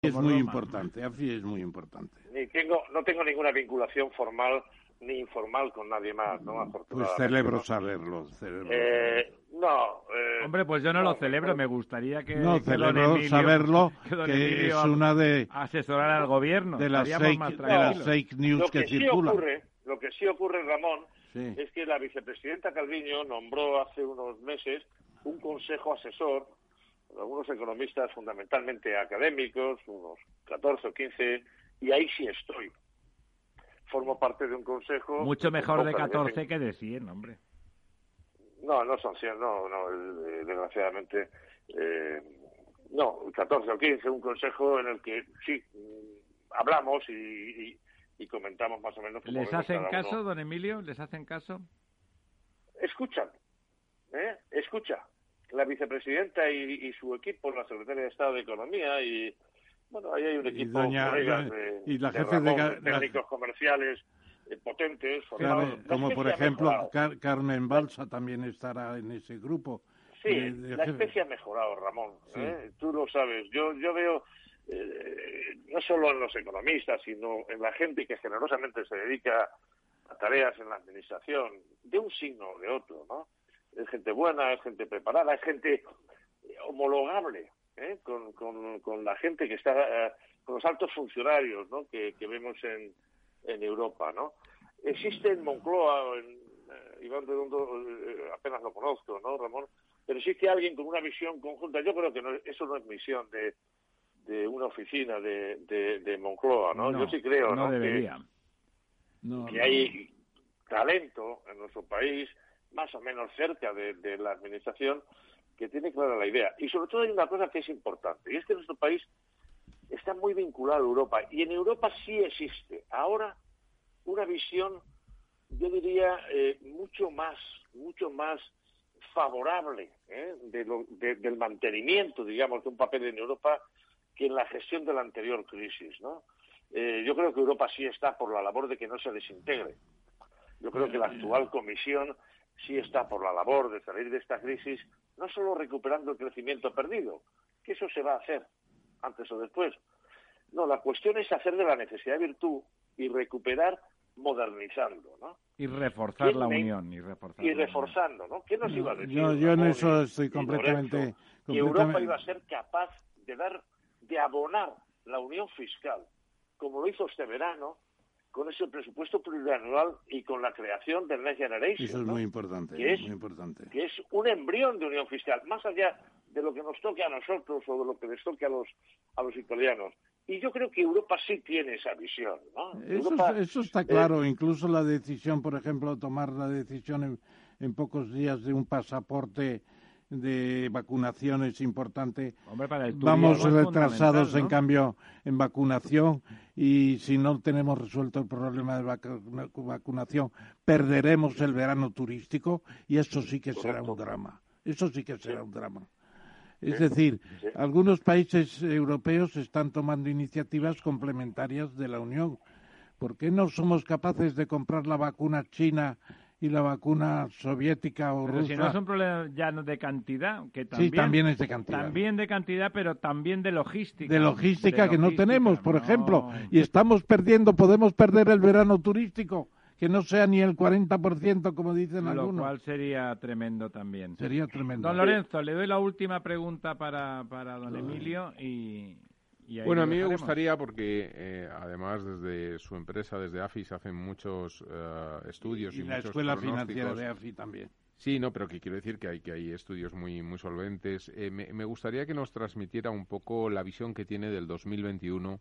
Es muy importante, AFI es muy importante. No tengo ninguna vinculación formal ni informal con nadie más, ¿no? Pues celebro saberlo. Hombre, pues yo no lo celebro, me gustaría que celebro saberlo, que es una de asesorar al gobierno. De las fake news que circulan. Lo que sí ocurre, Ramón, es que la vicepresidenta Calviño nombró hace unos meses un consejo asesor, algunos economistas fundamentalmente académicos, unos 14 o 15, y ahí sí estoy. Formo parte de un consejo... Mucho mejor de 14 que de 100, hombre. No son 100, desgraciadamente. 14 o 15, un consejo en el que sí hablamos y comentamos más o menos... ¿Les hacen caso, don Emilio? ¿Les hacen caso? Escucha. La vicepresidenta y su equipo, la secretaria de Estado de Economía y... Bueno, ahí hay un equipo de técnicos comerciales potentes. Como por ejemplo, Carmen Balsa también estará en ese grupo. Sí, la especie ha mejorado, Ramón. Sí. Tú lo sabes. Yo veo, no solo en los economistas, sino en la gente que generosamente se dedica a tareas en la administración, de un signo o de otro, ¿no? Es gente buena, es gente preparada, es gente homologable. Con la gente que está, con los altos funcionarios, ¿no? que vemos en Europa, ¿no? Existe en Moncloa, Iván Redondo apenas lo conozco, ¿no, Ramón? Pero existe alguien con una visión conjunta. Yo creo que eso no es misión de una oficina de Moncloa, ¿no? Yo sí creo, no debería. Que hay talento en nuestro país, más o menos cerca de la administración, que tiene clara la idea. Y sobre todo hay una cosa que es importante, y es que nuestro país está muy vinculado a Europa, y en Europa sí existe ahora una visión, yo diría, mucho más favorable del mantenimiento, digamos, de un papel en Europa que en la gestión de la anterior crisis, ¿no? Yo creo que Europa sí está por la labor de que no se desintegre. Yo creo que la actual Comisión sí está por la labor de salir de esta crisis, no solo recuperando el crecimiento perdido, que eso se va a hacer antes o después. No, la cuestión es hacer de la necesidad virtud y recuperar modernizando, ¿no? Y reforzar la unión. Y reforzando, ¿no? ¿Qué nos iba a decir? Yo en eso estoy completamente... Que Europa iba a ser capaz de abonar la unión fiscal, como lo hizo este verano, con ese presupuesto plurianual y con la creación del Next Generation. Eso es, ¿no? Muy importante, muy importante. Que es un embrión de unión fiscal, más allá de lo que nos toque a nosotros o de lo que les toque a los italianos. Y yo creo que Europa sí tiene esa visión, ¿no? Eso está claro. Incluso la decisión, por ejemplo, tomar la decisión en pocos días de un pasaporte de vacunación es importante. Hombre, para el vamos retrasados, ¿no? En cambio, en vacunación, y si no tenemos resuelto el problema de vacunación, perderemos el verano turístico, y eso sí que será un drama. Eso sí que será un drama. Es decir, algunos países europeos están tomando iniciativas complementarias de la Unión. ¿Por qué no somos capaces de comprar la vacuna china y la vacuna soviética o rusa? Si no es un problema ya no de cantidad, que también... Sí, también es de cantidad. También de cantidad, pero también de logística. De logística que no tenemos, por ejemplo. Y estamos podemos perder el verano turístico, que no sea ni el 40%, como dicen algunos. Lo cual sería tremendo también. Sería tremendo. Don Lorenzo, le doy la última pregunta para don Emilio y bueno, a mí me gustaría, porque además desde su empresa, desde AFI, se hacen muchos estudios y la muchos escuela financiera de AFI también. Sí, no, pero que quiero decir que hay estudios muy solventes. Me gustaría que nos transmitiera un poco la visión que tiene del 2021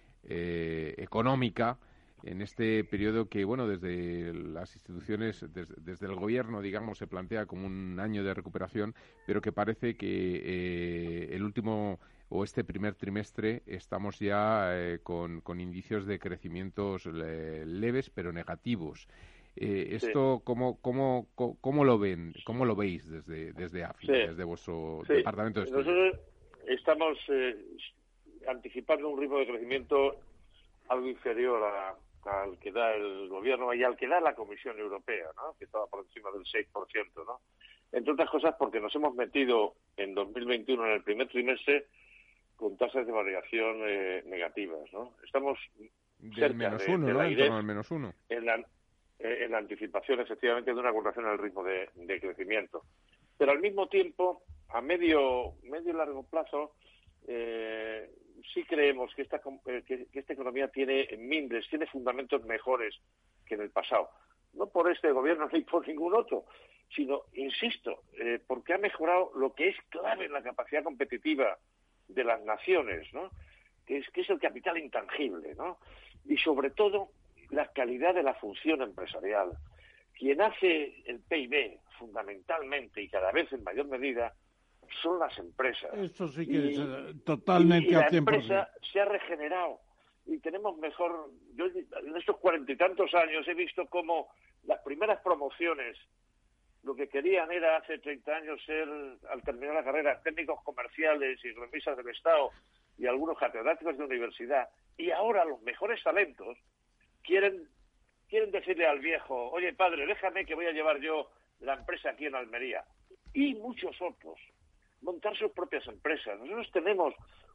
económica, en este periodo que, bueno, desde las instituciones, desde el gobierno, digamos, se plantea como un año de recuperación, pero que parece que el último o este primer trimestre estamos ya con indicios de crecimientos leves pero negativos. Esto, ¿cómo lo ven? ¿Cómo lo veis desde AFI, desde vuestro departamento de estudios? Nosotros estamos anticipando un ritmo de crecimiento algo inferior al que da el gobierno y al que da la Comisión Europea, ¿no? Que estaba por encima del 6%, ¿no? Entre otras cosas porque nos hemos metido en 2021, en el primer trimestre, con tasas de variación negativas, ¿no? Estamos del menos uno, ¿no? En torno al menos uno. En la anticipación, efectivamente, de una corrección en el ritmo de crecimiento. Pero al mismo tiempo, a medio y largo plazo, sí creemos que esta economía tiene mimbres, tiene fundamentos mejores que en el pasado. No por este gobierno ni por ningún otro, sino, insisto, porque ha mejorado lo que es clave en la capacidad competitiva de las naciones, ¿no? Que es el capital intangible, ¿no? Y sobre todo la calidad de la función empresarial. Quien hace el PIB fundamentalmente y cada vez en mayor medida son las empresas. Eso sí que es totalmente a 100%. La 100%. empresa se ha regenerado y tenemos mejor. Yo en estos 40 y tantos años he visto cómo las primeras promociones lo que querían era hace 30 años ser, al terminar la carrera, técnicos comerciales y remisas del Estado y algunos catedráticos de universidad. Y ahora los mejores talentos quieren decirle al viejo, oye padre, déjame que voy a llevar yo la empresa aquí en Almería. Y muchos otros montar sus propias empresas. Nosotros tenemos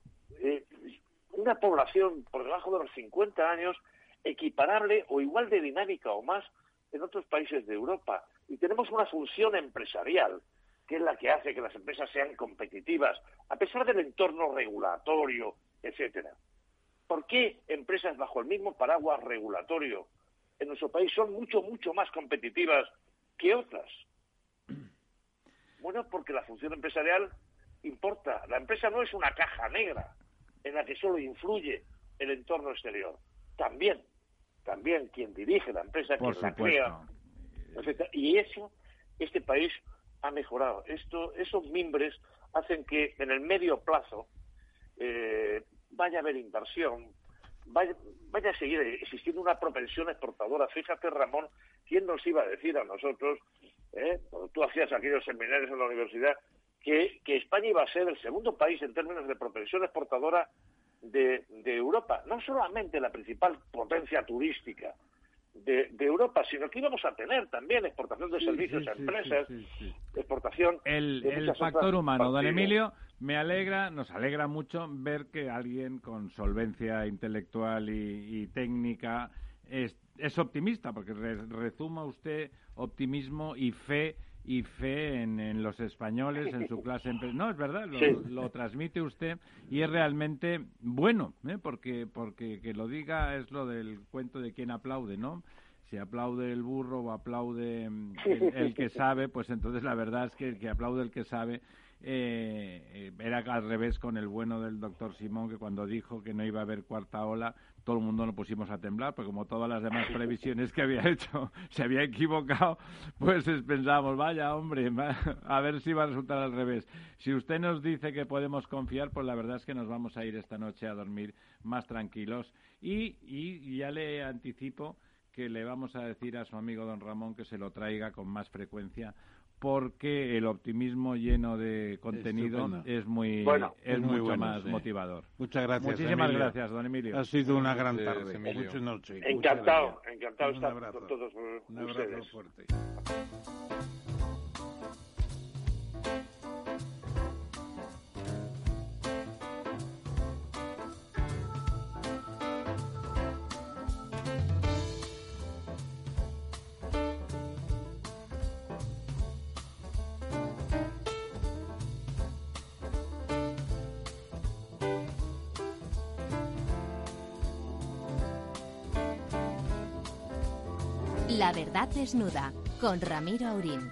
una población por debajo de los 50 años equiparable o igual de dinámica o más en otros países de Europa. Y tenemos una función empresarial que es la que hace que las empresas sean competitivas, a pesar del entorno regulatorio, etcétera. ¿Por qué empresas bajo el mismo paraguas regulatorio en nuestro país son mucho más competitivas que otras? Bueno, porque la función empresarial importa. La empresa no es una caja negra en la que solo influye el entorno exterior. También quien dirige la empresa, quien la crea, etc. Y eso, este país ha mejorado. Esos mimbres hacen que en el medio plazo vaya a haber inversión, vaya a seguir existiendo una propensión exportadora. Fíjate, Ramón, ¿quién nos iba a decir a nosotros, cuando tú hacías aquellos seminarios en la universidad, que España iba a ser el segundo país en términos de propensión exportadora de Europa? No solamente la principal potencia turística de Europa, sino que íbamos a tener también exportación de servicios a empresas, exportación el factor humano. Don Emilio, nos alegra mucho ver que alguien con solvencia intelectual y técnica es optimista, porque rezuma usted optimismo y fe en los españoles, en su clase. No, es verdad, lo transmite usted y es realmente bueno, porque que lo diga es lo del cuento de quien aplaude, ¿no? Si aplaude el burro o aplaude el que sabe, pues entonces la verdad es que el que aplaude el que sabe era al revés con el bueno del doctor Simón, que cuando dijo que no iba a haber cuarta ola, todo el mundo nos pusimos a temblar, porque como todas las demás previsiones que había hecho se había equivocado, pues pensábamos, vaya hombre, a ver si va a resultar al revés. Si usted nos dice que podemos confiar, pues la verdad es que nos vamos a ir esta noche a dormir más tranquilos y ya le anticipo que le vamos a decir a su amigo don Ramón que se lo traiga con más frecuencia, porque el optimismo lleno de contenido es mucho más motivador. Muchas gracias. Muchísimas gracias, don Emilio. Ha sido una gran tarde. Muchas noches. Encantado estar con todos ustedes. Un abrazo fuerte. La verdad desnuda, con Ramiro Aurín.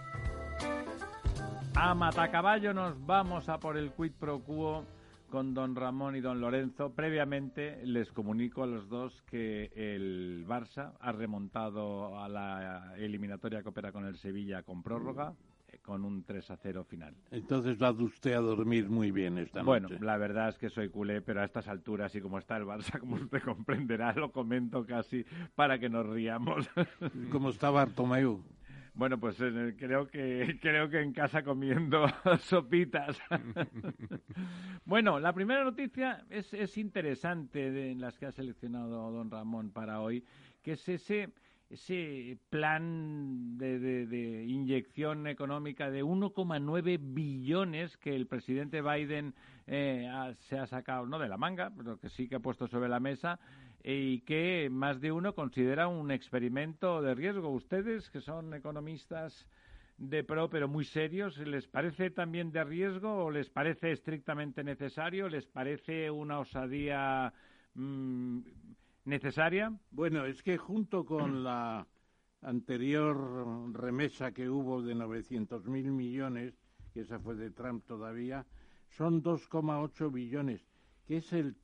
A Matacaballo nos vamos a por el quid pro quo con don Ramón y don Lorenzo. Previamente les comunico a los dos que el Barça ha remontado a la eliminatoria que opera con el Sevilla con prórroga, con un 3-0 final. Entonces va usted a dormir muy bien esta noche. Bueno, la verdad es que soy culé, pero a estas alturas y como está el Barça, como usted comprenderá, lo comento casi para que nos riamos. ¿Cómo está Bartomeu? Bueno, pues creo que en casa comiendo sopitas. Bueno, la primera noticia es interesante de las que ha seleccionado don Ramón para hoy, que es ese ese plan de inyección económica de 1,9 billones que el presidente Biden se ha sacado, no de la manga, pero que sí que ha puesto sobre la mesa, y que más de uno considera un experimento de riesgo. Ustedes, que son economistas de pro, pero muy serios, ¿les parece también de riesgo o les parece estrictamente necesario? ¿Les parece una osadía necesaria? Bueno, es que junto con la anterior remesa que hubo de 900.000 millones, que esa fue de Trump todavía, son 2,8 billones, que es el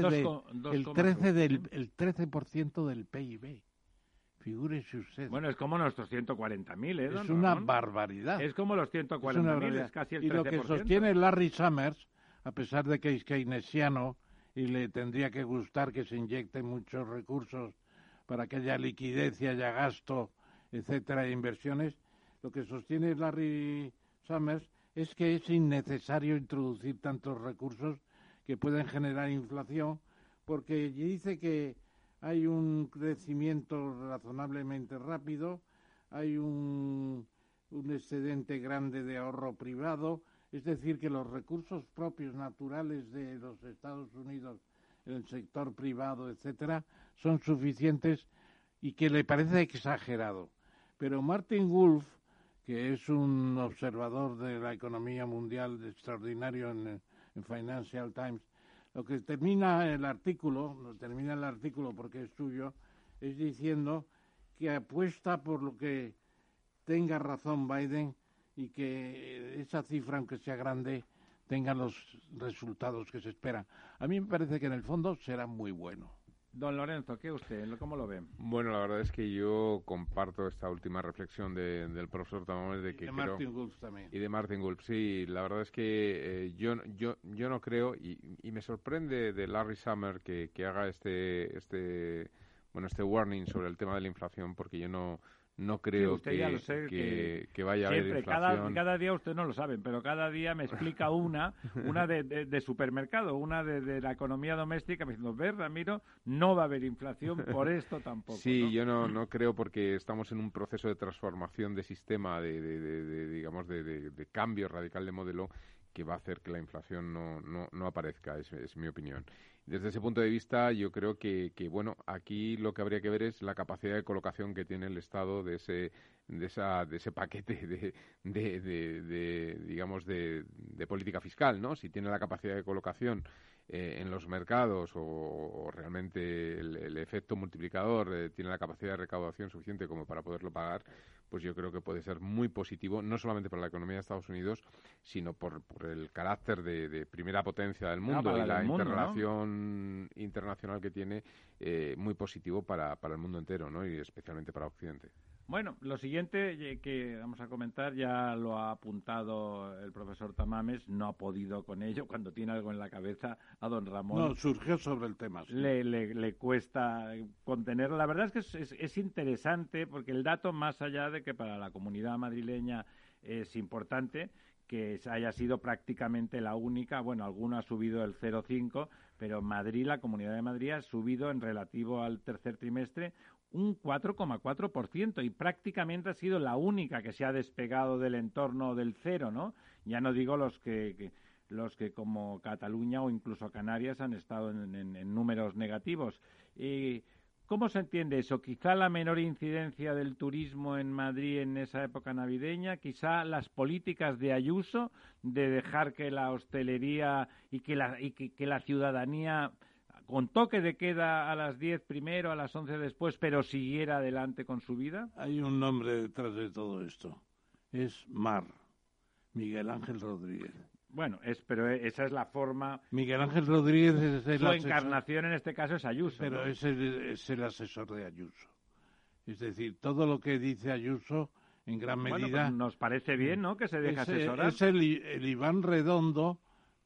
13% del PIB. Figúrese usted. Bueno, es como nuestros 140.000, ¿eh, don Es una Ramón? barbaridad. Es como los 140.000, es casi el 13%. Y lo que sostiene Larry Summers, a pesar de que es keynesiano y le tendría que gustar que se inyecten muchos recursos para que haya liquidez y haya gasto, etcétera, e inversiones, lo que sostiene Larry Summers es que es innecesario introducir tantos recursos que pueden generar inflación, porque dice que hay un crecimiento razonablemente rápido, hay un excedente grande de ahorro privado, es decir, que los recursos propios naturales de los Estados Unidos, en el sector privado, etcétera, son suficientes y que le parece exagerado. Pero Martin Wolf, que es un observador de la economía mundial extraordinario en Financial Times, lo que termina el artículo porque es suyo, es diciendo que apuesta por lo que tenga razón Biden y que esa cifra, aunque sea grande, tenga los resultados que se esperan. A mí me parece que en el fondo será muy bueno. Don Lorenzo, ¿qué usted? ¿Cómo lo ve? Bueno, la verdad es que yo comparto esta última reflexión del profesor Tamames de que de Martin Wolf también. Y de Martin Wolf, sí. La verdad es que yo no creo, y me sorprende de Larry Summers que haga este warning sobre el tema de la inflación, porque yo no creo que vaya a haber inflación. Cada día usted no lo sabe, pero cada día me explica una de supermercado, una de la economía doméstica, me diciendo, ¿ves, Ramiro? No va a haber inflación por esto tampoco. Sí, ¿no? Yo no creo, porque estamos en un proceso de transformación de sistema, de cambio radical de modelo, que va a hacer que la inflación no aparezca, es mi opinión. Desde ese punto de vista, yo creo que bueno, aquí lo que habría que ver es la capacidad de colocación que tiene el Estado de ese paquete de política fiscal, ¿no? Si tiene la capacidad de colocación en los mercados o realmente el efecto multiplicador tiene la capacidad de recaudación suficiente como para poderlo pagar, pues yo creo que puede ser muy positivo, no solamente para la economía de Estados Unidos, sino por el carácter de primera potencia del mundo y la interrelación internacional que tiene, muy positivo para el mundo entero, ¿no? Y especialmente para Occidente. Bueno, lo siguiente que vamos a comentar ya lo ha apuntado el profesor Tamames, no ha podido con ello, cuando tiene algo en la cabeza a don Ramón. No, surgió sobre el tema. Sí. Le cuesta contenerlo. La verdad es que es interesante, porque el dato, más allá de que para la comunidad madrileña es importante, que haya sido prácticamente la única, bueno, alguno ha subido el 0,5, pero Madrid, la Comunidad de Madrid, ha subido en relativo al tercer trimestre un 4,4%, y prácticamente ha sido la única que se ha despegado del entorno del cero, ¿no? Ya no digo los que como Cataluña o incluso Canarias han estado en números negativos. ¿Cómo se entiende eso? Quizá la menor incidencia del turismo en Madrid en esa época navideña, quizá las políticas de Ayuso de dejar que la hostelería y que la ciudadanía, con toque de queda a las 10 primero, a las 11 después, pero siguiera adelante con su vida. Hay un nombre detrás de todo esto. Es MAR, Miguel Ángel Rodríguez. Bueno, pero esa es la forma. Miguel Ángel Rodríguez es el Su encarnación en este caso es Ayuso. Pero ¿no? es el asesor de Ayuso. Es decir, todo lo que dice Ayuso, en gran medida... Bueno, pues nos parece bien, ¿no?, que se deje asesorar. Es el Iván Redondo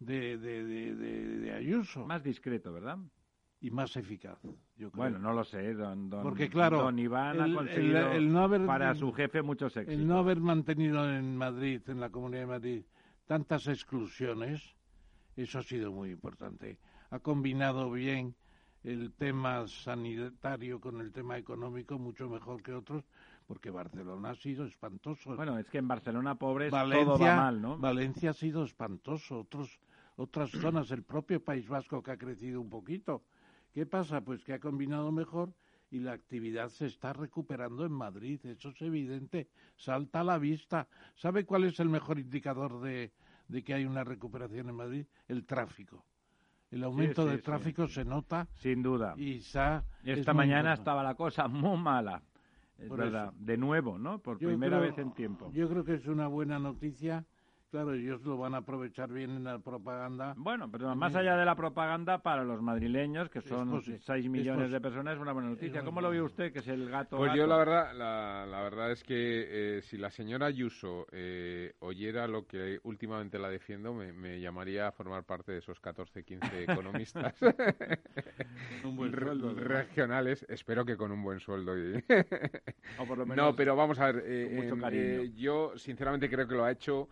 de Ayuso. Más discreto, ¿verdad? Y más eficaz, yo creo. Bueno, no lo sé, Porque, claro, don Iván ha conseguido el no haber, para su jefe muchos éxitos. El no haber mantenido en Madrid, en la Comunidad de Madrid, tantas exclusiones, eso ha sido muy importante. Ha combinado bien el tema sanitario con el tema económico mucho mejor que otros, porque Barcelona ha sido espantoso. Bueno, es que en Barcelona, pobres, todo va mal, ¿no? Valencia ha sido espantoso, otras zonas, el propio País Vasco que ha crecido un poquito. ¿Qué pasa? Pues que ha combinado mejor y la actividad se está recuperando en Madrid, eso es evidente, salta a la vista. ¿Sabe cuál es el mejor indicador de que hay una recuperación en Madrid? El tráfico. El aumento de tráfico se nota. Sin duda. Y esta mañana estaba la cosa muy mala. Es por verdad. eso. De nuevo, ¿no? Por primera vez en tiempo. Yo creo que es una buena noticia. Claro, ellos lo van a aprovechar bien en la propaganda. Bueno, pero más allá de la propaganda, para los madrileños, que son 6 millones de personas, es una buena noticia. ¿Cómo lo ve usted, que es el gato? Pues yo la verdad es que si la señora Ayuso oyera lo que últimamente la defiendo, me llamaría a formar parte de esos 14, 15 economistas un buen sueldo, regionales. Espero que con un buen sueldo. O por lo menos no, pero vamos a ver. con mucho cariño. Yo sinceramente creo que lo ha hecho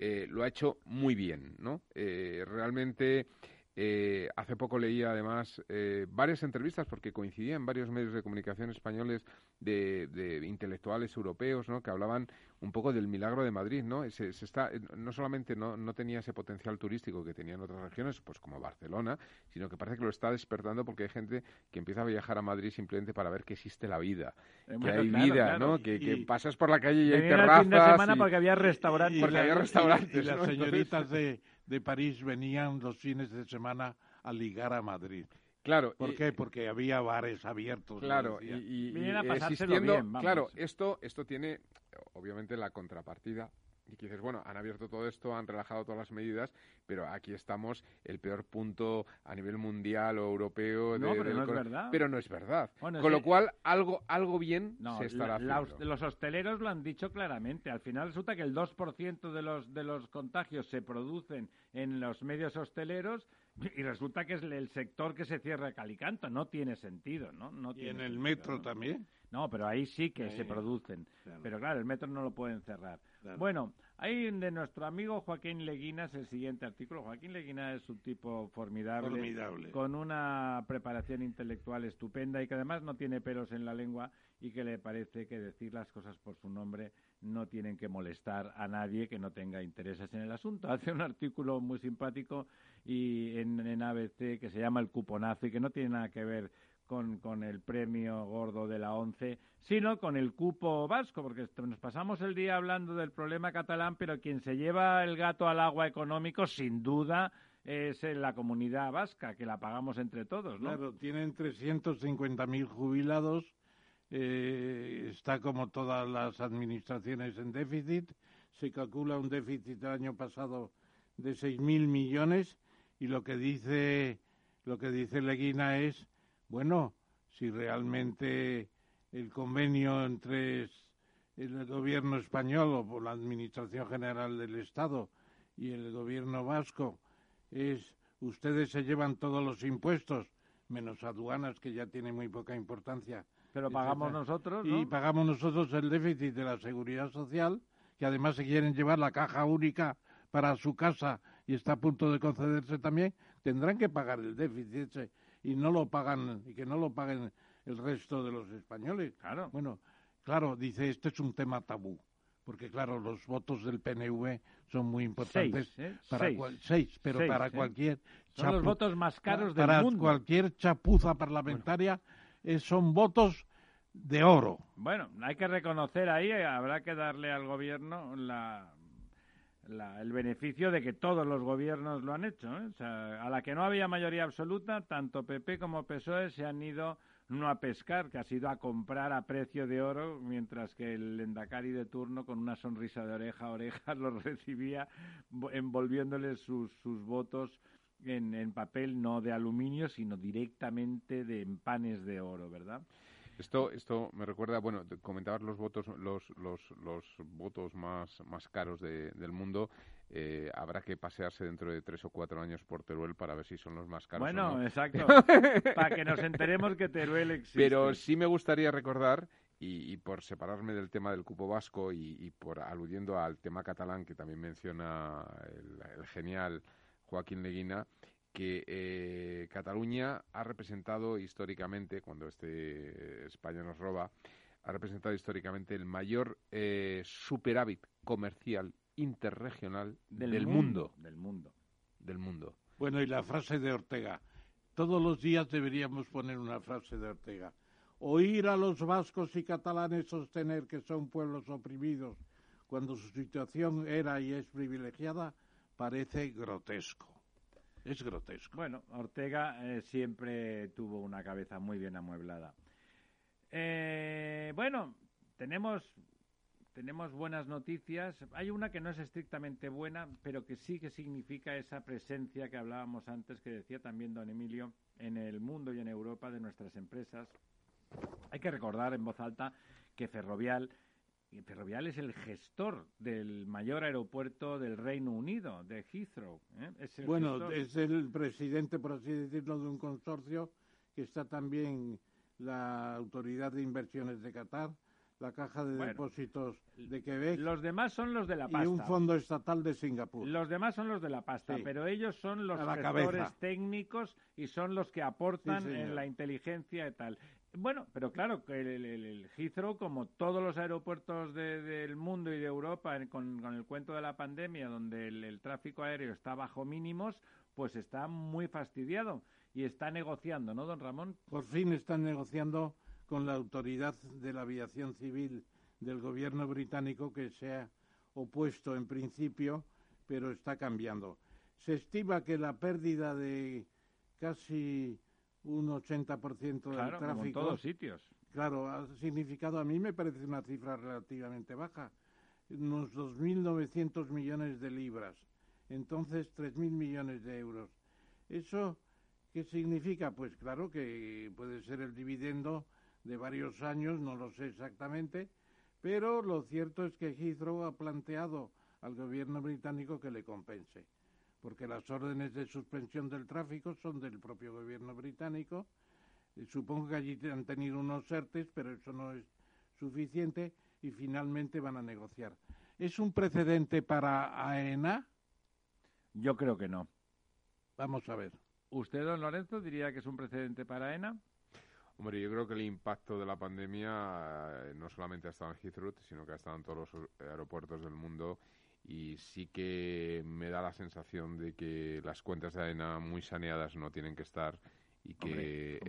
muy bien, ¿no? Realmente hace poco leía además varias entrevistas, porque coincidía en varios medios de comunicación españoles de intelectuales europeos, ¿no? Que hablaban un poco del milagro de Madrid, ¿no? No solamente no tenía ese potencial turístico que tenía en otras regiones, pues como Barcelona, sino que parece que lo está despertando, porque hay gente que empieza a viajar a Madrid simplemente para ver que existe la vida, que hay vida, ¿no? Que pasas por la calle y hay terrazas. El fin de semana porque había restaurantes. Y las señoritas de París venían los fines de semana a ligar a Madrid. Claro. ¿Por qué? Porque había bares abiertos. Claro, Vienen a pasárselo existiendo, bien, vamos. claro, esto tiene obviamente la contrapartida. Y que dices, bueno, han abierto todo esto, han relajado todas las medidas, pero aquí estamos, el peor punto a nivel mundial o europeo. No, pero no es verdad. Pero no es verdad. Bueno, con lo cual, algo bien se estará haciendo. Los hosteleros lo han dicho claramente. Al final resulta que el 2% de los contagios se producen en los medios hosteleros, y resulta que es el sector que se cierra calicanto. No tiene sentido, ¿no? ¿Y en el metro también? No, pero ahí sí que se producen. Claro. Pero claro, el metro no lo pueden cerrar. Claro. Bueno, ahí de nuestro amigo Joaquín Leguinas el siguiente artículo. Joaquín Leguinas es un tipo formidable, con una preparación intelectual estupenda y que además no tiene pelos en la lengua, y que le parece que decir las cosas por su nombre no tienen que molestar a nadie que no tenga intereses en el asunto. Hace un artículo muy simpático y en ABC que se llama El Cuponazo, y que no tiene nada que ver con el premio gordo de la ONCE, sino con el cupo vasco, porque nos pasamos el día hablando del problema catalán, pero quien se lleva el gato al agua económico, sin duda, es la comunidad vasca, que la pagamos entre todos, ¿no? Claro, tienen 350.000 jubilados, está como todas las administraciones en déficit, se calcula un déficit del año pasado de 6.000 millones, y lo que dice Leguina es, bueno, si realmente el convenio entre el gobierno español o por la Administración General del Estado y el gobierno vasco es, ustedes se llevan todos los impuestos, menos aduanas, que ya tiene muy poca importancia. Pero pagamos nosotros, ¿no? Y pagamos nosotros el déficit de la Seguridad Social, que además se quieren llevar la caja única para su casa y está a punto de concederse también, tendrán que pagar el déficit ese, y no lo pagan, y que no lo paguen el resto de los españoles. Claro. Bueno, claro, dice, este es un tema tabú, porque claro, los votos del PNV son muy importantes. Para cualquier son los votos más caros del mundo. Para cualquier chapuza parlamentaria, son votos de oro. Bueno, hay que reconocer ahí, habrá que darle al gobierno el beneficio de que todos los gobiernos lo han hecho, ¿eh? O sea, a la que no había mayoría absoluta, tanto PP como PSOE se han ido no a pescar, que ha sido a comprar a precio de oro, mientras que el Endacari de turno, con una sonrisa de oreja a oreja, los recibía envolviéndoles sus votos en papel, no de aluminio, sino directamente en panes de oro, ¿verdad? Esto me recuerda, bueno, comentabas los votos, los votos más caros del mundo. Habrá que pasearse dentro de 3 o 4 años por Teruel para ver si son los más caros. Bueno, o no. Exacto. Para que nos enteremos que Teruel existe. Pero sí me gustaría recordar, y por separarme del tema del cupo vasco y por aludiendo al tema catalán que también menciona el genial Joaquín Leguina, que Cataluña ha representado históricamente, cuando España nos roba, ha representado históricamente el mayor superávit comercial interregional del mundo. Del mundo. Bueno, y la frase de Ortega. Todos los días deberíamos poner una frase de Ortega. Oír a los vascos y catalanes sostener que son pueblos oprimidos cuando su situación era y es privilegiada parece grotesco. Es grotesco. Bueno, Ortega siempre tuvo una cabeza muy bien amueblada. Bueno, tenemos buenas noticias. Hay una que no es estrictamente buena, pero que sí que significa esa presencia que hablábamos antes, que decía también don Emilio, en el mundo y en Europa de nuestras empresas. Hay que recordar en voz alta que Ferrovial es el gestor del mayor aeropuerto del Reino Unido, de Heathrow. Es el presidente, por así decirlo, de un consorcio que está también la Autoridad de Inversiones de Qatar, la Caja de Depósitos de Quebec. Los demás son los de la pasta. Y un fondo estatal de Singapur. Los demás son los de la pasta, sí. Pero ellos son los gestores técnicos y son los que aportan en la inteligencia y tal. Bueno, pero claro, el Heathrow, como todos los aeropuertos del mundo y de Europa, con el cuento de la pandemia, donde el tráfico aéreo está bajo mínimos, pues está muy fastidiado y está negociando, ¿no, don Ramón? Por fin están negociando con la Autoridad de la Aviación Civil del gobierno británico, que se ha opuesto en principio, pero está cambiando. Se estima que la pérdida de casi un 80% del tráfico... Como en todos sitios. Claro, ha significado, a mí me parece una cifra relativamente baja, unos 2.900 millones de libras, entonces 3.000 millones de euros. ¿Eso qué significa? Pues claro que puede ser el dividendo de varios años, no lo sé exactamente, pero lo cierto es que Heathrow ha planteado al gobierno británico que le compense, porque las órdenes de suspensión del tráfico son del propio gobierno británico. Supongo que allí han tenido unos ERTES, pero eso no es suficiente y finalmente van a negociar. ¿Es un precedente para AENA? Yo creo que no. Vamos a ver. ¿Usted, don Lorenzo, diría que es un precedente para AENA? Hombre, yo creo que el impacto de la pandemia no solamente ha estado en Heathrow, sino que ha estado en todos los aeropuertos del mundo, y sí que me da la sensación de que las cuentas de AENA muy saneadas no tienen que estar y que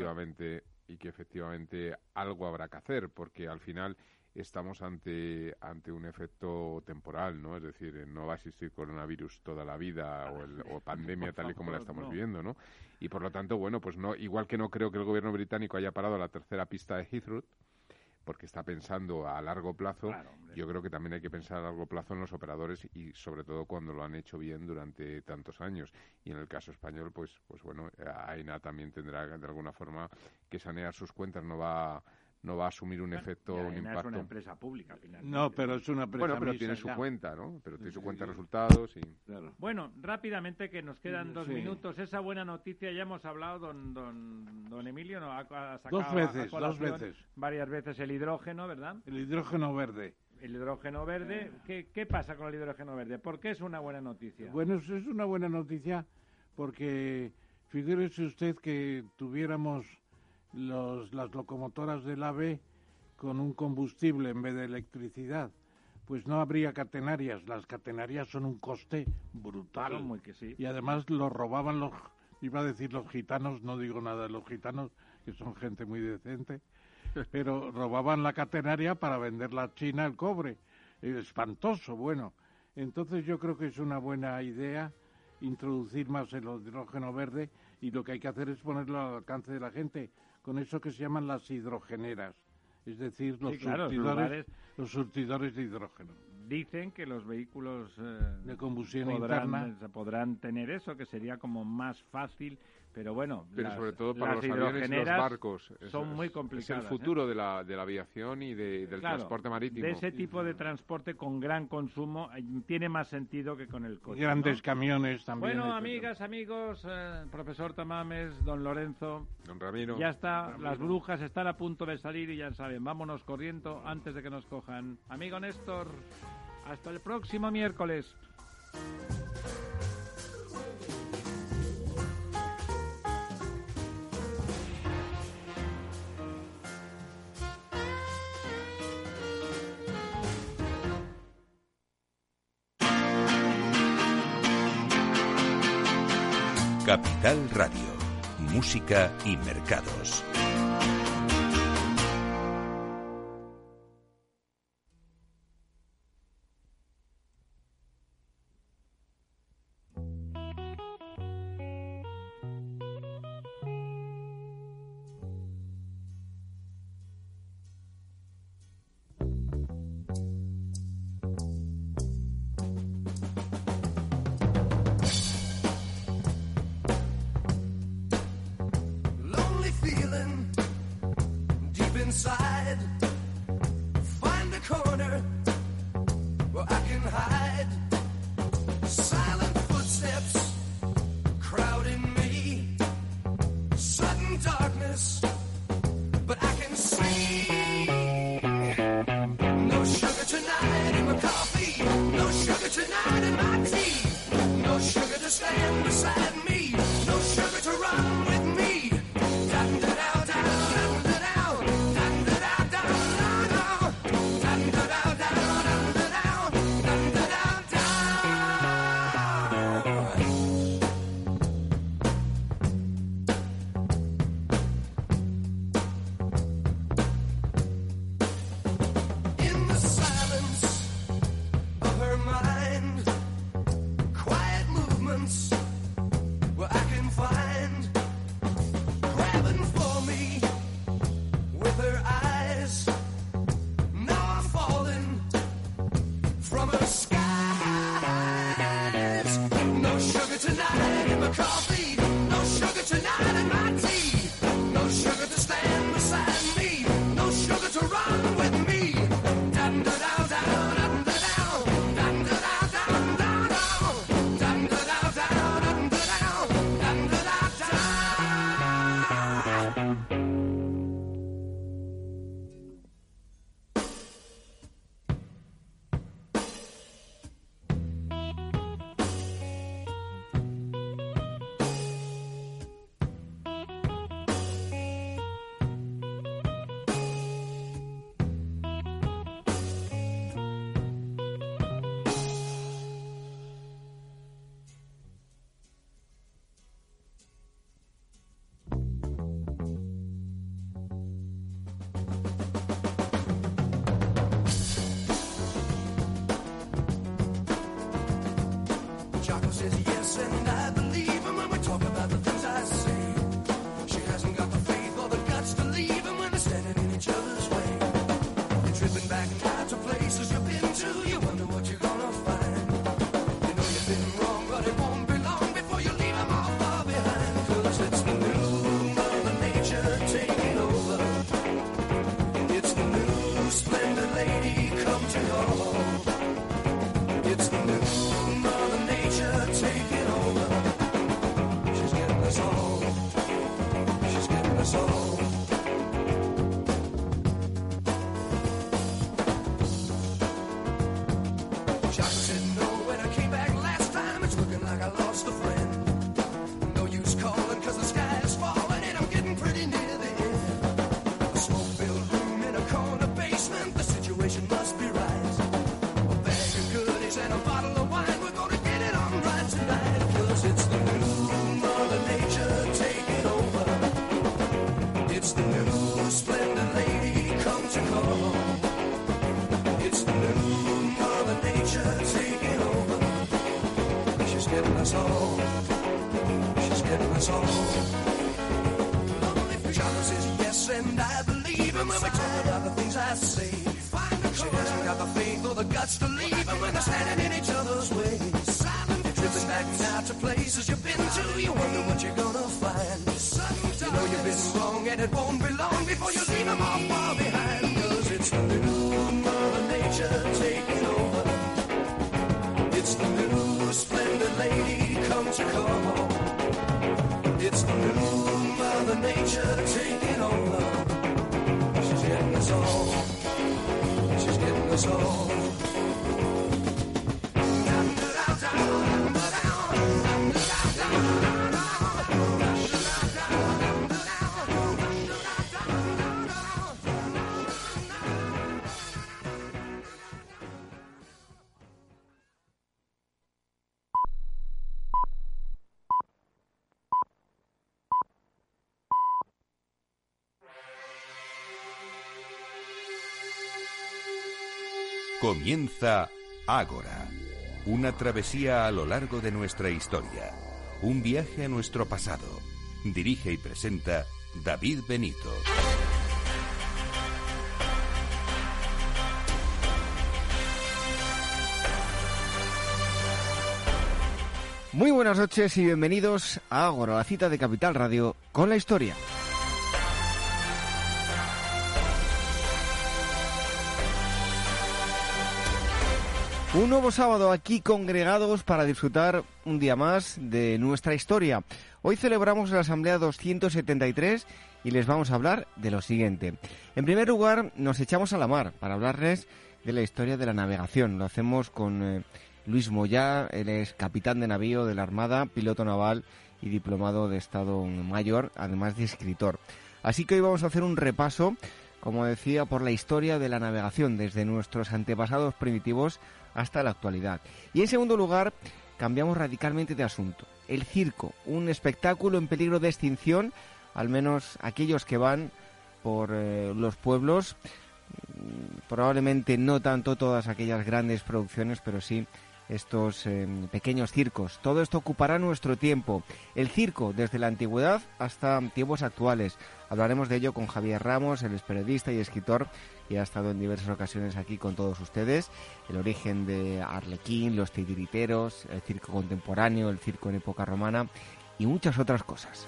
efectivamente algo habrá que hacer, porque al final estamos ante un efecto temporal, ¿no? Es decir, no va a existir coronavirus toda la vida o pandemia tal y como la estamos viviendo, ¿no? Y por lo tanto, bueno, pues no, igual que no creo que el gobierno británico haya parado la tercera pista de Heathrow, porque está pensando a largo plazo, yo creo que también hay que pensar a largo plazo en los operadores y sobre todo cuando lo han hecho bien durante tantos años. Y en el caso español, pues bueno, AENA también tendrá de alguna forma que sanear sus cuentas, no va a asumir un efecto, un impacto. Es una empresa pública, finalmente. No, pero es una empresa. Bueno, pero tiene su cuenta, ¿no? Pero tiene su cuenta de resultados y... Claro. Bueno, rápidamente, que nos quedan 2 minutos. Esa buena noticia, ya hemos hablado, don Emilio, ¿no? Ha sacado dos veces. Varias veces el hidrógeno, ¿verdad? El hidrógeno verde. El hidrógeno verde. ¿Qué pasa con el hidrógeno verde? ¿Por qué es una buena noticia? Bueno, es una buena noticia porque figúrese usted que tuviéramos las locomotoras del AVE con un combustible en vez de electricidad, pues no habría catenarias. Las catenarias son un coste brutal. Muy que sí. Y además lo robaban los gitanos, no digo nada de los gitanos, que son gente muy decente, pero robaban la catenaria para venderla a China el cobre. Espantoso, bueno. Entonces yo creo que es una buena idea introducir más el hidrógeno verde, y lo que hay que hacer es ponerlo al alcance de la gente con eso que se llaman las hidrogeneras, es decir, los surtidores de hidrógeno. Dicen que los vehículos de combustión interna podrán tener eso, que sería como más fácil, pero bueno, sobre todo para los aviones y los barcos son muy complicadas. Es el futuro de la aviación y del transporte marítimo. De ese tipo de transporte con gran consumo tiene más sentido que con el coche. Grandes camiones también. Bueno, amigas, amigos, profesor Tamames, don Lorenzo, don Ramiro, ya está, las brujas están a punto de salir y ya saben, vámonos corriendo antes de que nos cojan. Amigo Néstor, hasta el próximo miércoles. Capital Radio, música y mercados. Comienza Ágora, una travesía a lo largo de nuestra historia, un viaje a nuestro pasado. Dirige y presenta David Benito. Muy buenas noches y bienvenidos a Ágora, la cita de Capital Radio con la historia. Un nuevo sábado aquí congregados para disfrutar un día más de nuestra historia. Hoy celebramos la Asamblea 273 y les vamos a hablar de lo siguiente. En primer lugar, nos echamos a la mar para hablarles de la historia de la navegación. Lo hacemos con Luis Moyá, él es capitán de navío de la Armada, piloto naval y diplomado de Estado Mayor, además de escritor. Así que hoy vamos a hacer un repaso, como decía, por la historia de la navegación, desde nuestros antepasados primitivos hasta la actualidad. Y en segundo lugar, cambiamos radicalmente de asunto. El circo, un espectáculo en peligro de extinción, al menos aquellos que van por los pueblos, probablemente no tanto todas aquellas grandes producciones, pero sí estos pequeños circos. Todo esto ocupará nuestro tiempo. El circo, desde la antigüedad hasta tiempos actuales. Hablaremos de ello con Javier Ramos, él es periodista y escritor y ha estado en diversas ocasiones aquí con todos ustedes. El origen de Arlequín, los titiriteros, el circo contemporáneo, el circo en época romana y muchas otras cosas.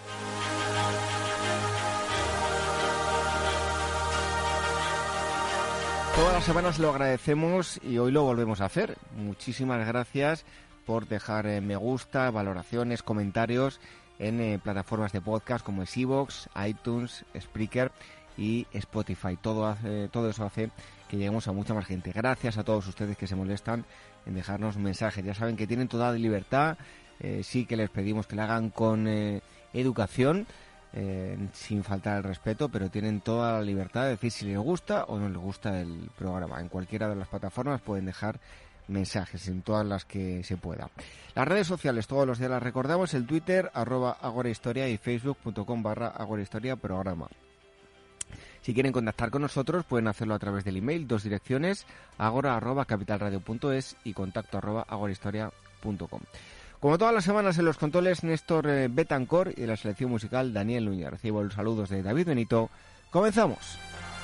Todas las semanas lo agradecemos y hoy lo volvemos a hacer. Muchísimas gracias por dejar me gusta, valoraciones, comentarios en plataformas de podcast como es iVoox, iTunes, Spreaker y Spotify. Todo eso hace que lleguemos a mucha más gente. Gracias a todos ustedes que se molestan en dejarnos mensajes. Ya saben que tienen toda libertad. Sí que les pedimos que la hagan con educación, sin faltar el respeto, pero tienen toda la libertad de decir si les gusta o no les gusta el programa. En cualquiera de las plataformas pueden dejar mensajes, en todas las que se pueda. Las redes sociales todos los días las recordamos: el Twitter @agorahistoria y facebook.com/agorahistoria programa. Si quieren contactar con nosotros pueden hacerlo a través del email, dos direcciones: agora@capitalradio.es y contacto@agorahistoria.com. Como todas las semanas en los controles, Néstor Betancor y en la selección musical Daniel Núñez. Recibo los saludos de David Benito. ¡Comenzamos!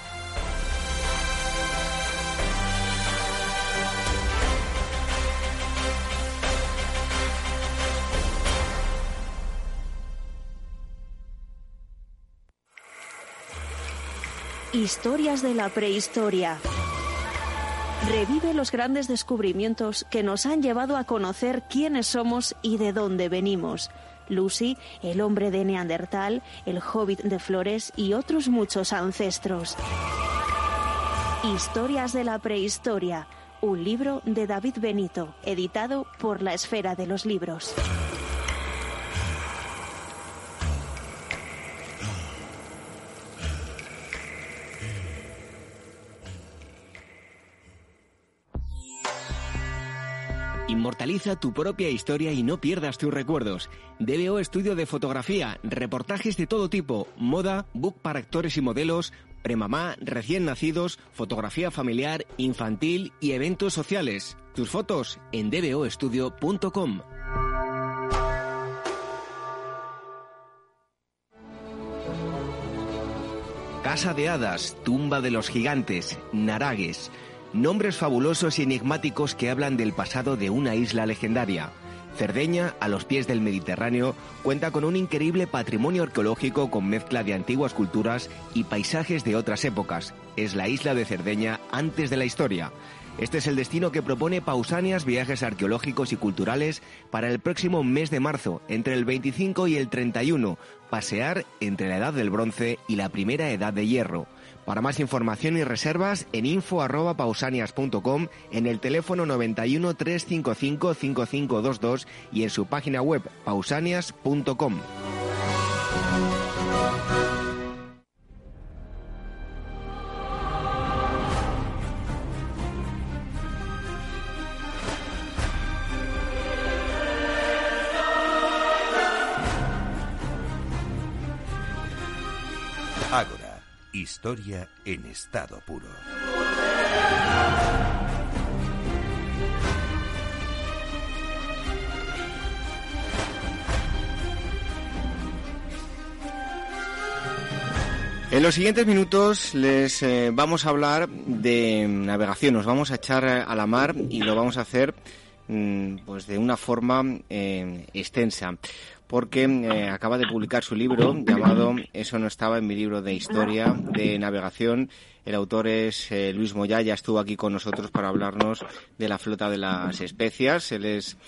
Historias de la prehistoria. Revive los grandes descubrimientos que nos han llevado a conocer quiénes somos y de dónde venimos. Lucy, el hombre de Neandertal, el hobbit de Flores y otros muchos ancestros. Historias de la prehistoria, un libro de David Benito, editado por La Esfera de los Libros. Inmortaliza tu propia historia y no pierdas tus recuerdos. DBO Estudio de Fotografía, reportajes de todo tipo, moda, book para actores y modelos, premamá, recién nacidos, fotografía familiar, infantil y eventos sociales. Tus fotos en dboestudio.com. Casa de Hadas, Tumba de los Gigantes, Naragues. Nombres fabulosos y enigmáticos que hablan del pasado de una isla legendaria. Cerdeña, a los pies del Mediterráneo, cuenta con un increíble patrimonio arqueológico con mezcla de antiguas culturas y paisajes de otras épocas. Es la isla de Cerdeña antes de la historia. Este es el destino que propone Pausanias Viajes Arqueológicos y Culturales para el próximo mes de marzo, entre el 25 y el 31. Pasear entre la Edad del Bronce y la Primera Edad de Hierro. Para más información y reservas en info@pausanias.com, en el teléfono 91 355 5522 y en su página web pausanias.com. Ágora, historia en estado puro. En los siguientes minutos les vamos a hablar de navegación, nos vamos a echar a la mar y lo vamos a hacer pues de una forma extensa, porque acaba de publicar su libro llamado Eso no estaba en mi libro de historia de navegación. El autor es Luis Moyá, ya estuvo aquí con nosotros para hablarnos de la flota de las especias. Él es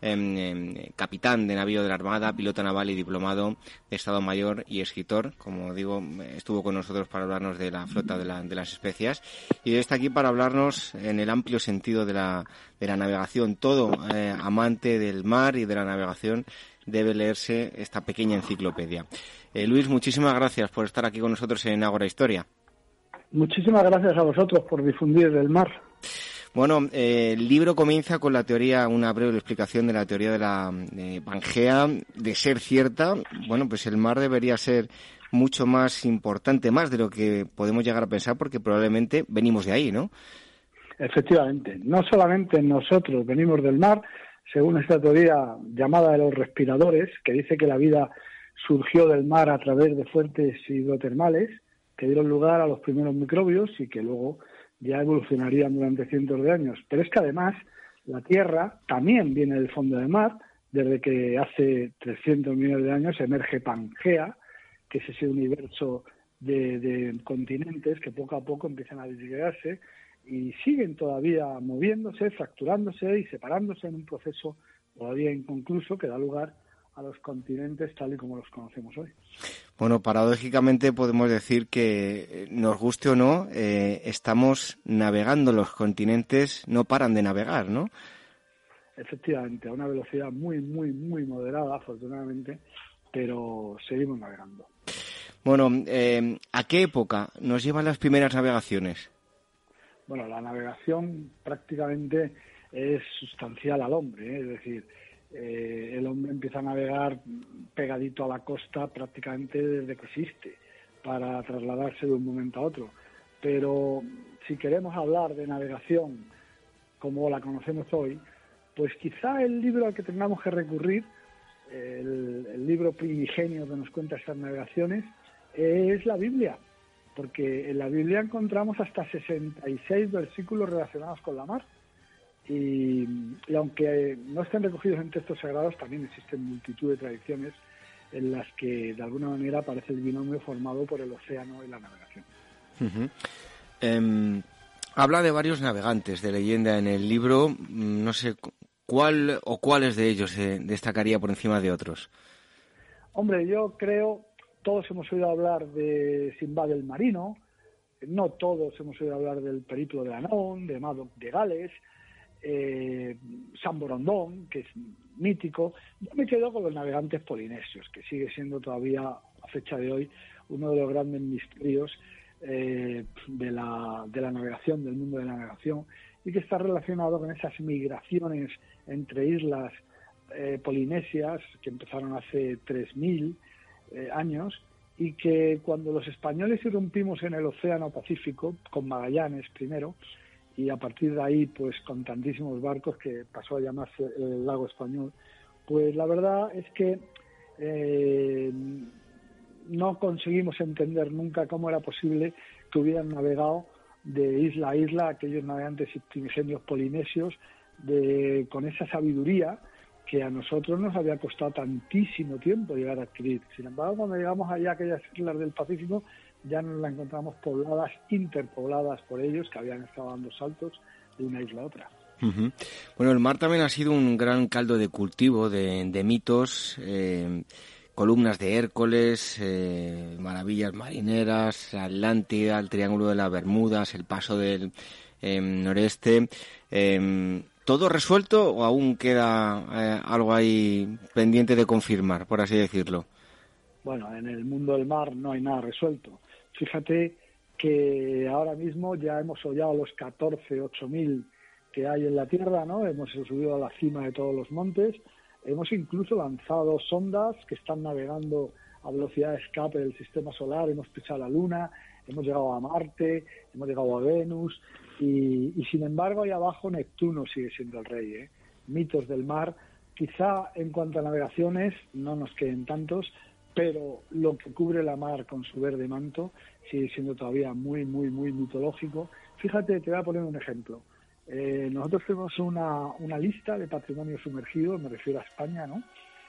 capitán de navío de la Armada, piloto naval y diplomado de Estado Mayor y escritor. Como digo, estuvo con nosotros para hablarnos de la flota de las especias y está aquí para hablarnos en el amplio sentido de la navegación. Todo amante del mar y de la navegación debe leerse esta pequeña enciclopedia. Luis, muchísimas gracias por estar aquí con nosotros en Ágora Historia. Muchísimas gracias a vosotros por difundir el mar. Bueno, el libro comienza con la teoría, una breve explicación de la teoría de la Pangea. De ser cierta, bueno, pues el mar debería ser mucho más importante, más de lo que podemos llegar a pensar, porque probablemente venimos de ahí, ¿no? Efectivamente, no solamente nosotros venimos del mar, según esta teoría llamada de los respiradores, que dice que la vida surgió del mar a través de fuentes hidrotermales que dieron lugar a los primeros microbios y que luego ya evolucionarían durante cientos de años. Pero es que además la Tierra también viene del fondo del mar, desde que hace 300 millones de años emerge Pangea, que es ese universo de continentes que poco a poco empiezan a disgregarse y siguen todavía moviéndose, fracturándose y separándose en un proceso todavía inconcluso que da lugar a los continentes tal y como los conocemos hoy. Bueno, paradójicamente podemos decir que, nos guste o no, estamos navegando, los continentes no paran de navegar, ¿no? Efectivamente, a una velocidad muy, muy, muy moderada, afortunadamente, pero seguimos navegando. Bueno, ¿a qué época nos llevan las primeras navegaciones? Bueno, la navegación prácticamente es sustancial al hombre, es decir, el hombre empieza a navegar pegadito a la costa prácticamente desde que existe, para trasladarse de un momento a otro. Pero si queremos hablar de navegación como la conocemos hoy, pues quizá el libro al que tengamos que recurrir, el libro primigenio que nos cuenta estas navegaciones, es la Biblia, porque en la Biblia encontramos hasta 66 versículos relacionados con la mar. Y aunque no estén recogidos en textos sagrados, también existen multitud de tradiciones en las que de alguna manera aparece el binomio formado por el océano y la navegación. Uh-huh. Habla de varios navegantes de leyenda en el libro. No sé cuál o cuáles de ellos se destacaría por encima de otros. Hombre, yo creo, todos hemos oído hablar de Simbad el Marino, no todos hemos oído hablar del Periplo de Anón, de Madoc de Gales, San Borondón, que es mítico. Yo me quedo con los navegantes polinesios, que sigue siendo todavía a fecha de hoy uno de los grandes misterios de la navegación, del mundo de la navegación, y que está relacionado con esas migraciones entre islas polinesias que empezaron hace 3.000 años, y que cuando los españoles irrumpimos en el Océano Pacífico, con Magallanes primero, y a partir de ahí, pues con tantísimos barcos que pasó a llamarse el lago español, pues la verdad es que no conseguimos entender nunca cómo era posible que hubieran navegado de isla a isla aquellos navegantes primigenios polinesios con esa sabiduría que a nosotros nos había costado tantísimo tiempo llegar a adquirir. Sin embargo, cuando llegamos allá a aquellas islas del Pacífico, ya nos las encontramos pobladas, interpobladas por ellos, que habían estado dando saltos de una isla a otra. Uh-huh. Bueno, el mar también ha sido un gran caldo de cultivo de mitos, columnas de Hércules, maravillas marineras, Atlántida, el Triángulo de las Bermudas, el paso del noreste. ¿Todo resuelto o aún queda algo ahí pendiente de confirmar, por así decirlo? Bueno, en el mundo del mar no hay nada resuelto. Fíjate que ahora mismo ya hemos hollado los 8.000 que hay en la Tierra, ¿no? Hemos subido a la cima de todos los montes. Hemos incluso lanzado sondas que están navegando a velocidad de escape del sistema solar. Hemos pisado la Luna, hemos llegado a Marte, hemos llegado a Venus. Y sin embargo, ahí abajo Neptuno sigue siendo el rey, ¿eh? Mitos del mar. Quizá en cuanto a navegaciones no nos queden tantos, pero lo que cubre la mar con su verde manto sigue siendo todavía muy, muy, muy mitológico. Fíjate, te voy a poner un ejemplo. Nosotros tenemos una lista de patrimonio sumergido, me refiero a España, ¿no?,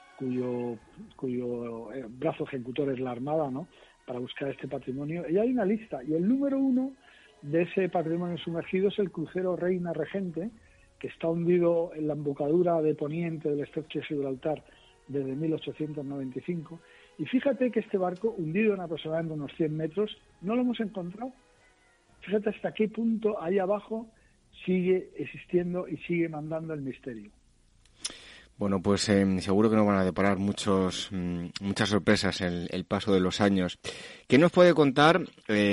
cuyo brazo ejecutor es la Armada, ¿no?, para buscar este patrimonio. Y hay una lista, y el número 1 de ese patrimonio sumergido es el crucero Reina Regente, que está hundido en la embocadura de poniente del estrecho de Gibraltar desde 1895. Y fíjate que este barco, hundido en aproximadamente unos 100 metros, no lo hemos encontrado. Fíjate hasta qué punto ahí abajo sigue existiendo y sigue mandando el misterio. Bueno, pues seguro que nos van a deparar muchas sorpresas el paso de los años. ¿Qué nos puede contar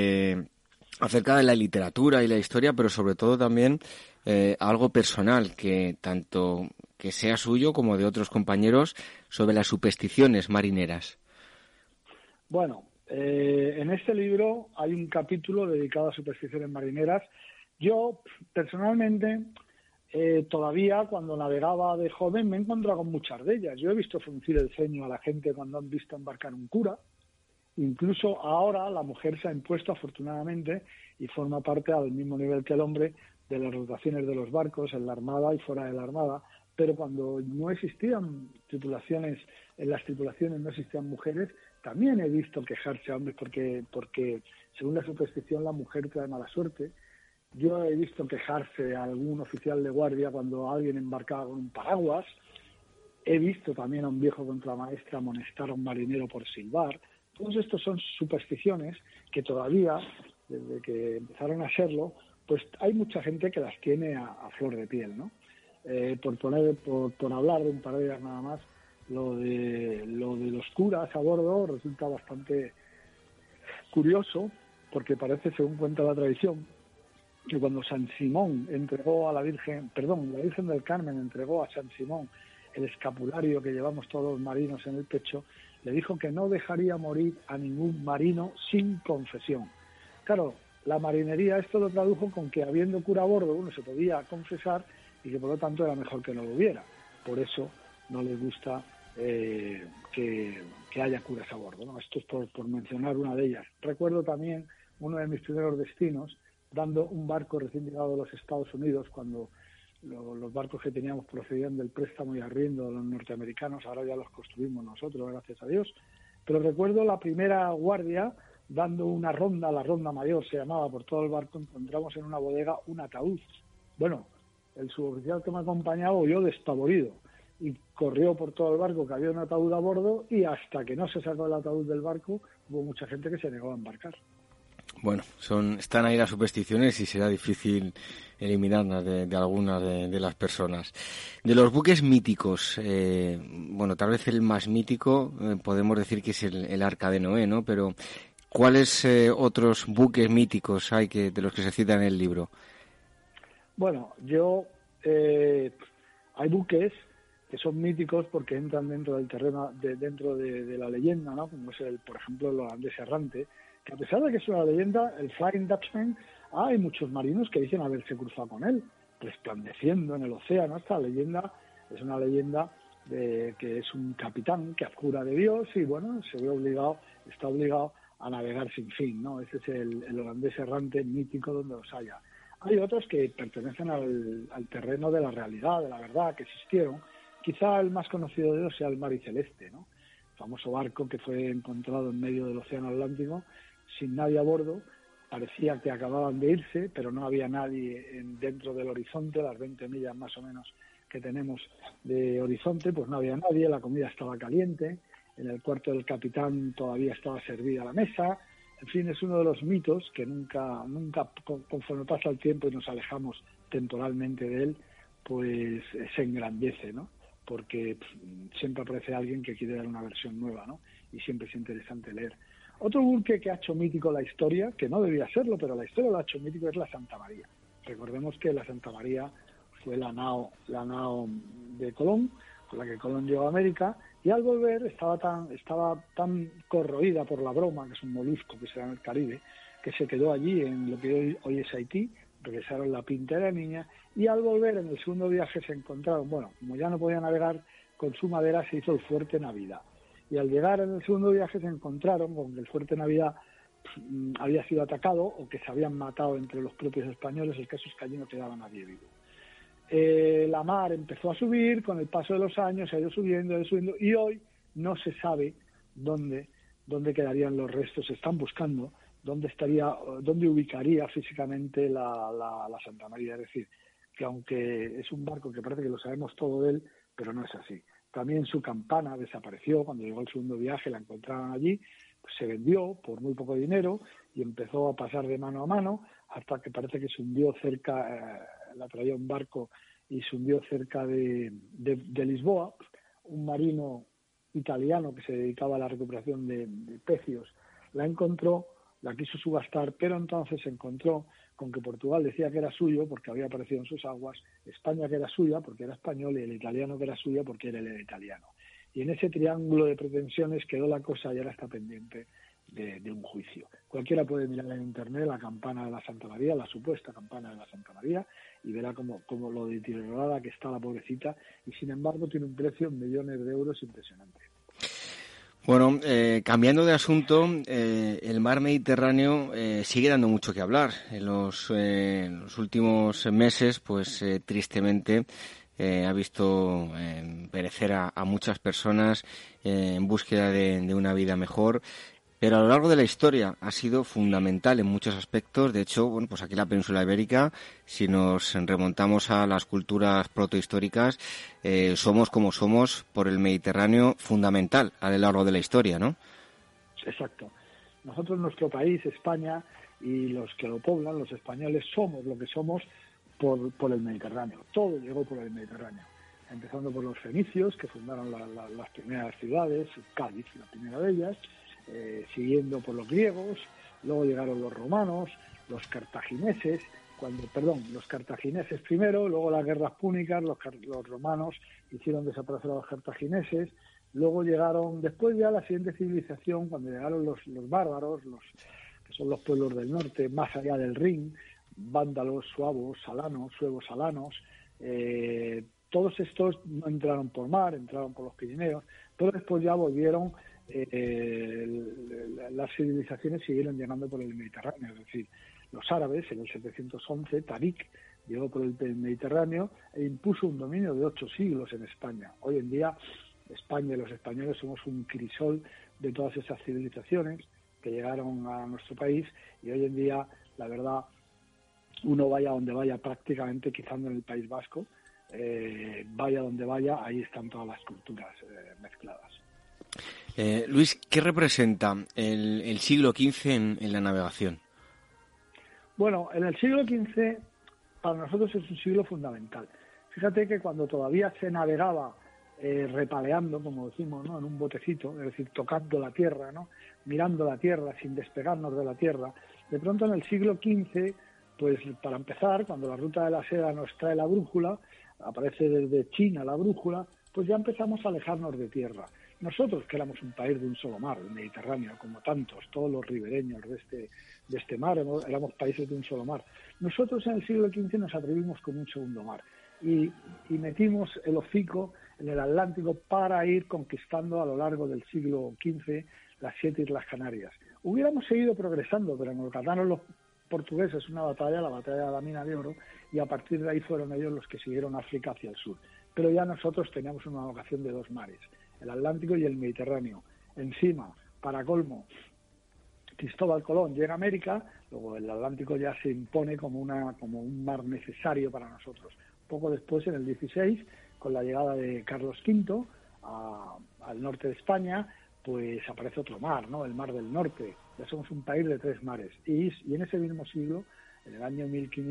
acerca de la literatura y la historia, pero sobre todo también algo personal, que tanto que sea suyo como de otros compañeros, sobre las supersticiones marineras? Bueno, en este libro hay un capítulo dedicado a supersticiones marineras. Yo, personalmente, todavía cuando navegaba de joven me he encontrado con muchas de ellas. Yo he visto fruncir el ceño a la gente cuando han visto embarcar un cura. Incluso ahora la mujer se ha impuesto, afortunadamente, y forma parte al mismo nivel que el hombre de las rotaciones de los barcos en la Armada y fuera de la Armada. Pero cuando no existían tripulaciones, en las tripulaciones no existían mujeres, también he visto quejarse a hombres porque según la superstición la mujer trae mala suerte. Yo he visto quejarse a algún oficial de guardia cuando alguien embarcaba con un paraguas. He visto también a un viejo contramaestre amonestar a un marinero por silbar. Todos estos son supersticiones que todavía, desde que empezaron a serlo, pues hay mucha gente que las tiene a flor de piel, ¿no? Por hablar de un par de días nada más, lo de los curas a bordo resulta bastante curioso, porque parece, según cuenta la tradición, que cuando San Simón entregó a la Virgen del Carmen entregó a San Simón el escapulario que llevamos todos los marinos en el pecho, le dijo que no dejaría morir a ningún marino sin confesión. Claro, la marinería esto lo tradujo con que habiendo cura a bordo uno se podía confesar y que por lo tanto era mejor que no lo hubiera. Por eso no les gusta que haya curas a bordo, ¿no? Esto es por mencionar una de ellas. Recuerdo también uno de mis primeros destinos, dando un barco recién llegado de los Estados Unidos, cuando los barcos que teníamos procedían del préstamo y arriendo de los norteamericanos, ahora ya los construimos nosotros, gracias a Dios. Pero recuerdo la primera guardia dando una ronda, la ronda mayor se llamaba, por todo el barco, encontramos en una bodega un ataúd. Bueno, el suboficial que me acompañaba oyó despavorido y corrió por todo el barco que había un ataúd a bordo, y hasta que no se sacó el ataúd del barco hubo mucha gente que se negó a embarcar. Bueno, están ahí las supersticiones y será difícil eliminarlas de algunas de las personas. De los buques míticos, bueno, tal vez el más mítico podemos decir que es el Arca de Noé, ¿no? Pero ¿cuáles otros buques míticos hay de los que se citan en el libro? Bueno, hay buques que son míticos porque entran dentro del terreno, dentro de la leyenda, ¿no? Como es por ejemplo, el holandés errante, que a pesar de que es una leyenda, el Flying Dutchman, hay muchos marinos que dicen haberse cruzado con él, resplandeciendo en el océano. Esta leyenda es una leyenda de que es un capitán que abjura de Dios y, bueno, está obligado a navegar sin fin, ¿no? Ese es el holandés errante mítico donde los haya. Hay otros que pertenecen al terreno de la realidad, de la verdad, que existieron. Quizá el más conocido de ellos sea el Mariceleste, ¿no? El famoso barco que fue encontrado en medio del océano Atlántico, sin nadie a bordo. Parecía que acababan de irse, pero no había nadie dentro del horizonte, las 20 millas más o menos que tenemos de horizonte, pues no había nadie, la comida estaba caliente, en el cuarto del capitán todavía estaba servida la mesa. En fin, es uno de los mitos que nunca, conforme pasa el tiempo y nos alejamos temporalmente de él, pues se engrandece, ¿no? Porque siempre aparece alguien que quiere dar una versión nueva, ¿no? Y siempre es interesante leer. Otro buque que ha hecho mítico la historia, que no debía serlo, pero la historia lo ha hecho mítico, es la Santa María. Recordemos que la Santa María fue la nao de Colón, con la que Colón llegó a América, y al volver estaba tan corroída por la broma, que es un molusco que se da en el Caribe, que se quedó allí en lo que hoy es Haití. Regresaron la Pinta de la Niña, y al volver en el segundo viaje se encontraron, bueno, como ya no podía navegar con su madera, se hizo el fuerte Navidad. Y al llegar en el segundo viaje se encontraron con que el Fuerte Navidad había sido atacado o que se habían matado entre los propios españoles. El caso es que allí no quedaba nadie vivo. La mar empezó a subir, con el paso de los años ha ido subiendo, y hoy no se sabe dónde quedarían los restos. Se están buscando dónde ubicaría físicamente la Santa María. Es decir, que aunque es un barco que parece que lo sabemos todo de él, pero no es así. También su campana desapareció. Cuando llegó el segundo viaje la encontraron allí, pues se vendió por muy poco dinero y empezó a pasar de mano a mano hasta que parece que se hundió cerca, la traía un barco y se hundió cerca de Lisboa. Un marino italiano que se dedicaba a la recuperación de pecios la encontró, la quiso subastar, pero entonces se encontró con que Portugal decía que era suyo porque había aparecido en sus aguas, España que era suya porque era español y el italiano que era suya porque era el italiano. Y en ese triángulo de pretensiones quedó la cosa y ahora está pendiente de un juicio. Cualquiera puede mirar en internet la campana de la Santa María, la supuesta campana de la Santa María, y verá cómo lo deteriorada que está la pobrecita, y sin embargo tiene un precio en millones de euros impresionante. Bueno, cambiando de asunto, el mar Mediterráneo sigue dando mucho que hablar. En los últimos meses, pues tristemente ha visto perecer a muchas personas en búsqueda de una vida mejor. Pero a lo largo de la historia ha sido fundamental en muchos aspectos. De hecho, bueno, pues aquí en la península ibérica, si nos remontamos a las culturas protohistóricas, somos como somos por el Mediterráneo, fundamental a lo largo de la historia, ¿no? Exacto. Nosotros, nuestro país, España, y los que lo poblan, los españoles, somos lo que somos por el Mediterráneo. Todo llegó por el Mediterráneo. Empezando por los fenicios, que fundaron las primeras ciudades, Cádiz, la primera de ellas, siguiendo por los griegos, luego llegaron los romanos, los cartagineses, los cartagineses primero, luego las guerras púnicas, los romanos hicieron desaparecer a los cartagineses, luego llegaron, después ya la siguiente civilización, cuando llegaron los bárbaros, que son los pueblos del norte, más allá del Rin, vándalos, suevos, salanos, todos estos no entraron por mar, entraron por los Pirineos, pero después ya volvieron. Las civilizaciones siguieron llegando por el Mediterráneo, es decir, los árabes en el 711, Tarik llegó por el Mediterráneo e impuso un dominio de 8 siglos en España. Hoy en día España y los españoles somos un crisol de todas esas civilizaciones que llegaron a nuestro país, y hoy en día, la verdad, uno vaya donde vaya, prácticamente, quizás en el País Vasco, vaya donde vaya, ahí están todas las culturas mezcladas. Luis, ¿qué representa el siglo XV en la navegación? Bueno, en el siglo XV para nosotros es un siglo fundamental. Fíjate que cuando todavía se navegaba repaleando, como decimos, ¿no?, en un botecito, es decir, tocando la tierra, ¿no?, mirando la tierra sin despegarnos de la tierra, de pronto en el siglo XV, pues para empezar, cuando la ruta de la seda nos trae la brújula, aparece desde China la brújula, pues ya empezamos a alejarnos de tierra. Nosotros, que éramos un país de un solo mar, el Mediterráneo, como tantos, todos los ribereños de este mar, éramos países de un solo mar. Nosotros en el siglo XV nos atrevimos con un segundo mar y metimos el hocico en el Atlántico para ir conquistando a lo largo del siglo XV las 7 Islas Canarias. Hubiéramos seguido progresando, pero nos ganaron los portugueses una batalla, la batalla de la Mina de Oro, y a partir de ahí fueron ellos los que siguieron África hacia el sur. Pero ya nosotros teníamos una vocación de 2 mares, el Atlántico y el Mediterráneo. Encima, para colmo, Cristóbal Colón llega a América, luego el Atlántico ya se impone como un mar necesario para nosotros. Poco después, en el 16, con la llegada de Carlos V al norte de España, pues aparece otro mar, ¿no?, el Mar del Norte. Ya somos un país de 3 mares. Y en ese mismo siglo, en el año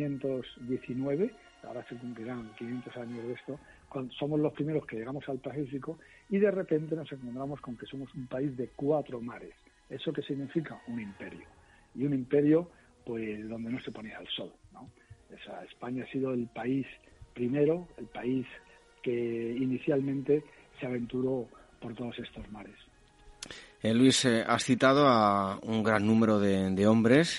1519, ahora se cumplirán 500 años de esto, somos los primeros que llegamos al Pacífico, y de repente nos encontramos con que somos un país de 4 mares. ¿Eso qué significa? Un imperio. Y un imperio, pues, donde no se ponía el sol, ¿no? España ha sido el país primero, el país que inicialmente se aventuró por todos estos mares. Luis, has citado a un gran número de hombres,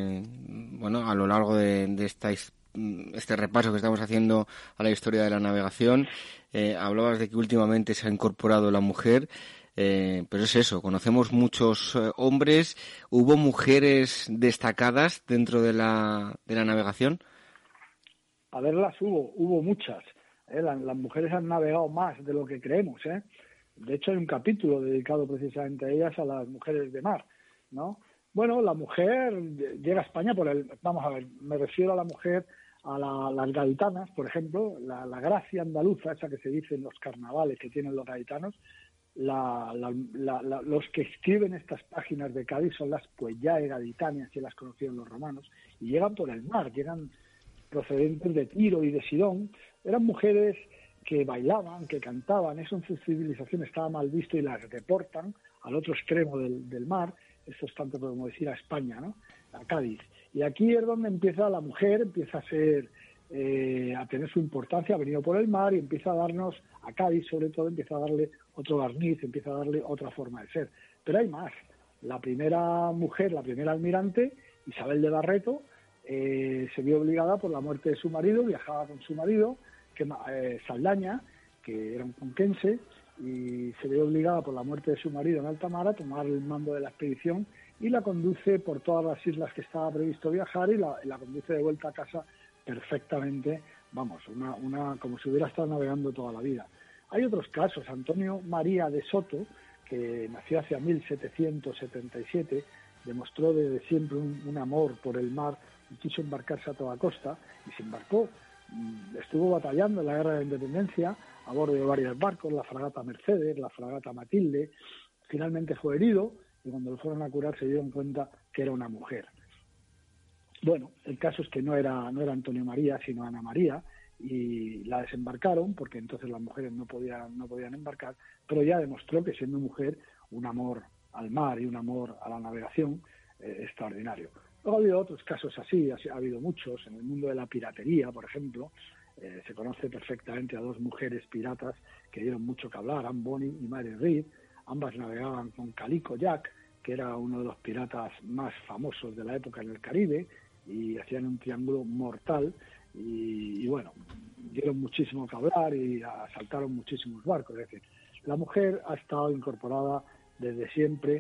a lo largo de este repaso que estamos haciendo a la historia de la navegación. Hablabas de que últimamente se ha incorporado la mujer. pero es eso, conocemos muchos hombres. ¿Hubo mujeres destacadas dentro de la navegación? A verlas hubo muchas. Las mujeres han navegado más de lo que creemos. De hecho, hay un capítulo dedicado precisamente a ellas, a las mujeres de mar, ¿no? Bueno, la mujer llega a España vamos a ver, me refiero a la mujer, a las gaditanas, por ejemplo, la gracia andaluza, esa que se dice en los carnavales que tienen los gaditanos. Los que escriben estas páginas de Cádiz son las Puellae gaditanas, que las conocieron los romanos, y llegan por el mar, llegan procedentes de Tiro y de Sidón. Eran mujeres que bailaban, que cantaban, eso en su civilización estaba mal visto y las deportan al otro extremo del mar. Eso es tanto como decir a España, ¿no? A Cádiz. Y aquí es donde empieza la mujer, empieza a ser, a tener su importancia, ha venido por el mar y empieza a darnos, a Cádiz sobre todo, empieza a darle otro barniz, empieza a darle otra forma de ser. Pero hay más. La primera mujer, la primera almirante, Isabel de Barreto, se vio obligada por la muerte de su marido, viajaba con su marido, Saldaña, que era un conquense, y se ve obligada por la muerte de su marido en alta mar a tomar el mando de la expedición y la conduce por todas las islas que estaba previsto viajar y la conduce de vuelta a casa perfectamente, vamos, como si hubiera estado navegando toda la vida. Hay otros casos. Antonio María de Soto, que nació hacia 1777, demostró desde siempre un amor por el mar y quiso embarcarse a toda costa y se embarcó. Estuvo batallando en la Guerra de la Independencia a bordo de varios barcos, la fragata Mercedes, la fragata Matilde. Finalmente fue herido y cuando lo fueron a curar se dieron cuenta que era una mujer. Bueno, el caso es que no era Antonio María, sino Ana María, y la desembarcaron porque entonces las mujeres no podían embarcar, pero ya demostró que siendo mujer un amor al mar y un amor a la navegación extraordinario. Luego ha habido otros casos así, ha habido muchos. En el mundo de la piratería, por ejemplo, se conoce perfectamente a dos mujeres piratas que dieron mucho que hablar, Anne Bonny y Mary Read. Ambas navegaban con Calico Jack, que era uno de los piratas más famosos de la época en el Caribe, y hacían un triángulo mortal y bueno, dieron muchísimo que hablar y asaltaron muchísimos barcos. Es decir, la mujer ha estado incorporada desde siempre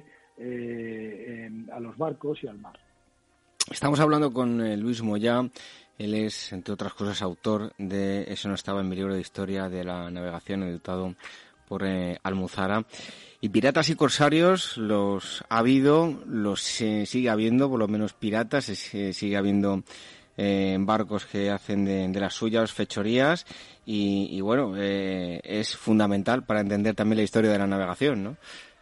a los barcos y al mar. Estamos hablando con Luis Moyá. Él es, entre otras cosas, autor de Eso no estaba en mi libro de historia de la navegación, editado por Almuzara. Y piratas y corsarios los ha habido, los sigue habiendo, por lo menos piratas, sigue habiendo barcos que hacen de las suyas fechorías y bueno, es fundamental para entender también la historia de la navegación, ¿no?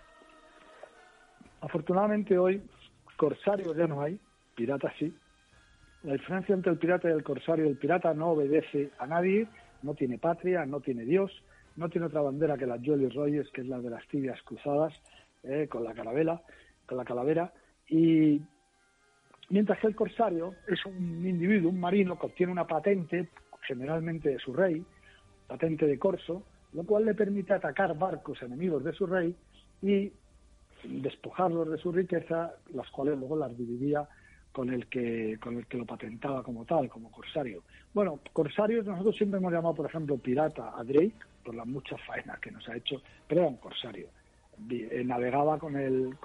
Afortunadamente hoy corsarios ya no hay, piratas sí. La diferencia entre el pirata y el corsario: el pirata no obedece a nadie, no tiene patria, no tiene Dios, no tiene otra bandera que la Jolly Rogers, que es la de las tibias cruzadas, con la calavera, y mientras que el corsario es un individuo, un marino que obtiene una patente, generalmente de su rey, patente de corso, lo cual le permite atacar barcos enemigos de su rey y despojarlos de su riqueza, las cuales luego las dividía con el que lo patentaba como tal, como corsario. Bueno, corsarios nosotros siempre hemos llamado, por ejemplo, pirata a Drake, por las muchas faenas que nos ha hecho, pero era un corsario. Navegaba con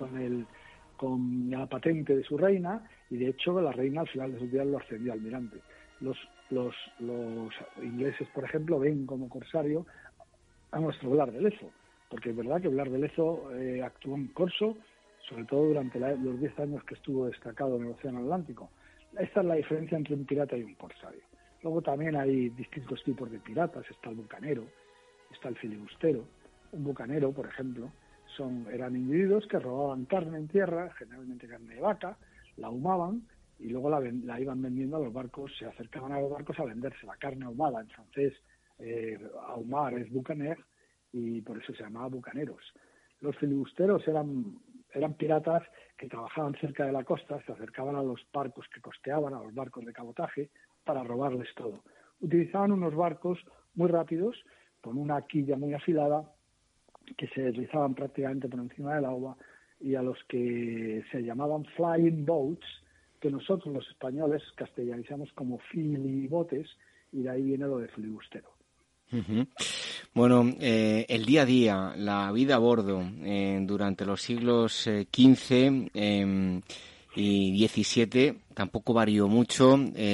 la patente de su reina, y de hecho la reina al final de sus días lo ascendió a almirante. Los ingleses, por ejemplo, ven como corsario a nuestro Blas de Lezo, porque es verdad que Blas de Lezo actuó en corso, sobre todo durante los 10 años que estuvo destacado en el Océano Atlántico. Esta es la diferencia entre un pirata y un corsario. Luego también hay distintos tipos de piratas: está el bucanero, está el filibustero. Un bucanero, por ejemplo, eran individuos que robaban carne en tierra, generalmente carne de vaca, la ahumaban y luego la iban vendiendo a los barcos, se acercaban a los barcos a venderse la carne ahumada. En francés, ahumar es bucaner, y por eso se llamaba bucaneros. Los filibusteros eran piratas que trabajaban cerca de la costa, se acercaban a los barcos que costeaban, a los barcos de cabotaje, para robarles todo. Utilizaban unos barcos muy rápidos, con una quilla muy afilada, que se deslizaban prácticamente por encima del agua, y a los que se llamaban flying boats, que nosotros los españoles castellanizamos como filibotes, y de ahí viene lo de filibustero. Uh-huh. Bueno, el día a día, la vida a bordo durante los siglos XV y XVII tampoco varió mucho.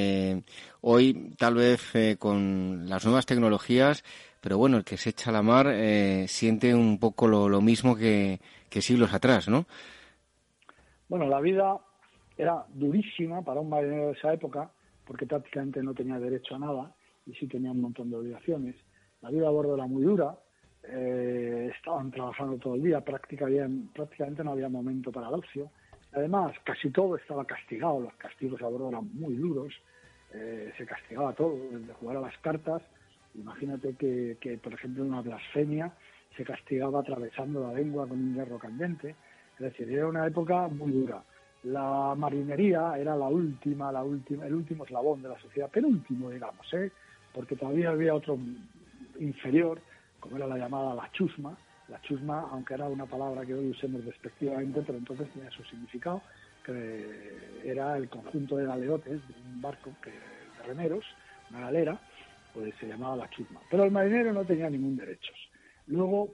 Hoy, tal vez con las nuevas tecnologías, pero bueno, el que se echa a la mar siente un poco lo mismo que siglos atrás, ¿no? Bueno, la vida era durísima para un marinero de esa época, porque prácticamente no tenía derecho a nada y sí tenía un montón de obligaciones. La vida a bordo era muy dura, estaban trabajando todo el día, prácticamente no había momento para el ocio. Además, casi todo estaba castigado, los castigos a bordo eran muy duros, se castigaba todo, desde jugar a las cartas. Imagínate que, por ejemplo, una blasfemia se castigaba atravesando la lengua con un hierro candente. Es decir, era una época muy dura. La marinería era el último eslabón de la sociedad, penúltimo, digamos, porque todavía había otro inferior, como era la llamada la chusma. La chusma, aunque era una palabra que hoy usemos despectivamente, pero entonces tenía su significado, que era el conjunto de galeotes de un barco de remeros, una galera, pues se llamaba la chusma. Pero el marinero no tenía ningún derecho. Luego,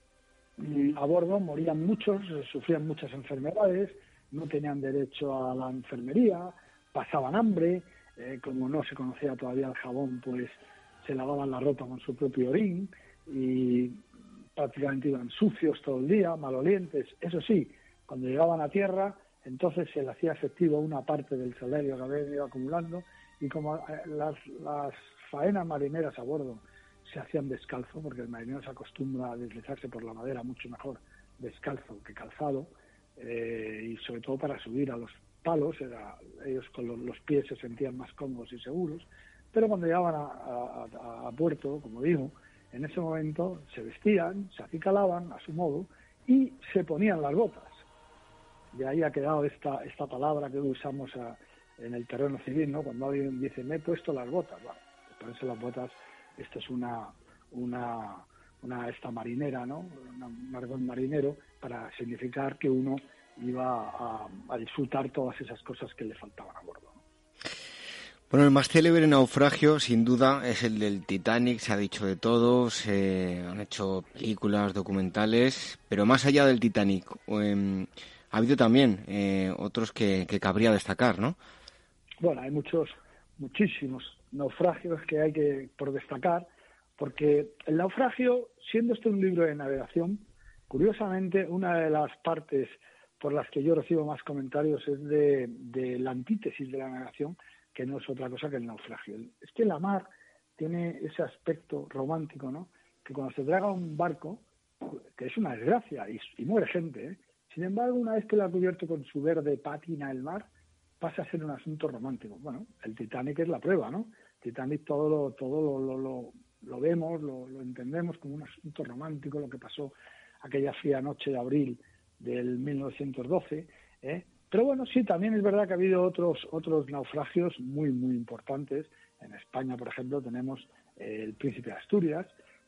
a bordo morían muchos, sufrían muchas enfermedades, no tenían derecho a la enfermería, pasaban hambre, como no se conocía todavía el jabón, pues se lavaban la ropa con su propio orín y prácticamente iban sucios todo el día, malolientes. Eso sí, cuando llegaban a tierra, entonces se le hacía efectivo una parte del salario que habían ido acumulando, y como las faenas marineras a bordo se hacían descalzo, porque el marinero se acostumbra a deslizarse por la madera mucho mejor descalzo que calzado, y sobre todo para subir a los palos, ellos con los pies se sentían más cómodos y seguros, pero cuando llegaban a puerto, como digo, en ese momento se vestían, se acicalaban a su modo y se ponían las botas. De ahí ha quedado esta palabra que usamos en el terreno civil, ¿no? Cuando alguien dice, me he puesto las botas, bueno, ponerse las botas, esto es esta marinera, ¿no? Un argón marinero para significar que uno iba a disfrutar todas esas cosas que le faltaban a bordo, ¿no? Bueno, el más célebre naufragio, sin duda, es el del Titanic. Se ha dicho de todo, se han hecho películas, documentales, pero más allá del Titanic, ha habido también otros que cabría destacar, ¿no? Bueno, hay muchísimos naufragios que hay por destacar, porque el naufragio, siendo esto un libro de navegación, curiosamente, una de las partes por las que yo recibo más comentarios es de la antítesis de la navegación, que no es otra cosa que el naufragio. Es que la mar tiene ese aspecto romántico, ¿no? Que cuando se traga un barco, que es una desgracia y muere gente, Sin embargo, una vez que lo ha cubierto con su verde pátina el mar, pasa a ser un asunto romántico. Bueno, el Titanic es la prueba, ¿no? Titanic todo lo vemos, lo entendemos como un asunto romántico, lo que pasó aquella fría noche de abril del 1912, Pero bueno, sí, también es verdad que ha habido otros naufragios muy, muy importantes. En España, por ejemplo, tenemos el Príncipe de Asturias,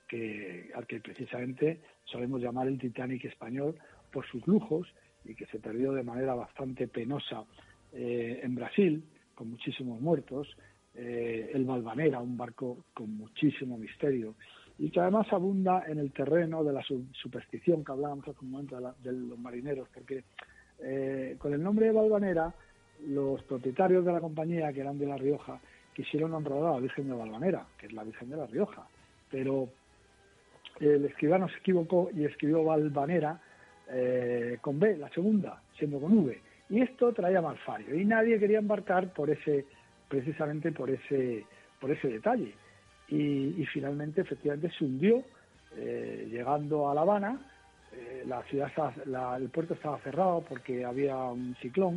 al que precisamente solemos llamar el Titanic español por sus lujos, y que se perdió de manera bastante penosa en Brasil, con muchísimos muertos. El Valvanera, un barco con muchísimo misterio, y que además abunda en el terreno de la superstición que hablábamos hace un momento de los marineros, porque con el nombre de Valvanera, los propietarios de la compañía, que eran de La Rioja, quisieron honrar a la Virgen de Valvanera, que es la Virgen de La Rioja, pero el escribano se equivocó y escribió Valvanera con B, la segunda, siendo con V, y esto traía malfario, y nadie quería embarcar precisamente por ese detalle, y finalmente efectivamente se hundió, llegando a La Habana. La ciudad el puerto estaba cerrado porque había un ciclón,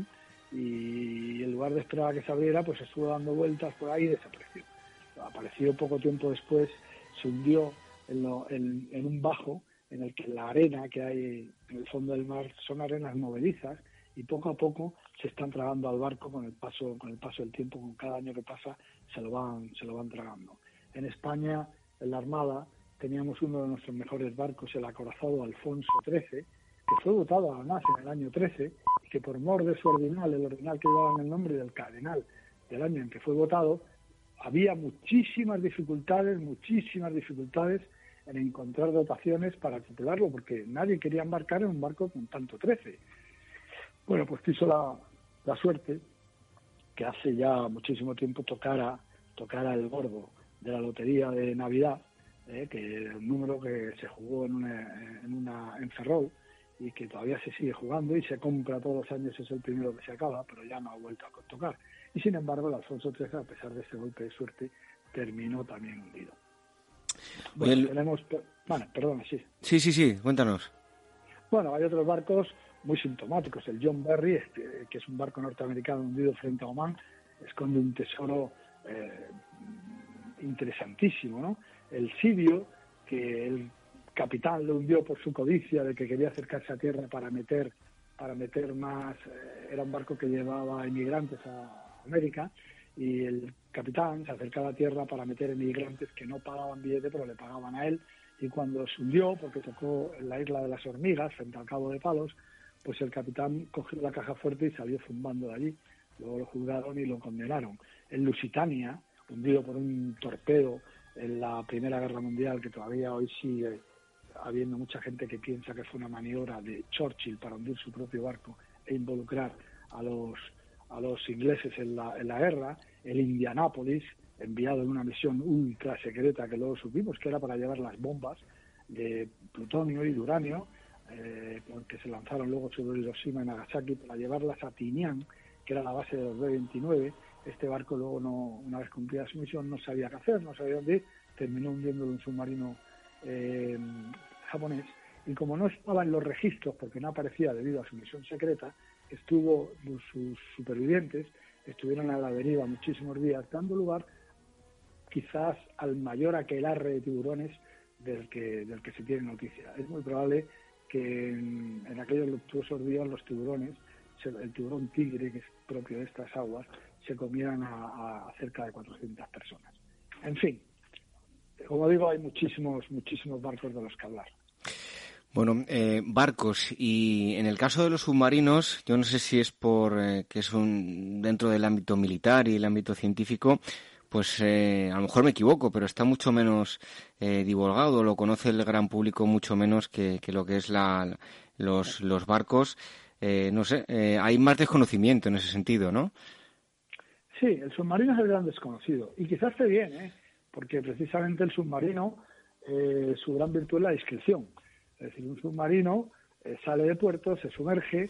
y en lugar de esperar a que se abriera, pues estuvo dando vueltas por ahí y desapareció. Apareció poco tiempo después, se hundió en un bajo en el que la arena que hay en el fondo del mar son arenas movedizas, y poco a poco se están tragando al barco con el paso del tiempo. Con cada año que pasa se lo van tragando. En España, en la Armada, teníamos uno de nuestros mejores barcos, el acorazado Alfonso XIII, que fue votado además en el año 13, y que por mor de su ordinal, el ordinal que llevaba en el nombre del cardenal del año en que fue votado, había muchísimas dificultades en encontrar dotaciones para tripularlo, porque nadie quería embarcar en un barco con tanto 13. Bueno, pues quiso la suerte que hace ya muchísimo tiempo tocara el gordo de la lotería de Navidad, que era un número que se jugó en Ferrol y que todavía se sigue jugando y se compra todos los años, es el primero que se acaba, pero ya no ha vuelto a tocar. Y sin embargo, el Alfonso XIII, a pesar de ese golpe de suerte, terminó también hundido. Bueno, tenemos... Bueno, perdona, sí. Sí, cuéntanos. Bueno, hay otros barcos muy sintomáticos. El John Berry, que es un barco norteamericano hundido frente a Omán, esconde un tesoro interesantísimo, ¿no? El Sirio, que el capitán lo hundió por su codicia de que quería acercarse a tierra para meter más, era un barco que llevaba inmigrantes a América, y el capitán se acercaba a tierra para meter inmigrantes que no pagaban billete, pero le pagaban a él, y cuando se hundió, porque tocó en la isla de las Hormigas, frente al Cabo de Palos, pues el capitán cogió la caja fuerte y salió zumbando de allí. Luego lo juzgaron y lo condenaron. El Lusitania, hundido por un torpedo en la Primera Guerra Mundial, que todavía hoy sigue habiendo mucha gente que piensa que fue una maniobra de Churchill para hundir su propio barco e involucrar a los ingleses en la guerra. El Indianápolis, enviado en una misión ultra secreta que luego supimos que era para llevar las bombas de plutonio y de uranio, que se lanzaron luego sobre Hiroshima y Nagasaki, para llevarlas a Tinian, que era la base de los B-29. Este barco luego, una vez cumplida su misión, no sabía qué hacer, no sabía dónde ir, terminó hundiéndolo un submarino japonés, y como no estaba en los registros porque no aparecía debido a su misión secreta, sus supervivientes estuvieron a la deriva muchísimos días, dando lugar quizás al mayor aquelarre de tiburones del que se tiene noticia. Es muy probable que en aquellos luctuosos días los tiburones, el tiburón tigre, que es propio de estas aguas, se comieran a cerca de 400 personas. En fin, como digo, hay muchísimos barcos de los que hablar. Bueno, barcos, y en el caso de los submarinos, yo no sé si es por que son dentro del ámbito militar y el ámbito científico, pues a lo mejor me equivoco, pero está mucho menos divulgado, lo conoce el gran público mucho menos que lo que es los barcos. No sé, hay más desconocimiento en ese sentido, ¿no? Sí, el submarino es el gran desconocido, y quizás esté bien, porque precisamente el submarino, su gran virtud es la discreción. Es decir, un submarino sale de puerto, se sumerge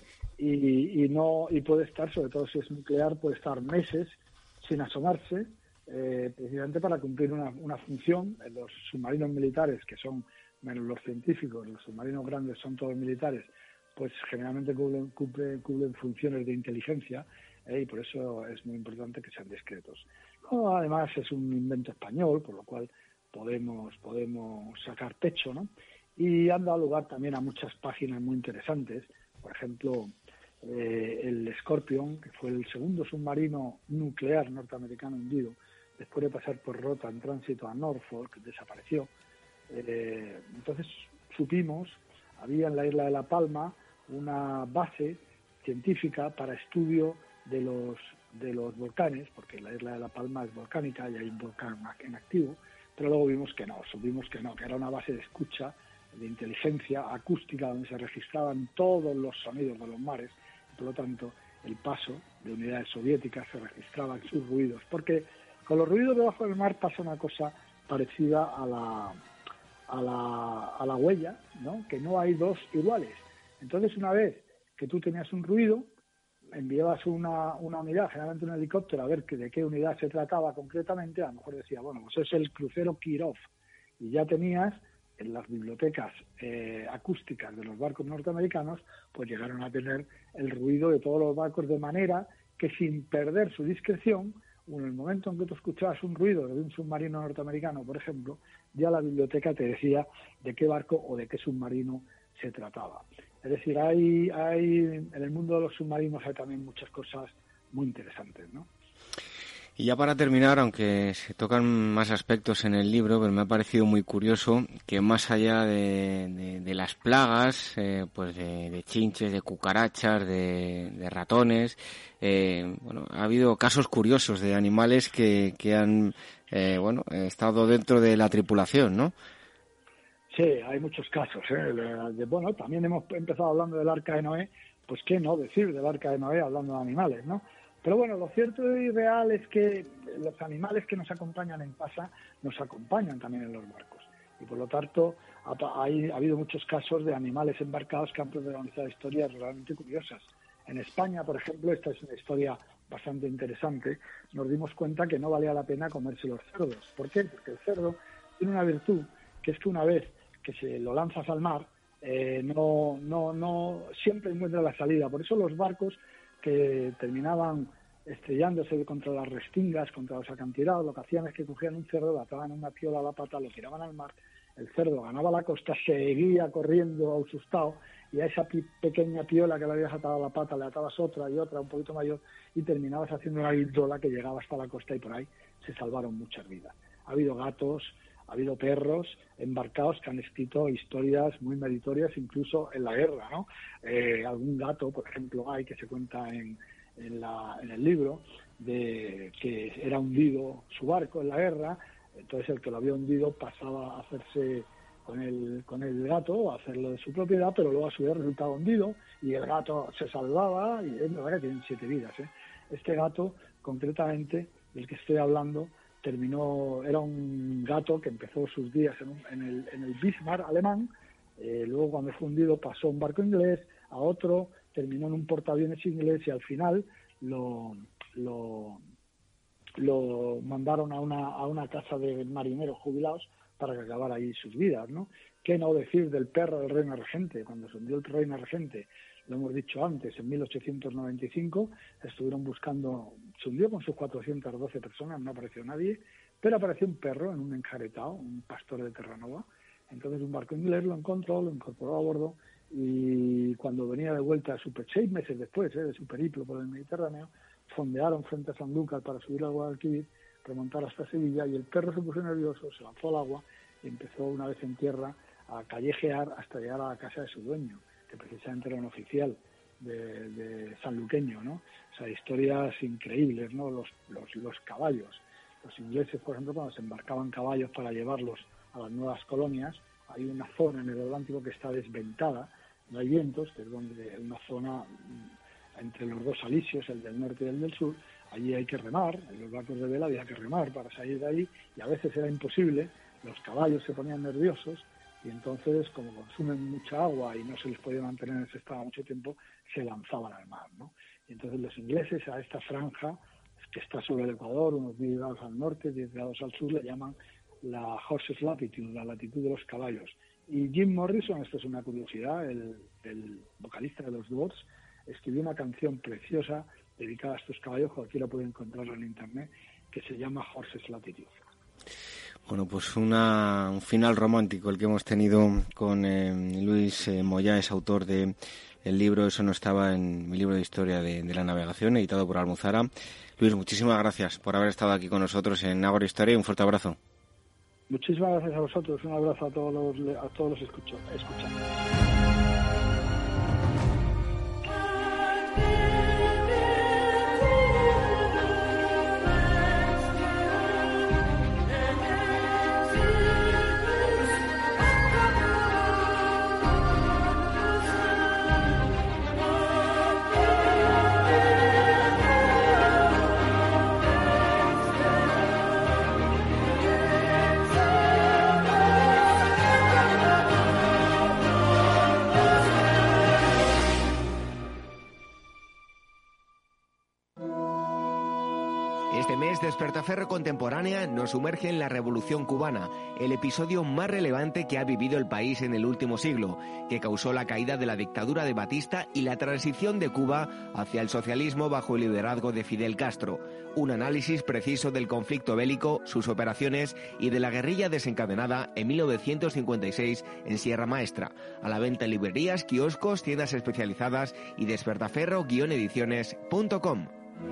y puede estar, sobre todo si es nuclear, puede estar meses sin asomarse, precisamente para cumplir una función. Los submarinos militares, que son menos los científicos, los submarinos grandes son todos militares, pues generalmente cumplen funciones de inteligencia, y por eso es muy importante que sean discretos. Además es un invento español, por lo cual podemos sacar pecho, ¿no? Y han dado lugar también a muchas páginas muy interesantes. Por ejemplo, el Scorpion, que fue el segundo submarino nuclear norteamericano hundido, después de pasar por Rota en tránsito a Norfolk, desapareció. Entonces supimos, había en la isla de La Palma una base científica para estudio de los volcanes, porque la isla de La Palma es volcánica y hay un volcán en activo, pero luego supimos que era una base de escucha, de inteligencia acústica, donde se registraban todos los sonidos de los mares, y por lo tanto el paso de unidades soviéticas se registraban sus ruidos, porque con los ruidos debajo del mar pasa una cosa parecida a la huella, ¿no? Que no hay dos iguales. Entonces, una vez que tú tenías un ruido, enviabas una unidad, generalmente un helicóptero, a ver de qué unidad se trataba concretamente. A lo mejor decía, bueno, pues es el crucero Kirov, y ya tenías en las bibliotecas acústicas de los barcos norteamericanos, pues llegaron a tener el ruido de todos los barcos, de manera que sin perder su discreción, en el momento en que tú escuchabas un ruido de un submarino norteamericano, por ejemplo, ya la biblioteca te decía de qué barco o de qué submarino se trataba. Es decir, hay en el mundo de los submarinos hay también muchas cosas muy interesantes, ¿no? Y ya para terminar, aunque se tocan más aspectos en el libro, pero me ha parecido muy curioso que más allá de las plagas, pues de chinches, de cucarachas, de ratones, ha habido casos curiosos de animales que han estado dentro de la tripulación, ¿no? Sí, hay muchos casos. Bueno, también hemos empezado hablando del Arca de Noé, pues qué no decir del Arca de Noé hablando de animales, ¿no? Pero bueno, lo cierto y real es que los animales que nos acompañan en casa nos acompañan también en los barcos. Y por lo tanto, ha habido muchos casos de animales embarcados que han protagonizado historias realmente curiosas. En España, por ejemplo, esta es una historia bastante interesante. Nos dimos cuenta que no valía la pena comerse los cerdos. ¿Por qué? Porque el cerdo tiene una virtud, que es que una vez que se lo lanzas al mar, no siempre encuentra la salida. Por eso los barcos que terminaban estrellándose contra las restingas, contra los acantilados, lo que hacían es que cogían un cerdo, le ataban una piola a la pata, lo tiraban al mar, el cerdo ganaba la costa, seguía corriendo asustado, y a esa pequeña piola que le habías atado a la pata le atabas otra y otra un poquito mayor, y terminabas haciendo una guindola que llegaba hasta la costa, y por ahí se salvaron muchas vidas. Ha habido gatos, ha habido perros embarcados que han escrito historias muy meritorias, incluso en la guerra, ¿no? Algún gato, por ejemplo, hay que se cuenta en el libro, de que era hundido su barco en la guerra, entonces el que lo había hundido pasaba a hacerse con el gato, a hacerlo de su propiedad, pero luego a su vez resultaba hundido y el gato se salvaba, y es verdad que tienen 7 vidas. Este gato, concretamente, del que estoy hablando, era un gato que empezó sus días en el Bismarck alemán, luego cuando fue hundido pasó a un barco inglés, a otro, terminó en un portaaviones inglés y al final lo mandaron a una casa de marineros jubilados para que acabara ahí sus vidas, ¿no? ¿Qué no decir del perro del Reina Regente? Cuando se hundió el Reina Regente, lo hemos dicho antes, en 1895, estuvieron buscando, se hundió con sus 412 personas, no apareció nadie, pero apareció un perro en un enjaretado, un pastor de Terranova. Entonces un barco inglés lo encontró, lo incorporó a bordo, y cuando venía de vuelta, 6 meses después de su periplo por el Mediterráneo, fondearon frente a Sanlúcar para subir al Guadalquivir, remontar hasta Sevilla, y el perro se puso nervioso, se lanzó al agua y empezó, una vez en tierra, a callejear hasta llegar a la casa de su dueño, que precisamente era un oficial de sanluqueño, ¿no? O sea, historias increíbles, ¿no? Los caballos. Los ingleses, por ejemplo, cuando se embarcaban caballos para llevarlos a las nuevas colonias, hay una zona en el Atlántico que está desventada, no hay vientos, que es donde una zona entre los dos alisios, el del norte y el del sur, allí hay que remar, en los barcos de vela había que remar para salir de ahí, y a veces era imposible, los caballos se ponían nerviosos, y entonces, como consumen mucha agua y no se les podía mantener en ese estado mucho tiempo, se lanzaban al mar, ¿no? Y entonces los ingleses a esta franja, que está sobre el Ecuador, unos 10 grados al norte, 10 grados al sur, le llaman la Horses Latitude, la latitud de los caballos. Y Jim Morrison, esto es una curiosidad, el vocalista de los Doors, escribió una canción preciosa dedicada a estos caballos, cualquiera puede encontrarla en internet, que se llama Horses Latitude. Bueno, pues un final romántico el que hemos tenido con Luis Moyá, autor de el libro Eso no estaba en mi libro de historia de la navegación, editado por Almuzara. Luis, muchísimas gracias por haber estado aquí con nosotros en Ágora Historia, y un fuerte abrazo. Muchísimas gracias a vosotros, un abrazo a todos los escuchantes. Despertaferro Contemporánea nos sumerge en la Revolución Cubana, el episodio más relevante que ha vivido el país en el último siglo, que causó la caída de la dictadura de Batista y la transición de Cuba hacia el socialismo bajo el liderazgo de Fidel Castro. Un análisis preciso del conflicto bélico, sus operaciones y de la guerrilla desencadenada en 1956 en Sierra Maestra. A la venta en librerías, kioscos, tiendas especializadas y despertaferro-ediciones.com.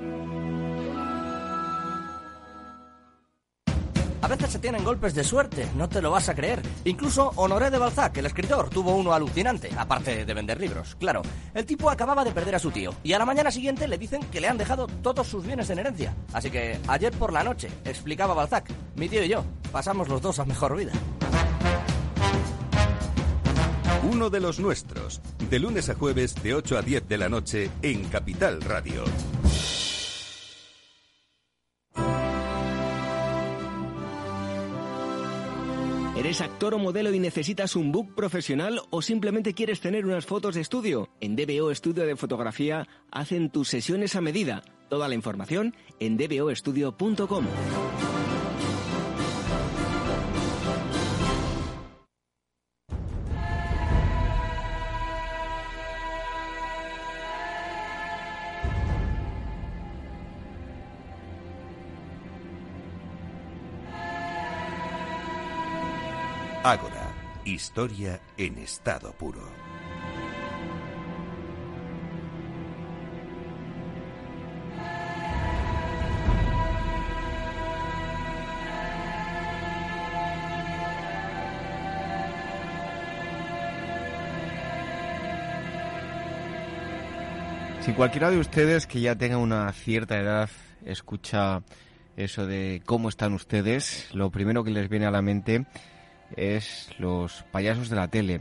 A veces se tienen golpes de suerte, no te lo vas a creer. Incluso Honoré de Balzac, el escritor, tuvo uno alucinante, aparte de vender libros. Claro, el tipo acababa de perder a su tío y a la mañana siguiente le dicen que le han dejado todos sus bienes en herencia. Así que ayer por la noche, explicaba Balzac, mi tío y yo pasamos los dos a mejor vida. Uno de los nuestros, de lunes a jueves de 8 a 10 de la noche en Capital Radio. ¿Eres actor o modelo y necesitas un book profesional o simplemente quieres tener unas fotos de estudio? En DBO Estudio de Fotografía hacen tus sesiones a medida. Toda la información en dboestudio.com. Ágora, historia en estado puro. Si cualquiera de ustedes que ya tenga una cierta edad escucha eso de cómo están ustedes, lo primero que les viene a la mente es los payasos de la tele.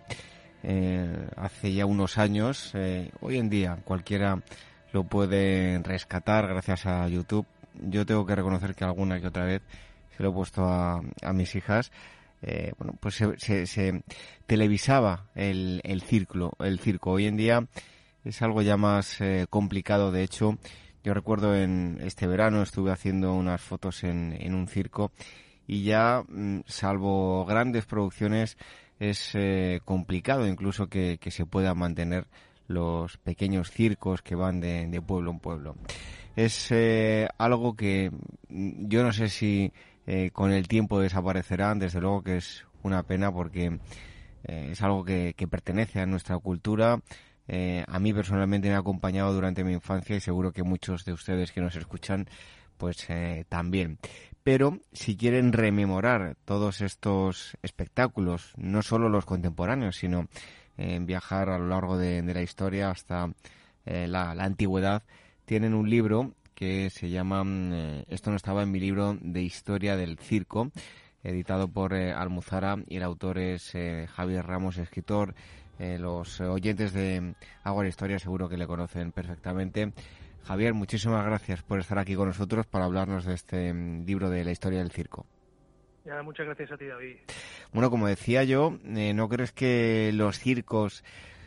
Hace ya unos años, hoy en día cualquiera lo puede rescatar gracias a YouTube. Yo tengo que reconocer que alguna que otra vez se lo he puesto a mis hijas. Pues se televisaba el circo. Hoy en día es algo ya más complicado. De hecho, yo recuerdo en este verano estuve haciendo unas fotos en un circo y ya, salvo grandes producciones, es complicado incluso que se puedan mantener los pequeños circos que van de pueblo en pueblo. Es algo que yo no sé si con el tiempo desaparecerán. Desde luego que es una pena porque es algo que pertenece a nuestra cultura. A mí personalmente me ha acompañado durante mi infancia y seguro que muchos de ustedes que nos escuchan pues también. Pero si quieren rememorar todos estos espectáculos, no solo los contemporáneos, sino viajar a lo largo de la historia hasta la antigüedad, tienen un libro que se llama Esto no estaba en mi libro de historia del circo, editado por Almuzara, y el autor es Javier Ramos, escritor. Los oyentes de Ágora Historia seguro que le conocen perfectamente. Javier, muchísimas gracias por estar aquí con nosotros para hablarnos de este libro de la historia del circo. Ya, muchas gracias a ti, David. Bueno, como decía yo, ¿no crees que los circos,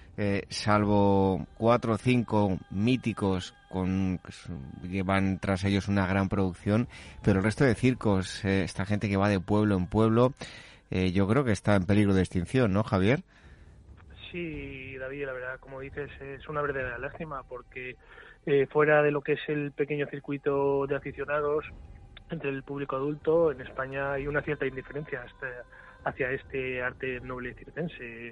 salvo 4 o 5 míticos llevan tras ellos una gran producción, pero el resto de circos, esta gente que va de pueblo en pueblo, yo creo que está en peligro de extinción, ¿no, Javier? Sí, David, la verdad, como dices, es una verdadera lástima porque fuera de lo que es el pequeño circuito de aficionados entre el público adulto, en España hay una cierta indiferencia hacia este arte noble circense.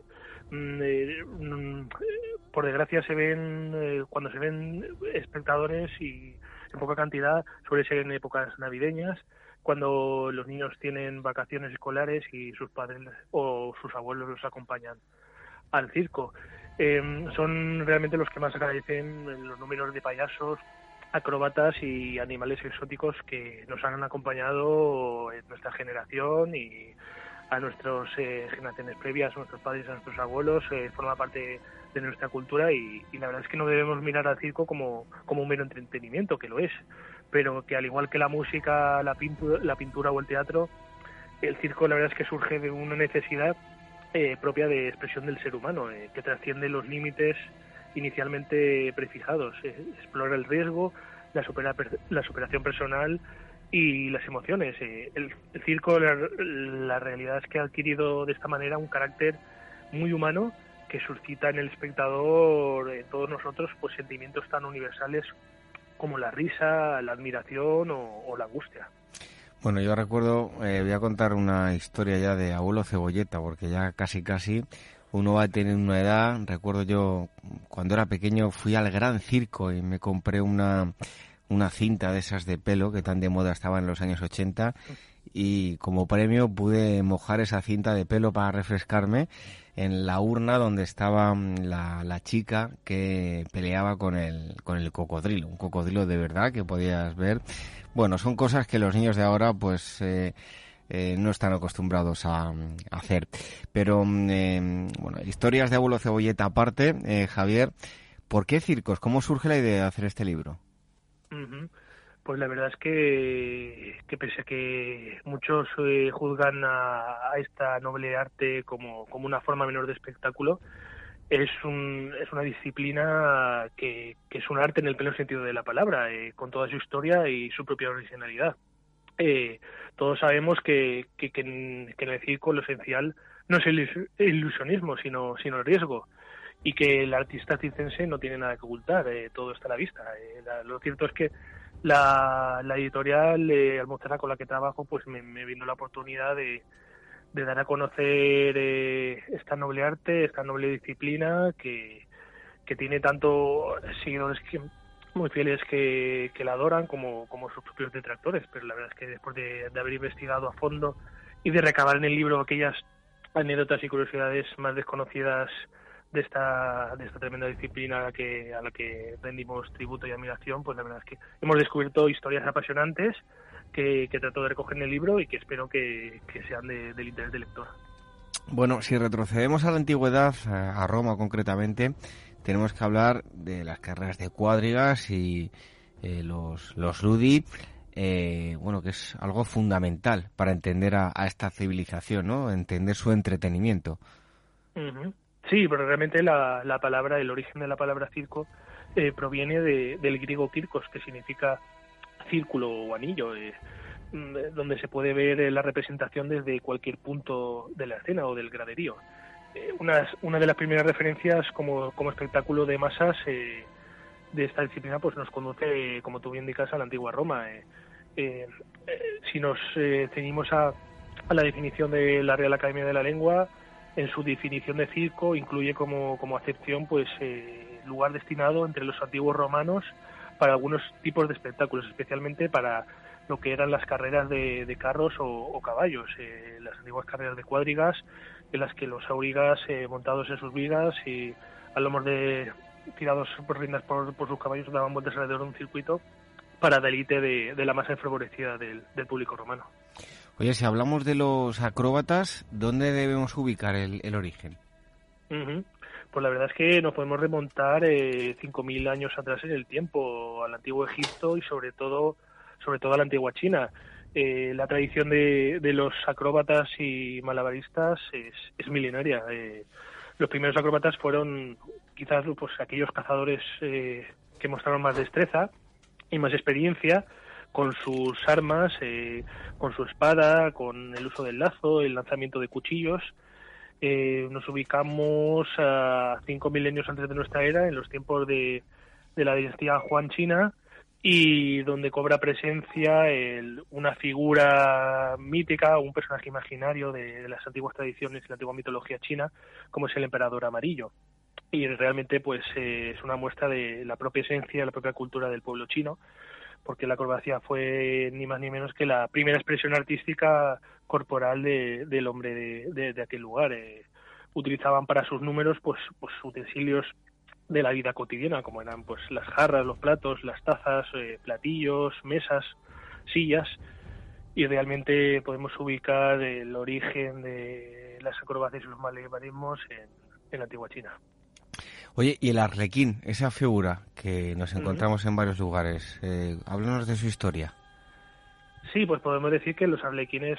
Por desgracia cuando se ven espectadores y en poca cantidad, suele ser en épocas navideñas, cuando los niños tienen vacaciones escolares y sus padres o sus abuelos los acompañan al circo. Son realmente los que más agradecen los números de payasos, acróbatas y animales exóticos que nos han acompañado en nuestra generación y a nuestras generaciones previas, a nuestros padres, a nuestros abuelos. Forma parte de nuestra cultura y la verdad es que no debemos mirar al circo como un mero entretenimiento, que lo es, pero que al igual que la música, la pintura o el teatro, el circo la verdad es que surge de una necesidad propia de expresión del ser humano, que trasciende los límites inicialmente prefijados. Explora el riesgo, la superación personal y las emociones. El circo, la realidad es que ha adquirido de esta manera un carácter muy humano que suscita en el espectador, en todos nosotros, pues sentimientos tan universales como la risa, la admiración o la angustia. Bueno, yo recuerdo, voy a contar una historia ya de abuelo Cebolleta, porque ya casi uno va a tener una edad. Recuerdo yo, cuando era pequeño, fui al Gran Circo y me compré una cinta de esas de pelo que tan de moda estaba en los años 80, y como premio pude mojar esa cinta de pelo para refrescarme en la urna donde estaba la chica que peleaba con el cocodrilo, un cocodrilo de verdad que podías ver. Bueno, son cosas que los niños de ahora pues no están acostumbrados a hacer. Pero, bueno, historias de Abuelo Cebolleta aparte, Javier, ¿por qué circos? ¿Cómo surge la idea de hacer este libro? Pues la verdad es que pese a que muchos juzgan a esta noble arte como una forma menor de espectáculo, es una disciplina que es un arte en el pleno sentido de la palabra, con toda su historia y su propia originalidad. Todos sabemos que en el circo lo esencial no es el ilusionismo, sino el riesgo, y que el artista circense no tiene nada que ocultar, todo está a la vista. Lo cierto es que la editorial Almozara, con la que trabajo, pues me vino la oportunidad de dar a conocer esta noble arte, esta noble disciplina que tiene tanto seguidores muy fieles que la adoran como sus propios detractores. Pero la verdad es que después de haber investigado a fondo y de recabar en el libro aquellas anécdotas y curiosidades más desconocidas de esta tremenda disciplina a la que rendimos tributo y admiración, pues la verdad es que hemos descubierto historias apasionantes que trato de recoger en el libro y que espero que sean del interés del lector. Bueno, si retrocedemos a la antigüedad, a Roma concretamente, tenemos que hablar de las carreras de cuadrigas y los ludi, bueno, que es algo fundamental para entender a esta civilización, ¿no? Entender su entretenimiento. Uh-huh. Sí, pero realmente la palabra, el origen de la palabra circo proviene del griego kirkos, que significa círculo o anillo, donde se puede ver la representación desde cualquier punto de la escena o del graderío. Una de las primeras referencias como espectáculo de masas de esta disciplina pues nos conduce, como tú bien indicas, a la antigua Roma. Si nos ceñimos a la definición de la Real Academia de la Lengua, en su definición de circo incluye como acepción pues lugar destinado entre los antiguos romanos para algunos tipos de espectáculos, especialmente para lo que eran las carreras de carros o caballos, las antiguas carreras de cuadrigas, en las que los aurigas montados en sus vigas y a lomos tirados por riendas por sus caballos daban vueltas alrededor de un circuito para deleite de la masa enfervorecida del público romano. Oye, si hablamos de los acróbatas, ¿dónde debemos ubicar el origen? Uh-huh. Pues la verdad es que nos podemos remontar 5.000 años atrás en el tiempo, al antiguo Egipto y sobre todo a la antigua China. La tradición de los acróbatas y malabaristas es milenaria. Los primeros acróbatas fueron quizás pues aquellos cazadores que mostraron más destreza y más experiencia con sus armas, con su espada, con el uso del lazo, el lanzamiento de cuchillos. Nos ubicamos a 5 milenios antes de nuestra era, en los tiempos de la dinastía Juan China, y donde cobra presencia una figura mítica, un personaje imaginario de las antiguas tradiciones y la antigua mitología china, como es el emperador amarillo. Y realmente pues es una muestra de la propia esencia, la propia cultura del pueblo chino, porque la acrobacia fue ni más ni menos que la primera expresión artística corporal del hombre de aquel lugar. Utilizaban para sus números pues utensilios de la vida cotidiana, como eran pues las jarras, los platos, las tazas, platillos, mesas, sillas, y realmente podemos ubicar el origen de las acrobacias y los malabarismos en la antigua China. Oye, y el arlequín, esa figura que nos encontramos en varios lugares, háblanos de su historia. Sí, pues podemos decir que los arlequines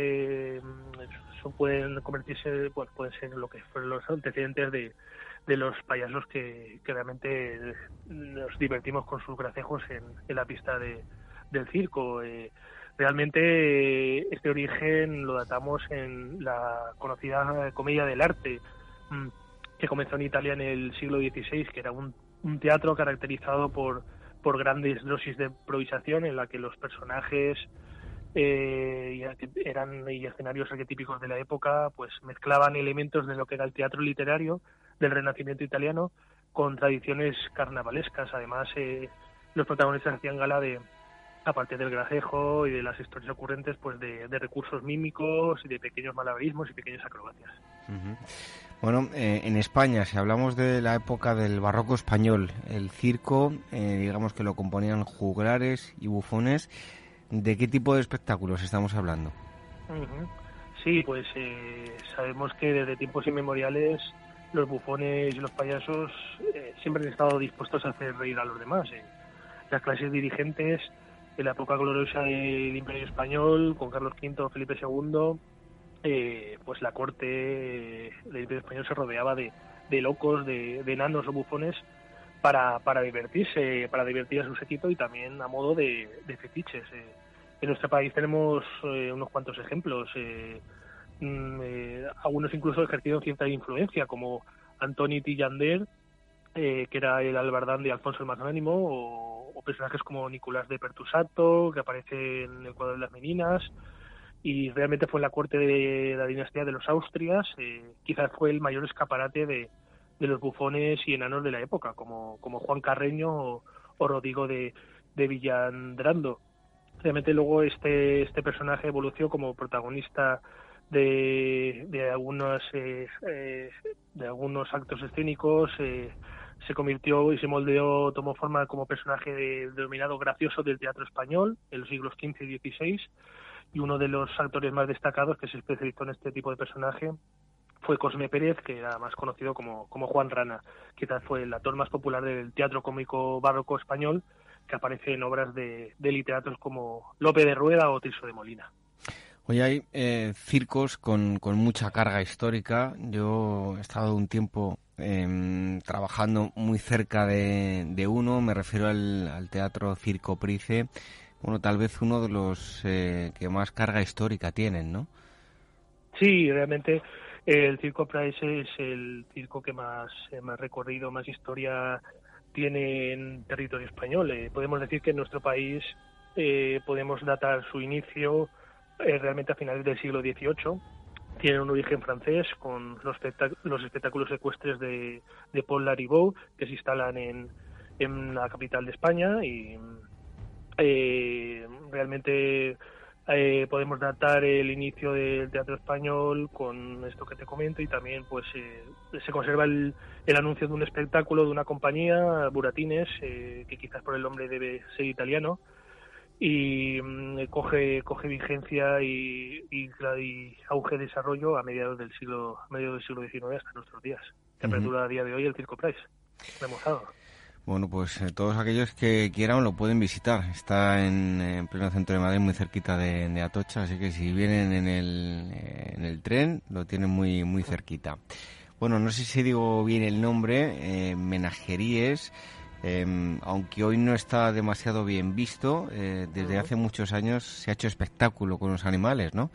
pueden convertirse, bueno, pueden ser lo que fueron los antecedentes de los payasos que realmente nos divertimos con sus gracejos en la pista del circo. Realmente este origen lo datamos en la conocida Comedia del Arte, que comenzó en Italia en el siglo XVI, que era un teatro caracterizado por grandes dosis de improvisación, en la que los personajes y escenarios arquetípicos de la época pues mezclaban elementos de lo que era el teatro literario del Renacimiento italiano con tradiciones carnavalescas. Además, los protagonistas hacían gala aparte del gracejo y de las historias ocurrentes, pues de recursos mímicos y de pequeños malabarismos y pequeñas acrobacias. Uh-huh. Bueno, en España, si hablamos de la época del barroco español, el circo, digamos que lo componían juglares y bufones. ¿De qué tipo de espectáculos estamos hablando? Sí, pues sabemos que desde tiempos inmemoriales los bufones y los payasos siempre han estado dispuestos a hacer reír a los demás. Las clases dirigentes de la época gloriosa del Imperio Español, con Carlos V, Felipe II, pues la corte del Imperio Español se rodeaba de locos, de enanos o bufones para divertirse, para divertir a su séquito y también a modo de fetiches. En nuestro país tenemos unos cuantos ejemplos, algunos incluso ejercieron cierta influencia, como Antoni Tillander, que era el albardán de Alfonso el Magnánimo, o personajes como Nicolás de Pertusato, que aparece en el cuadro de las Meninas, y realmente fue en la corte de la dinastía de los Austrias, quizás fue el mayor escaparate de los bufones y enanos de la época, como Juan Carreño o Rodrigo de Villandrando. Realmente luego este personaje evolucionó como protagonista de algunos actos escénicos, se convirtió y se moldeó, tomó forma como personaje denominado gracioso del teatro español en los siglos XV y XVI, y uno de los actores más destacados que se especializó en este tipo de personaje fue Cosme Pérez, que era más conocido como Juan Rana. Quizás fue el actor más popular del teatro cómico barroco español, que aparece en obras de literatos como Lope de Rueda o Tirso de Molina. Hoy hay circos con mucha carga histórica. Yo he estado un tiempo trabajando muy cerca de uno, me refiero al Teatro Circo Price. Bueno, tal vez uno de los que más carga histórica tienen, ¿no? Sí, realmente el Circo Price es el circo que más recorrido, más historia tiene en territorio español. Podemos decir que en nuestro país podemos datar su inicio realmente a finales del siglo XVIII. Tiene un origen francés con los espectáculos ecuestres de Paul Laribout, que se instalan en la capital de España, y realmente podemos datar el inicio del teatro español con esto que te comento, y también pues se conserva el anuncio de un espectáculo de una compañía, Buratines, que quizás por el nombre debe ser italiano, y coge vigencia y auge de desarrollo a mediados del siglo XIX hasta nuestros días, que apertura a día de hoy el Circo Price, remozado. Bueno, pues todos aquellos que quieran lo pueden visitar. Está en pleno centro de Madrid, muy cerquita de Atocha, así que si vienen en el tren, lo tienen muy muy cerquita. Bueno, no sé si digo bien el nombre, Menageries, aunque hoy no está demasiado bien visto, desde hace muchos años se ha hecho espectáculo con los animales, ¿no?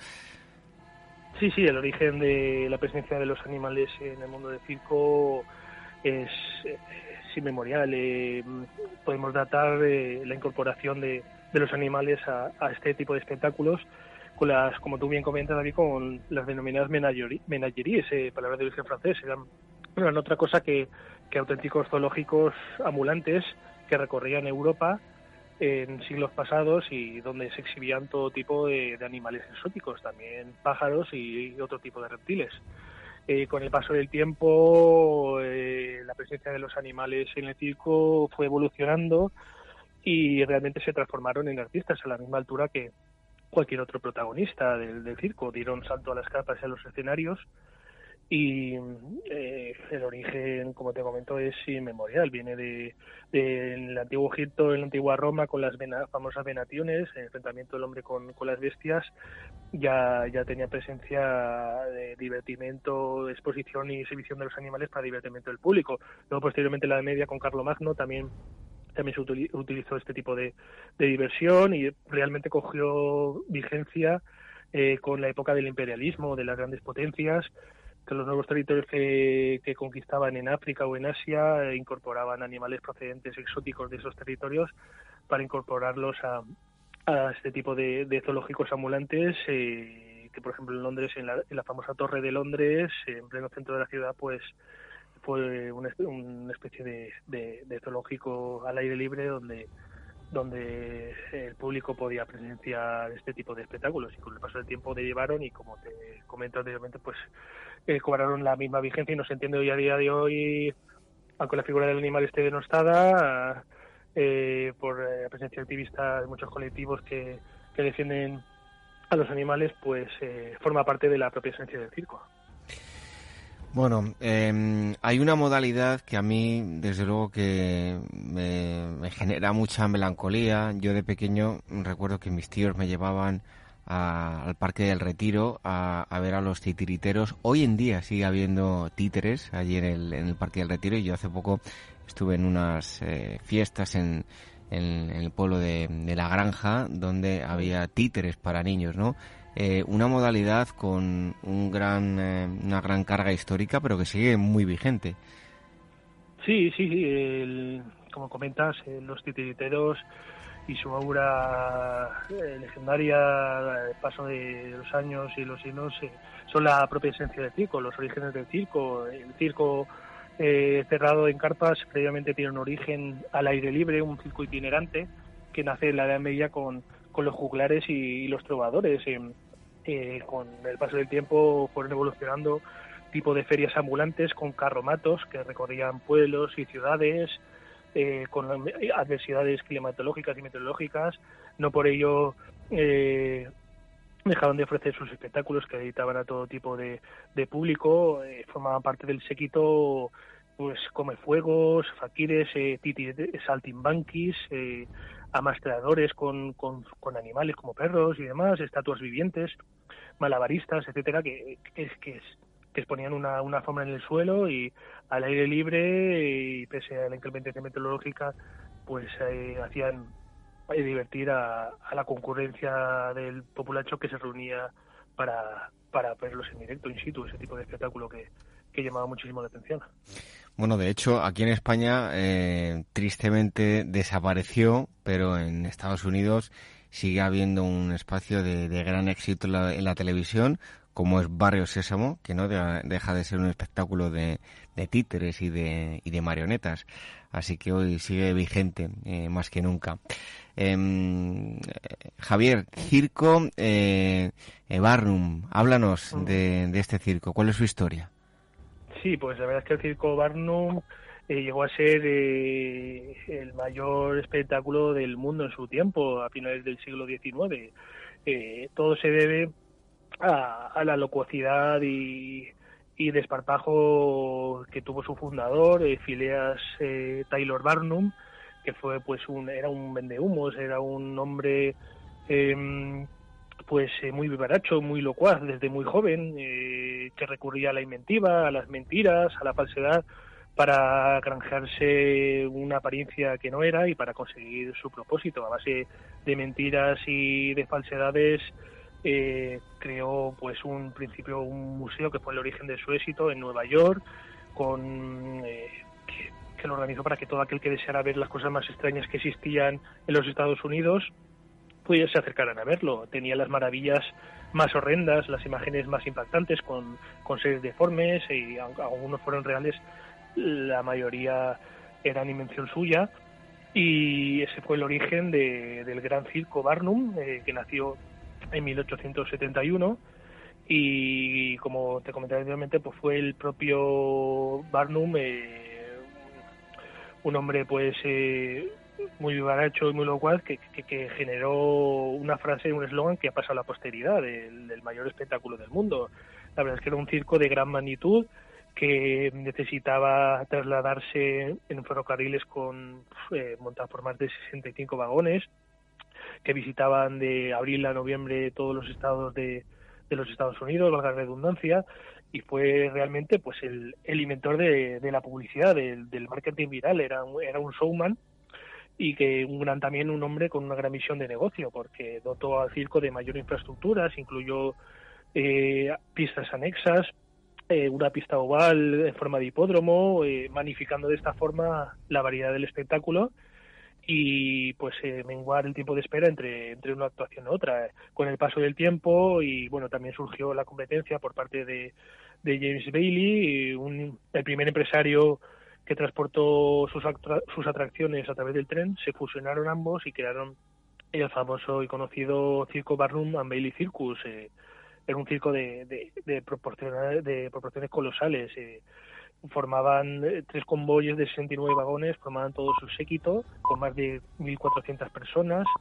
Sí, el origen de la presencia de los animales en el mundo del circo es inmemorial. Podemos datar la incorporación de los animales a este tipo de espectáculos con las, como tú bien comentas, David, con las denominadas menageries, palabras de origen francés. Eran otra cosa que auténticos zoológicos ambulantes que recorrían Europa en siglos pasados y donde se exhibían todo tipo de animales exóticos, también pájaros y otro tipo de reptiles. Con el paso del tiempo, la presencia de los animales en el circo fue evolucionando y realmente se transformaron en artistas a la misma altura que cualquier otro protagonista del circo. Dieron salto a las carpas y a los escenarios, y el origen, como te comento, es inmemorial. Viene del antiguo Egipto, en la antigua Roma, con las famosas venaciones, el enfrentamiento del hombre con las bestias. Ya tenía presencia de divertimento, de exposición y exhibición de los animales para divertimento del público. Luego, posteriormente, en la Edad Media, con Carlomagno, también se utilizó este tipo de diversión, y realmente cogió vigencia con la época del imperialismo, de las grandes potencias, que los nuevos territorios que conquistaban en África o en Asia incorporaban animales procedentes exóticos de esos territorios para incorporarlos a este tipo de zoológicos ambulantes, que por ejemplo en Londres, en la famosa Torre de Londres, en pleno centro de la ciudad, pues fue una especie de zoológico al aire libre donde el público podía presenciar este tipo de espectáculos, y con el paso del tiempo derivaron, y como te comento anteriormente, pues cobraron la misma vigencia, y no se entiende hoy a día de hoy, aunque la figura del animal esté denostada por la presencia activista de muchos colectivos que defienden a los animales, pues forma parte de la propia esencia del circo. Bueno, hay una modalidad que a mí, desde luego, que me genera mucha melancolía. Yo de pequeño recuerdo que mis tíos me llevaban al Parque del Retiro a ver a los titiriteros. Hoy en día sigue habiendo títeres allí en el Parque del Retiro, y yo hace poco estuve en unas fiestas en el pueblo de La Granja, donde había títeres para niños, ¿no? Una modalidad con una gran carga histórica, pero que sigue muy vigente. Sí, como comentas, los titiriteros y su aura legendaria, el paso de los años y los siglos, son la propia esencia del circo, los orígenes del circo. El circo cerrado en carpas previamente tiene un origen al aire libre, un circo itinerante que nace en la Edad Media con los juglares y los trovadores. Con el paso del tiempo fueron evolucionando tipo de ferias ambulantes con carromatos que recorrían pueblos y ciudades, con adversidades climatológicas y meteorológicas. No por ello dejaron de ofrecer sus espectáculos, que editaban a todo tipo de público. Formaban parte del séquito pues Comefuegos, faquires, saltimbanquis, amastradores con animales como perros y demás, estatuas vivientes, malabaristas, etcétera, que exponían una alfombra en el suelo y al aire libre, y pese a la inclemencia meteorológica, pues hacían divertir a la concurrencia del populacho que se reunía para verlos en directo, in situ, ese tipo de espectáculo que llamaba muchísimo la atención. Bueno, de hecho, aquí en España tristemente desapareció, pero en Estados Unidos sigue habiendo un espacio de gran éxito en la televisión, como es Barrio Sésamo, que no deja de ser un espectáculo de títeres y de marionetas. Así que hoy sigue vigente más que nunca. Javier, circo Barnum, háblanos de este circo. ¿Cuál es su historia? Sí, pues la verdad es que el circo Barnum llegó a ser el mayor espectáculo del mundo en su tiempo, a finales del siglo XIX. Todo se debe a la locuacidad y desparpajo que tuvo su fundador, Phileas Taylor Barnum, que fue era un vendehumos, era un hombre muy vivaracho, muy locuaz desde muy joven, que recurría a la inventiva, a las mentiras, a la falsedad, para granjearse una apariencia que no era y para conseguir su propósito. A base de mentiras y de falsedades creó un museo que fue el origen de su éxito en Nueva York, que lo organizó para que todo aquel que deseara ver las cosas más extrañas que existían en los Estados Unidos pues se acercaran a verlo. Tenía las maravillas más horrendas, las imágenes más impactantes, con seres deformes, y aunque algunos fueron reales, la mayoría eran invención suya. Y ese fue el origen del gran circo Barnum, que nació en 1871, y como te comenté anteriormente, pues fue el propio Barnum, un hombre muy vivaracho y muy locuaz, que generó una frase, un eslogan que ha pasado a la posteridad, del mayor espectáculo del mundo. La verdad es que era un circo de gran magnitud, que necesitaba trasladarse en ferrocarriles con montaformas de 65 vagones, que visitaban de abril a noviembre todos los estados de los Estados Unidos, valga la redundancia, y fue realmente pues el inventor de la publicidad, del marketing viral. Era un showman, y que también un hombre con una gran misión de negocio, porque dotó al circo de mayor infraestructuras, incluyó pistas anexas, una pista oval en forma de hipódromo, magnificando de esta forma la variedad del espectáculo, y pues menguar el tiempo de espera entre una actuación y otra. Con el paso del tiempo, y bueno, también surgió la competencia por parte de James Bailey, el primer empresario que transportó sus atracciones a través del tren. Se fusionaron ambos y crearon el famoso y conocido circo Barnum and Bailey Circus. Era un circo de proporciones colosales. Formaban 3 convoyes de 69 vagones, formaban todo su séquito, con más de 1.400 personas.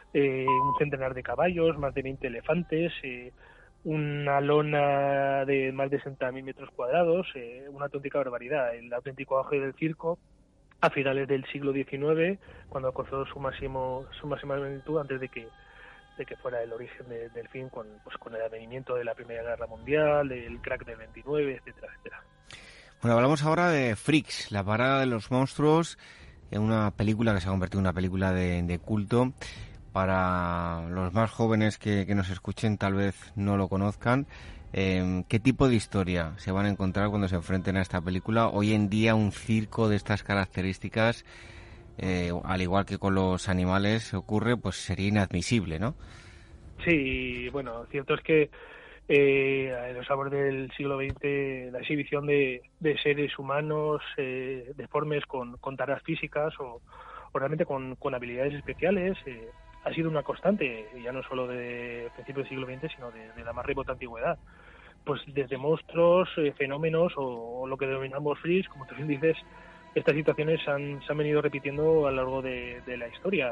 un centenar de caballos, más de 20 elefantes, una lona de más de 60.000 metros cuadrados, una auténtica barbaridad. El auténtico auge del circo a finales del siglo XIX, cuando alcanzó su máxima magnitud, antes de que fuera el origen del fin, con el advenimiento de la Primera Guerra Mundial, el crack del 29, etcétera, etcétera. Bueno, hablamos ahora de Freaks, la parada de los monstruos, una película que se ha convertido en una película de culto. Para los más jóvenes que nos escuchen, tal vez no lo conozcan. ¿Qué tipo de historia se van a encontrar cuando se enfrenten a esta película? Hoy en día un circo de estas características, al igual que con los animales ocurre, pues sería inadmisible, ¿no? Sí, bueno, cierto es que en los sabores del siglo XX la exhibición de seres humanos deformes con taras físicas o realmente con habilidades especiales ha sido una constante, ya no solo de principios del siglo XX, sino de la más remota antigüedad. Pues desde monstruos, fenómenos o lo que denominamos freaks, como tú bien dices, estas situaciones se han venido repitiendo a lo largo de la historia.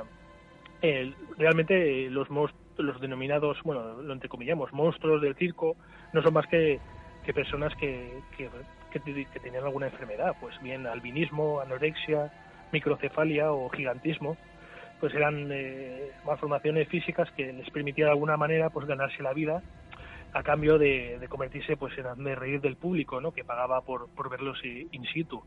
Realmente los denominados, bueno, lo entrecomillamos, monstruos del circo, no son más que personas que tenían alguna enfermedad, pues bien albinismo, anorexia, microcefalia o gigantismo. Pues eran malformaciones físicas que les permitían de alguna manera pues ganarse la vida a cambio de convertirse pues en hazme-reír del público, ¿no?, que pagaba por verlos in situ.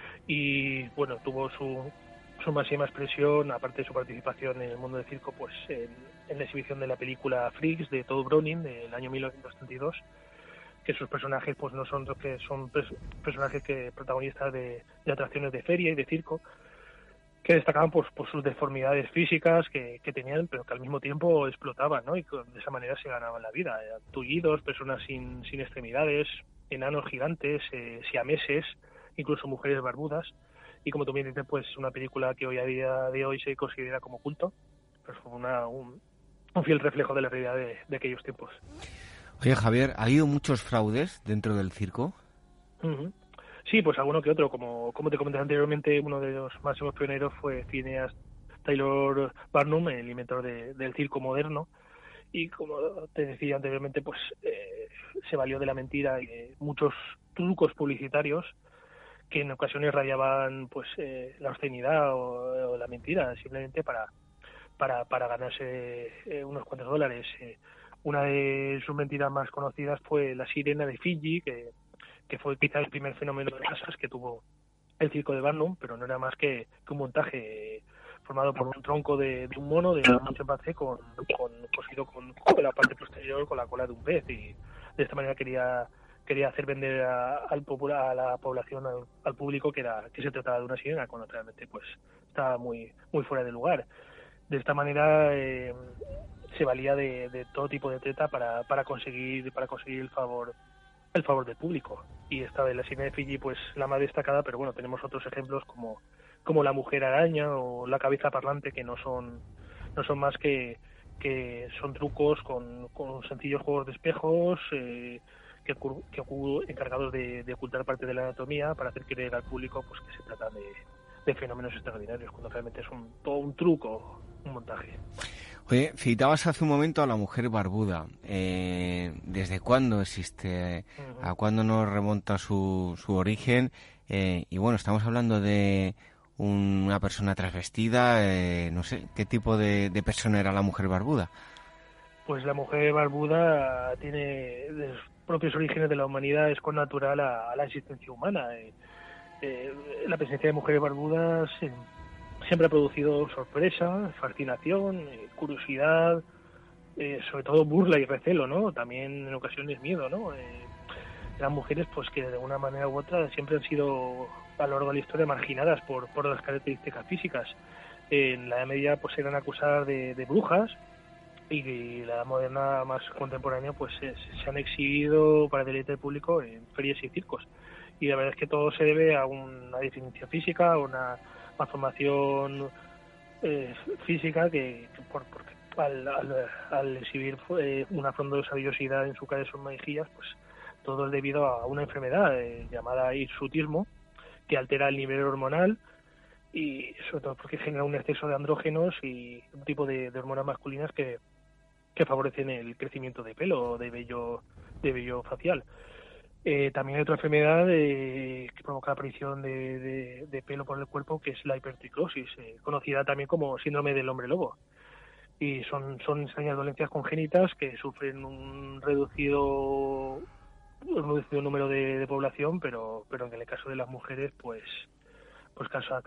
Y bueno, tuvo su máxima expresión, aparte de su participación en el mundo del circo, pues en la exhibición de la película Freaks de Todd Browning del año 1932, que sus personajes pues no son que son personajes que protagonistas de atracciones de feria y de circo, que destacaban por sus deformidades físicas que tenían, pero que al mismo tiempo explotaban, ¿no? Y de esa manera se ganaban la vida. Tullidos, personas sin extremidades, enanos gigantes, siameses, incluso mujeres barbudas. Y como tú bien dices, pues una película que hoy a día de hoy se considera como culto, pues un fiel reflejo de la realidad de aquellos tiempos. Oye, Javier, ¿ha habido muchos fraudes dentro del circo? Uh-huh. Sí, pues alguno que otro. Como te comenté anteriormente, uno de los máximos pioneros fue Phineas Taylor Barnum, el inventor del circo moderno. Y como te decía anteriormente, pues se valió de la mentira y de muchos trucos publicitarios que en ocasiones radiaban pues la obscenidad o la mentira, simplemente para ganarse unos cuantos dólares. Una de sus mentiras más conocidas fue la sirena de Fiji, que fue quizá el primer fenómeno de masas que tuvo el circo de Barnum, pero no era más que un montaje formado por un tronco de un mono, de un chimpancé, cosido con la parte posterior con la cola de un pez, y de esta manera quería hacer vender a la población, al público, que se trataba de una sirena, cuando realmente pues estaba muy muy fuera de lugar. De esta manera se valía de todo tipo de treta para conseguir el favor del público. Y esta de la sirena de Fiji, pues la más destacada, pero bueno, tenemos otros ejemplos como la mujer araña o la cabeza parlante, que no son más que son trucos con sencillos juegos de espejos encargados de ocultar parte de la anatomía para hacer creer al público pues que se trata de fenómenos extraordinarios, cuando realmente es todo un truco, un montaje. Oye, citabas hace un momento a la mujer barbuda. ¿Desde cuándo existe? ¿A cuándo nos remonta su origen? Y bueno, estamos hablando de una persona transvestida. No sé, ¿qué tipo de persona era la mujer barbuda? Pues la mujer barbuda tiene los propios orígenes de la humanidad, es connatural a la existencia humana. La presencia de mujeres barbudas siempre ha producido sorpresa, fascinación, curiosidad, sobre todo burla y recelo, ¿no? También en ocasiones miedo, ¿no? Eran mujeres pues que de una manera u otra siempre han sido a lo largo de la historia marginadas por las características físicas. En la Edad Media pues eran acusadas de brujas, y la moderna más contemporánea pues se han exhibido para deleite del público en ferias y circos. Y la verdad es que todo se debe a una deficiencia física, a una malformación física que porque al exhibir una frondosa vellosidad en su cara de sus mejillas, pues todo es debido a una enfermedad llamada hirsutismo, que altera el nivel hormonal y sobre todo porque genera un exceso de andrógenos y un tipo de hormonas masculinas que favorecen el crecimiento de pelo, de vello facial. También hay otra enfermedad que provoca la aparición de pelo por el cuerpo, que es la hipertriclosis, conocida también como síndrome del hombre lobo. Y son extrañas dolencias congénitas que sufren un reducido número de población, pero en el caso de las mujeres, pues causa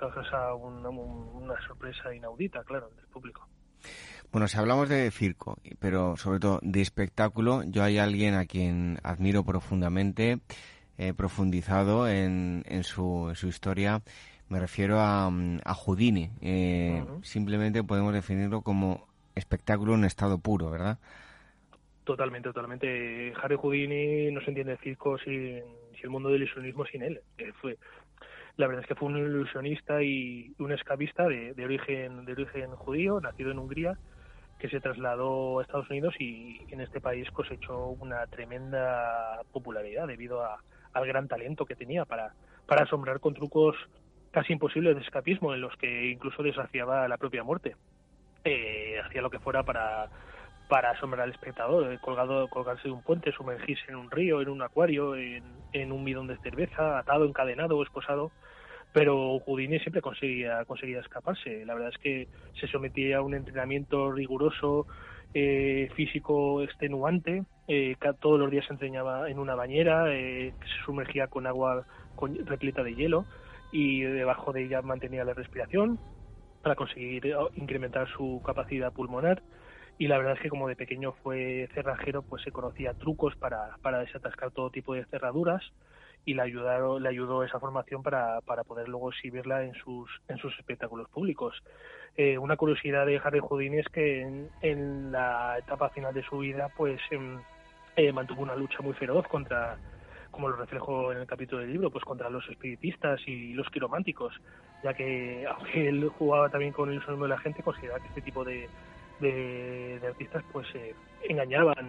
una sorpresa inaudita, claro, del público. Bueno, si hablamos de circo, pero sobre todo de espectáculo, yo hay alguien a quien admiro profundamente, profundizado en su historia. Me refiero a Houdini. Simplemente podemos definirlo como espectáculo en estado puro, ¿verdad? Totalmente. Harry Houdini no se entiende el circo sin el mundo del ilusionismo sin él. La verdad es que fue un ilusionista y un escapista de origen judío, nacido en Hungría, que se trasladó a Estados Unidos y en este país cosechó una tremenda popularidad debido al gran talento que tenía para asombrar con trucos casi imposibles de escapismo, en los que incluso desafiaba la propia muerte. Hacía lo que fuera para asombrar al espectador, colgarse de un puente, sumergirse en un río, en un acuario, en un bidón de cerveza, atado, encadenado o esposado. Pero Houdini siempre conseguía escaparse. La verdad es que se sometía a un entrenamiento riguroso, físico extenuante. Todos los días se entrenaba en una bañera, se sumergía con agua repleta de hielo y debajo de ella mantenía la respiración para conseguir incrementar su capacidad pulmonar. Y la verdad es que como de pequeño fue cerrajero, pues se conocía trucos para desatascar todo tipo de cerraduras, y le ayudó esa formación para poder luego exhibirla en sus espectáculos públicos. Una curiosidad de Harry Houdini es que en la etapa final de su vida pues mantuvo una lucha muy feroz contra, como lo reflejo en el capítulo del libro, pues contra los espiritistas y los quirománticos, ya que aunque él jugaba también con el ilusionismo de la gente, consideraba que este tipo de artistas pues engañaban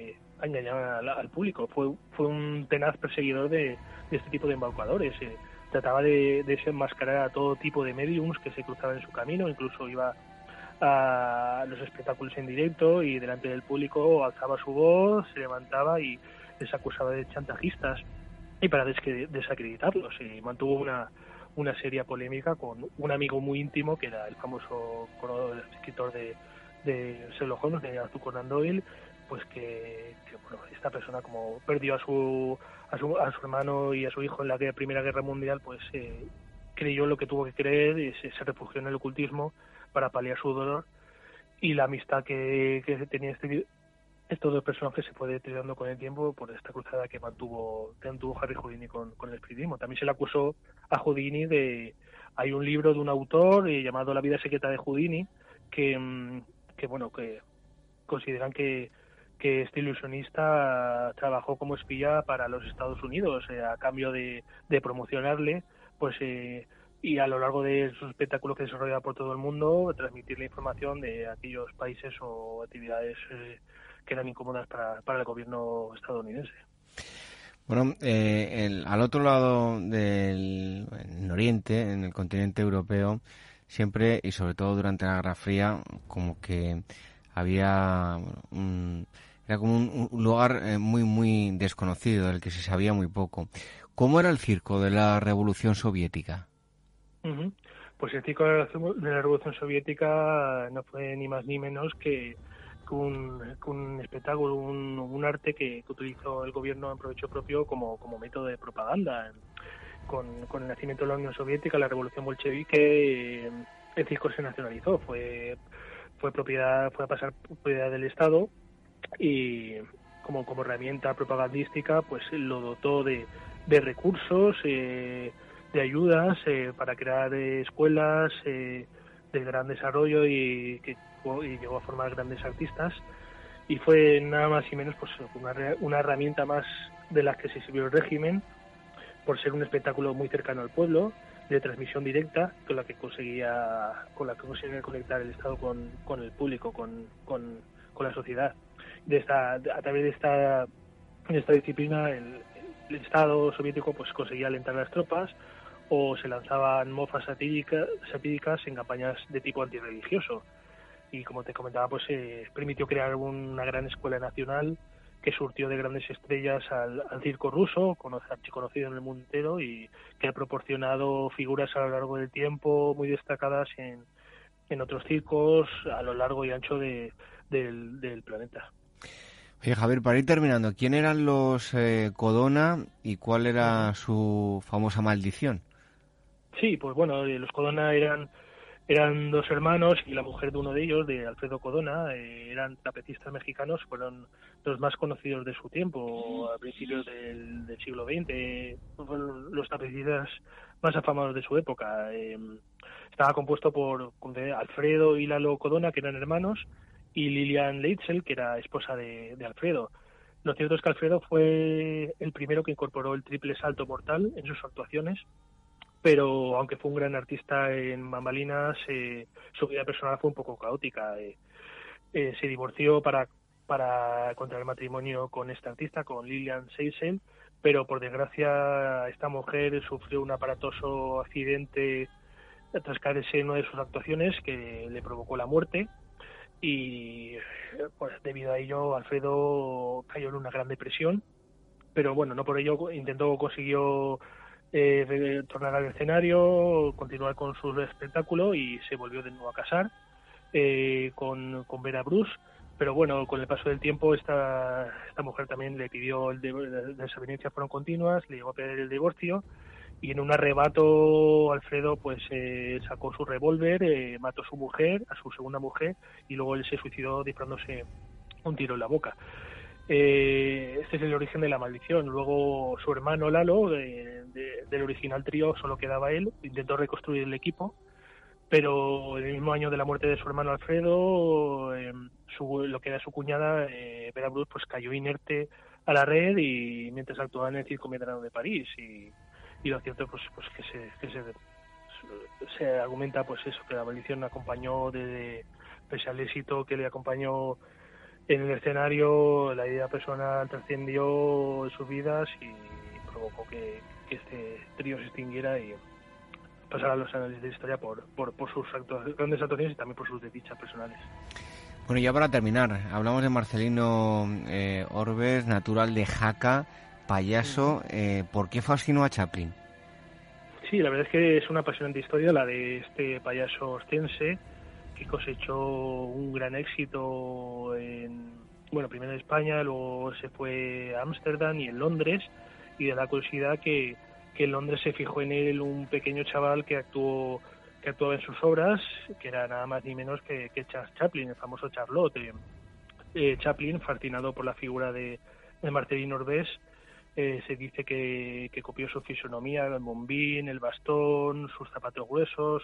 al público. Fue un tenaz perseguidor de este tipo de embaucadores. Trataba de desenmascarar a todo tipo de mediums que se cruzaban en su camino, incluso iba a los espectáculos en directo y delante del público alzaba su voz, se levantaba y les acusaba de chantajistas y para desacreditarlos, y mantuvo una seria polémica con un amigo muy íntimo que era el famoso escritor de Sherlock Holmes, de Arthur Conan Doyle, pues que bueno, esta persona, como perdió a su hermano y a su hijo en la Primera Guerra Mundial, pues creyó lo que tuvo que creer y se refugió en el ocultismo para paliar su dolor, y la amistad que tenía estos dos personajes se fue deteriorando con el tiempo por esta cruzada que mantuvo Harry Houdini con el espiritismo. También se le acusó a Houdini hay un libro de un autor llamado La vida secreta de Houdini que consideran que este ilusionista trabajó como espía para los Estados Unidos a cambio de promocionarle, pues y a lo largo de sus espectáculos que desarrollaba por todo el mundo, transmitir la información de aquellos países o actividades que eran incómodas para el gobierno estadounidense. Bueno, al otro lado en Oriente, en el continente europeo, siempre, y sobre todo durante la Guerra Fría, como que había era como un lugar muy, muy desconocido, del que se sabía muy poco. ¿Cómo era el circo de la Revolución Soviética? Uh-huh. Pues el circo de la Revolución Soviética no fue ni más ni menos que un espectáculo, un arte que utilizó el gobierno en provecho propio como método de propaganda. Con el nacimiento de la Unión Soviética, la Revolución Bolchevique, el circo se nacionalizó, fue propiedad del Estado, y como herramienta propagandística pues lo dotó de recursos, de ayudas para crear escuelas de gran desarrollo y llegó a formar grandes artistas, y fue nada más y menos pues una herramienta más de las que se sirvió el régimen, por ser un espectáculo muy cercano al pueblo, de transmisión directa, con la que conseguía conectar el Estado con el público, con la sociedad. A través de esta disciplina el Estado soviético pues conseguía alentar a las tropas, o se lanzaban mofas satíricas en campañas de tipo antirreligioso. Y como te comentaba, pues permitió crear una gran escuela nacional que surtió de grandes estrellas al circo ruso, archiconocido en el mundo entero, y que ha proporcionado figuras a lo largo del tiempo muy destacadas en otros circos a lo largo y ancho del planeta. Oye, Javier, para ir terminando, ¿quién eran los Codona y cuál era su famosa maldición? Sí, pues bueno, los Codona eran dos hermanos y la mujer de uno de ellos, de Alfredo Codona, eran trapecistas mexicanos, fueron los más conocidos de su tiempo, a principios del siglo XX, fueron los trapecistas más afamados de su época. Estaba compuesto por Alfredo y Lalo Codona, que eran hermanos, y Lilian Leitzel, que era esposa de Alfredo. Lo cierto es que Alfredo fue el primero que incorporó el triple salto mortal en sus actuaciones, pero aunque fue un gran artista en bambalinas, su vida personal fue un poco caótica. Se divorció para contraer matrimonio con esta artista, con Lilian Leitzel, pero por desgracia esta mujer sufrió un aparatoso accidente tras caerse en una de sus actuaciones que le provocó la muerte, y pues debido a ello Alfredo cayó en una gran depresión, pero bueno, no por ello consiguió tornar al escenario, continuar con su espectáculo, y se volvió de nuevo a casar con Vera Bruce. Pero bueno, con el paso del tiempo esta mujer también le pidió las desavenencias fueron continuas, le llegó a pedir el divorcio, y en un arrebato Alfredo pues sacó su revólver, mató a su mujer, a su segunda mujer, y luego él se suicidó disparándose un tiro en la boca. Este es el origen de la maldición. Luego su hermano Lalo, del original trío, solo quedaba él, intentó reconstruir el equipo, pero en el mismo año de la muerte de su hermano Alfredo, lo que era su cuñada, Vera Bruce, pues cayó inerte a la red, y mientras actuaba en el Circo Medrano de París, y lo cierto pues que se argumenta pues eso, que la maldición acompañó pese al éxito que le acompañó en el escenario, la idea personal trascendió sus vidas y provocó que este trío se extinguiera y pasara a los análisis de historia por sus grandes actuaciones y también por sus desdichas personales. Bueno, ya para terminar, hablamos de Marcelino Orbes, natural de Jaca, payaso. ¿Por qué fascinó a Chaplin? Sí, la verdad es que es una apasionante historia la de este payaso ostense que cosechó un gran éxito primero en España, luego se fue a Ámsterdam y en Londres, y de la curiosidad que en Londres se fijó en él un pequeño chaval que actuaba en sus obras, que era nada más ni menos que Charles Chaplin, el famoso Charlotte. Chaplin, fascinado por la figura de Marcelino Orbes, se dice que copió su fisonomía, el bombín, el bastón, sus zapatos gruesos,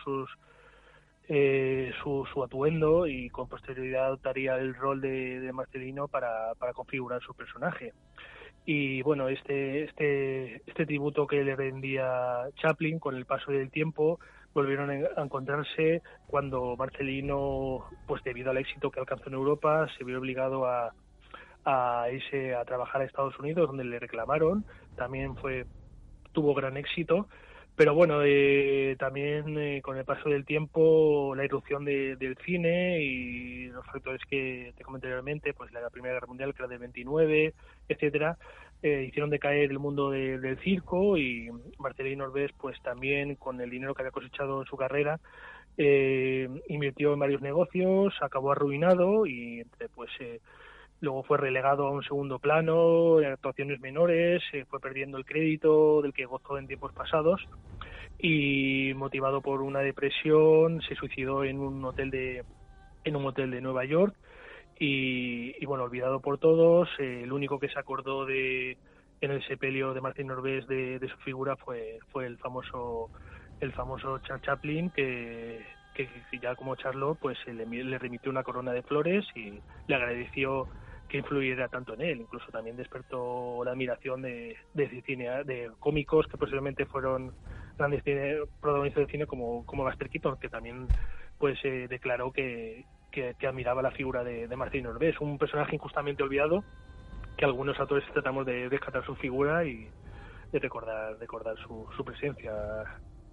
su atuendo, y con posterioridad adoptaría el rol de Marcelino para configurar su personaje. Y bueno, este tributo que le rendía Chaplin, con el paso del tiempo volvieron a encontrarse cuando Marcelino, pues debido al éxito que alcanzó en Europa, se vio obligado a irse a trabajar a Estados Unidos, donde le reclamaron. También tuvo gran éxito, pero bueno, también con el paso del tiempo, la irrupción del cine y los factores que te comenté anteriormente, pues la Primera Guerra Mundial, que era del 29, etcétera, hicieron decaer el mundo del circo, y Marcelino Orbes, pues también con el dinero que había cosechado en su carrera, invirtió en varios negocios, acabó arruinado, y luego fue relegado a un segundo plano, en actuaciones menores, fue perdiendo el crédito del que gozó en tiempos pasados, y motivado por una depresión se suicidó en un hotel de Nueva York, y bueno, olvidado por todos. El único que se acordó en el sepelio de Marcelino Orbes de su figura fue el famoso Charles Chaplin, que ya como Charlot pues le remitió una corona de flores y le agradeció que influyera tanto en él. Incluso también despertó la admiración de cómicos que posiblemente fueron grandes protagonistas de cine como Buster Keaton, que también pues declaró que admiraba la figura de Marcelino Orbes, un personaje injustamente olvidado, que algunos autores tratamos de rescatar su figura y de recordar su presencia.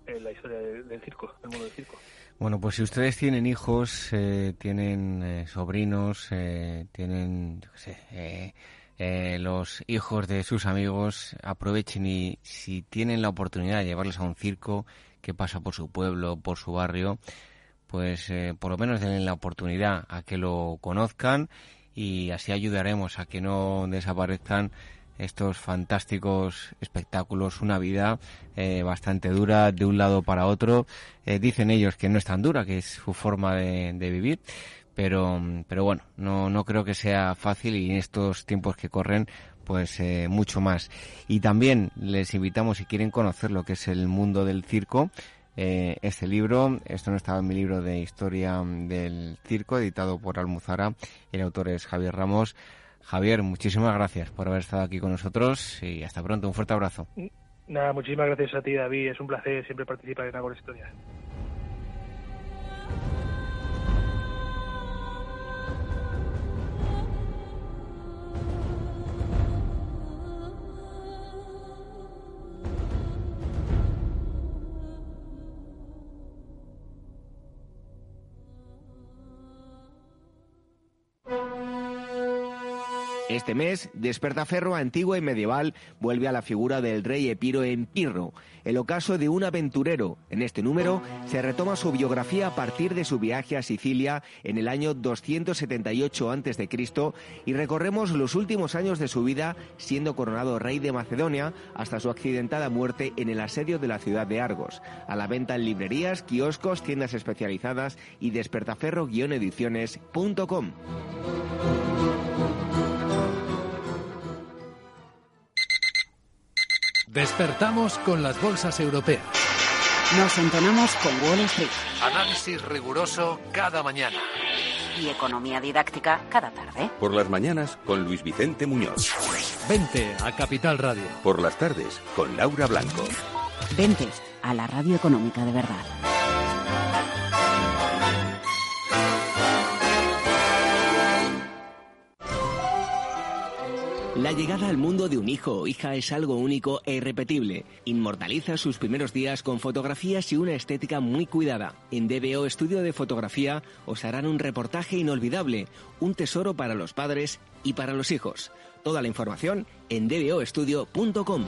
la historia del circo, del mundo del circo. Bueno, pues si ustedes tienen hijos, tienen sobrinos, tienen, yo qué sé, los hijos de sus amigos, aprovechen y si tienen la oportunidad de llevarlos a un circo que pasa por su pueblo, por su barrio, pues por lo menos denle la oportunidad a que lo conozcan y así ayudaremos a que no desaparezcan estos fantásticos espectáculos, una vida bastante dura de un lado para otro. Dicen ellos que no es tan dura, que es su forma de vivir, pero bueno, no creo que sea fácil y en estos tiempos que corren, pues mucho más. Y también les invitamos, si quieren conocer lo que es el mundo del circo, este libro, esto no estaba en mi libro de historia del circo, editado por Almuzara, el autor es Javier Ramos. Javier, muchísimas gracias por haber estado aquí con nosotros y hasta pronto. Un fuerte abrazo. Nada, muchísimas gracias a ti, David. Es un placer siempre participar en Ágora Historias. Este mes, Despertaferro antiguo y medieval vuelve a la figura del rey Epiro en Pirro, el ocaso de un aventurero. En este número se retoma su biografía a partir de su viaje a Sicilia en el año 278 a.C. y recorremos los últimos años de su vida siendo coronado rey de Macedonia hasta su accidentada muerte en el asedio de la ciudad de Argos. A la venta en librerías, kioscos, tiendas especializadas y despertaferro-ediciones.com. Despertamos con las bolsas europeas. Nos entonamos con Wall Street. Análisis riguroso cada mañana. Y economía didáctica cada tarde. Por las mañanas con Luis Vicente Muñoz. Vente a Capital Radio. Por las tardes con Laura Blanco. Vente a la radio económica de verdad. La llegada al mundo de un hijo o hija es algo único e irrepetible. Inmortaliza sus primeros días con fotografías y una estética muy cuidada. En DBO Estudio de Fotografía os harán un reportaje inolvidable, un tesoro para los padres y para los hijos. Toda la información en dboestudio.com.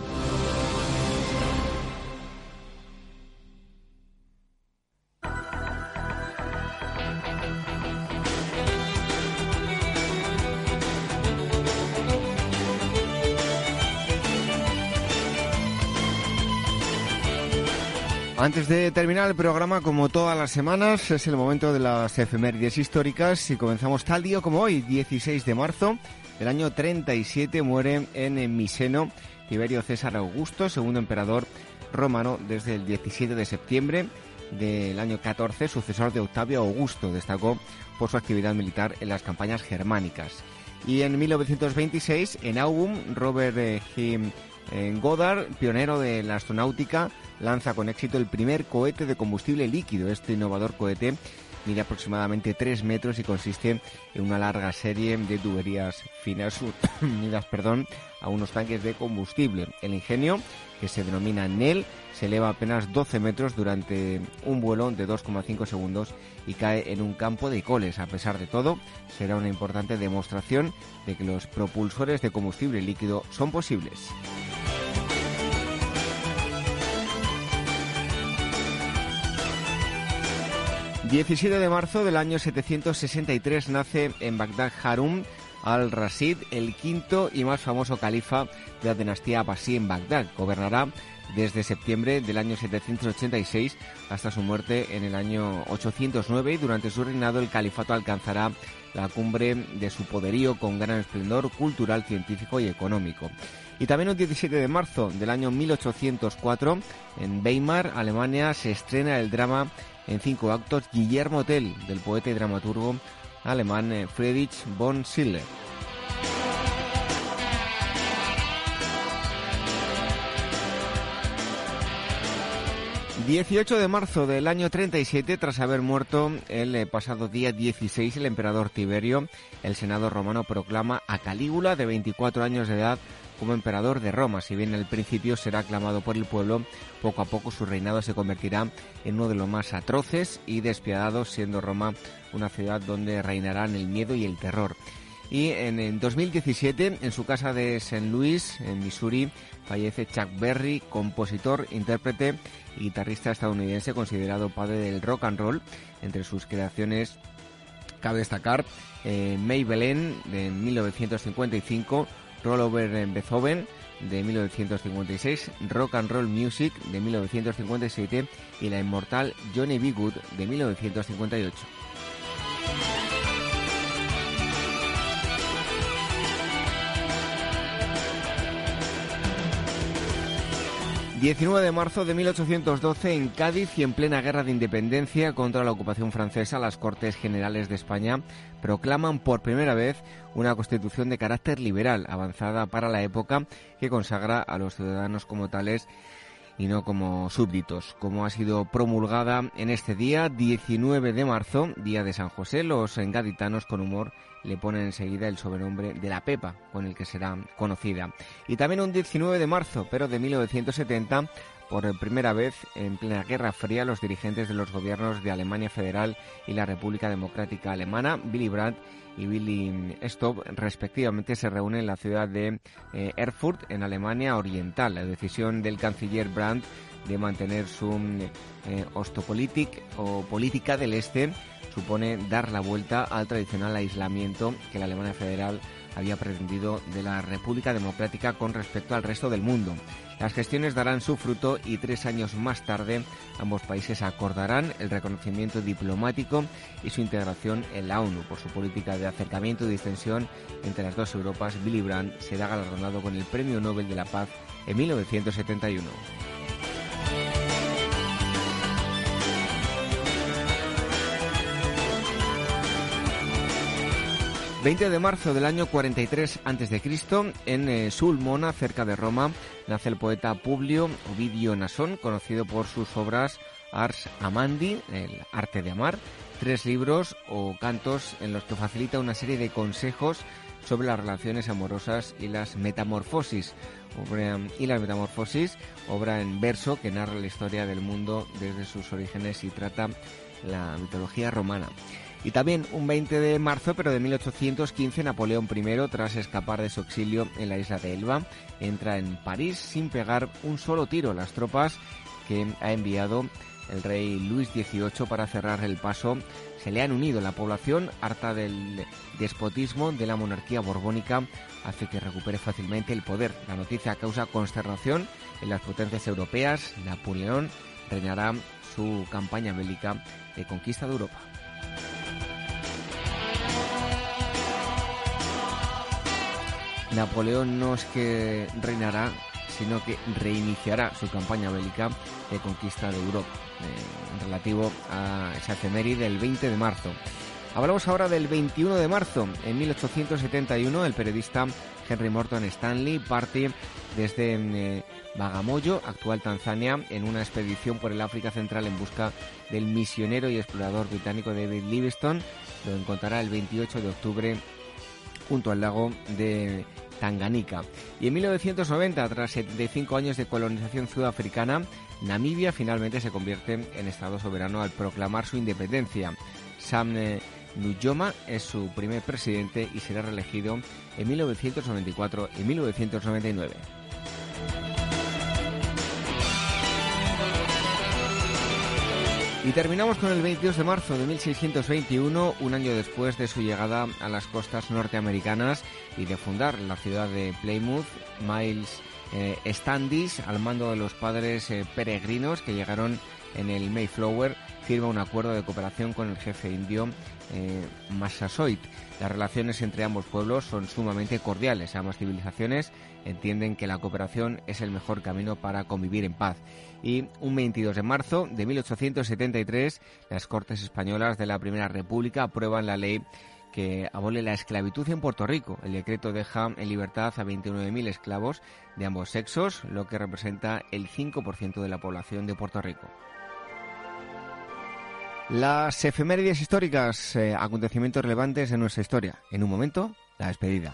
Antes de terminar el programa, como todas las semanas, es el momento de las efemérides históricas y comenzamos tal día como hoy, 16 de marzo del año 37, muere en Miseno Tiberio César Augusto, segundo emperador romano desde el 17 de septiembre del año 14, sucesor de Octavio Augusto, destacó por su actividad militar en las campañas germánicas. Y en 1926, en Augum, Robert G. Goddard, pionero de la astronáutica, lanza con éxito el primer cohete de combustible líquido. Este innovador cohete mide aproximadamente 3 metros y consiste en una larga serie de tuberías finas unidas a unos tanques de combustible. El ingenio, que se denomina NEL, se eleva apenas 12 metros durante un vuelo de 2,5 segundos y cae en un campo de coles. A pesar de todo, será una importante demostración de que los propulsores de combustible líquido son posibles. 17 de marzo del año 763 nace en Bagdad Harún al-Rashid, el quinto y más famoso califa de la dinastía Abbasí en Bagdad. Gobernará desde septiembre del año 786 hasta su muerte en el año 809 y durante su reinado el califato alcanzará la cumbre de su poderío con gran esplendor cultural, científico y económico. Y también el 17 de marzo del año 1804 en Weimar, Alemania, se estrena el drama en 5 actos Guillermo Tell, del poeta y dramaturgo alemán Friedrich von Schiller. 18 de marzo del año 37, tras haber muerto el pasado día 16 el emperador Tiberio, el Senado romano proclama a Calígula, de 24 años de edad, como emperador de Roma. Si bien al principio será aclamado por el pueblo, poco a poco su reinado se convertirá en uno de los más atroces y despiadados, siendo Roma una ciudad donde reinarán el miedo y el terror. Y en 2017, en su casa de St. Louis, en Missouri, fallece Chuck Berry, compositor, intérprete y guitarrista estadounidense, considerado padre del rock and roll. Entre sus creaciones cabe destacar Maybelline, de 1955, Roll Over Beethoven, de 1956, Rock and Roll Music, de 1957, y la inmortal Johnny B. Good, de 1958. 19 de marzo de 1812, en Cádiz y en plena guerra de independencia contra la ocupación francesa, las Cortes Generales de España proclaman por primera vez una constitución de carácter liberal, avanzada para la época, que consagra a los ciudadanos como tales y no como súbditos. Como ha sido promulgada en este día, 19 de marzo, día de San José, los gaditanos con humor le ponen enseguida el sobrenombre de la Pepa, con el que será conocida. Y también un 19 de marzo, pero de 1970, por primera vez en plena Guerra Fría, los dirigentes de los gobiernos de Alemania Federal y la República Democrática Alemana, Willy Brandt y Willy Stoph, respectivamente, se reúnen en la ciudad de Erfurt, en Alemania Oriental. La decisión del canciller Brandt de mantener su Ostpolitik o política del Este supone dar la vuelta al tradicional aislamiento que la Alemania Federal había pretendido de la República Democrática con respecto al resto del mundo. Las gestiones darán su fruto y 3 años más tarde ambos países acordarán el reconocimiento diplomático y su integración en la ONU. Por su política de acercamiento y distensión entre las dos Europas, Willy Brandt será galardonado con el Premio Nobel de la Paz en 1971. 20 de marzo del año 43 a.C., en Sulmona, cerca de Roma, nace el poeta Publio Ovidio Nasón, conocido por sus obras Ars Amandi, el arte de amar, 3 libros o cantos en los que facilita una serie de consejos sobre las relaciones amorosas y las metamorfosis. Obra en verso que narra la historia del mundo desde sus orígenes y trata la mitología romana. Y también un 20 de marzo, pero de 1815, Napoleón I, tras escapar de su exilio en la isla de Elba, entra en París sin pegar un solo tiro. Las tropas que ha enviado el rey Luis XVIII para cerrar el paso se le han unido. La población, harta del despotismo de la monarquía borbónica, hace que recupere fácilmente el poder. La noticia causa consternación en las potencias europeas. Napoleón reinará su campaña bélica de conquista de Europa. Napoleón no es que reinará, sino que reiniciará su campaña bélica de conquista de Europa, relativo a esa efeméride del 20 de marzo. Hablamos ahora del 21 de marzo. En 1871, el periodista Henry Morton Stanley parte desde Bagamoyo, actual Tanzania, en una expedición por el África Central en busca del misionero y explorador británico David Livingstone. Lo encontrará el 28 de octubre junto al lago de Tanganica. Y en 1990, tras 75 años de colonización sudafricana, Namibia finalmente se convierte en Estado soberano al proclamar su independencia. Sam Nujoma es su primer presidente y será reelegido en 1994 y 1999. Y terminamos con el 22 de marzo de 1621, un año después de su llegada a las costas norteamericanas y de fundar la ciudad de Plymouth. Miles Standish, al mando de los padres peregrinos que llegaron en el Mayflower, firma un acuerdo de cooperación con el jefe indio Massasoit. Las relaciones entre ambos pueblos son sumamente cordiales. Ambas civilizaciones entienden que la cooperación es el mejor camino para convivir en paz. Y un 22 de marzo de 1873, las Cortes Españolas de la Primera República aprueban la ley que abole la esclavitud en Puerto Rico. El decreto deja en libertad a 29.000 esclavos de ambos sexos, lo que representa el 5% de la población de Puerto Rico. Las efemérides históricas, acontecimientos relevantes en nuestra historia. En un momento, la despedida.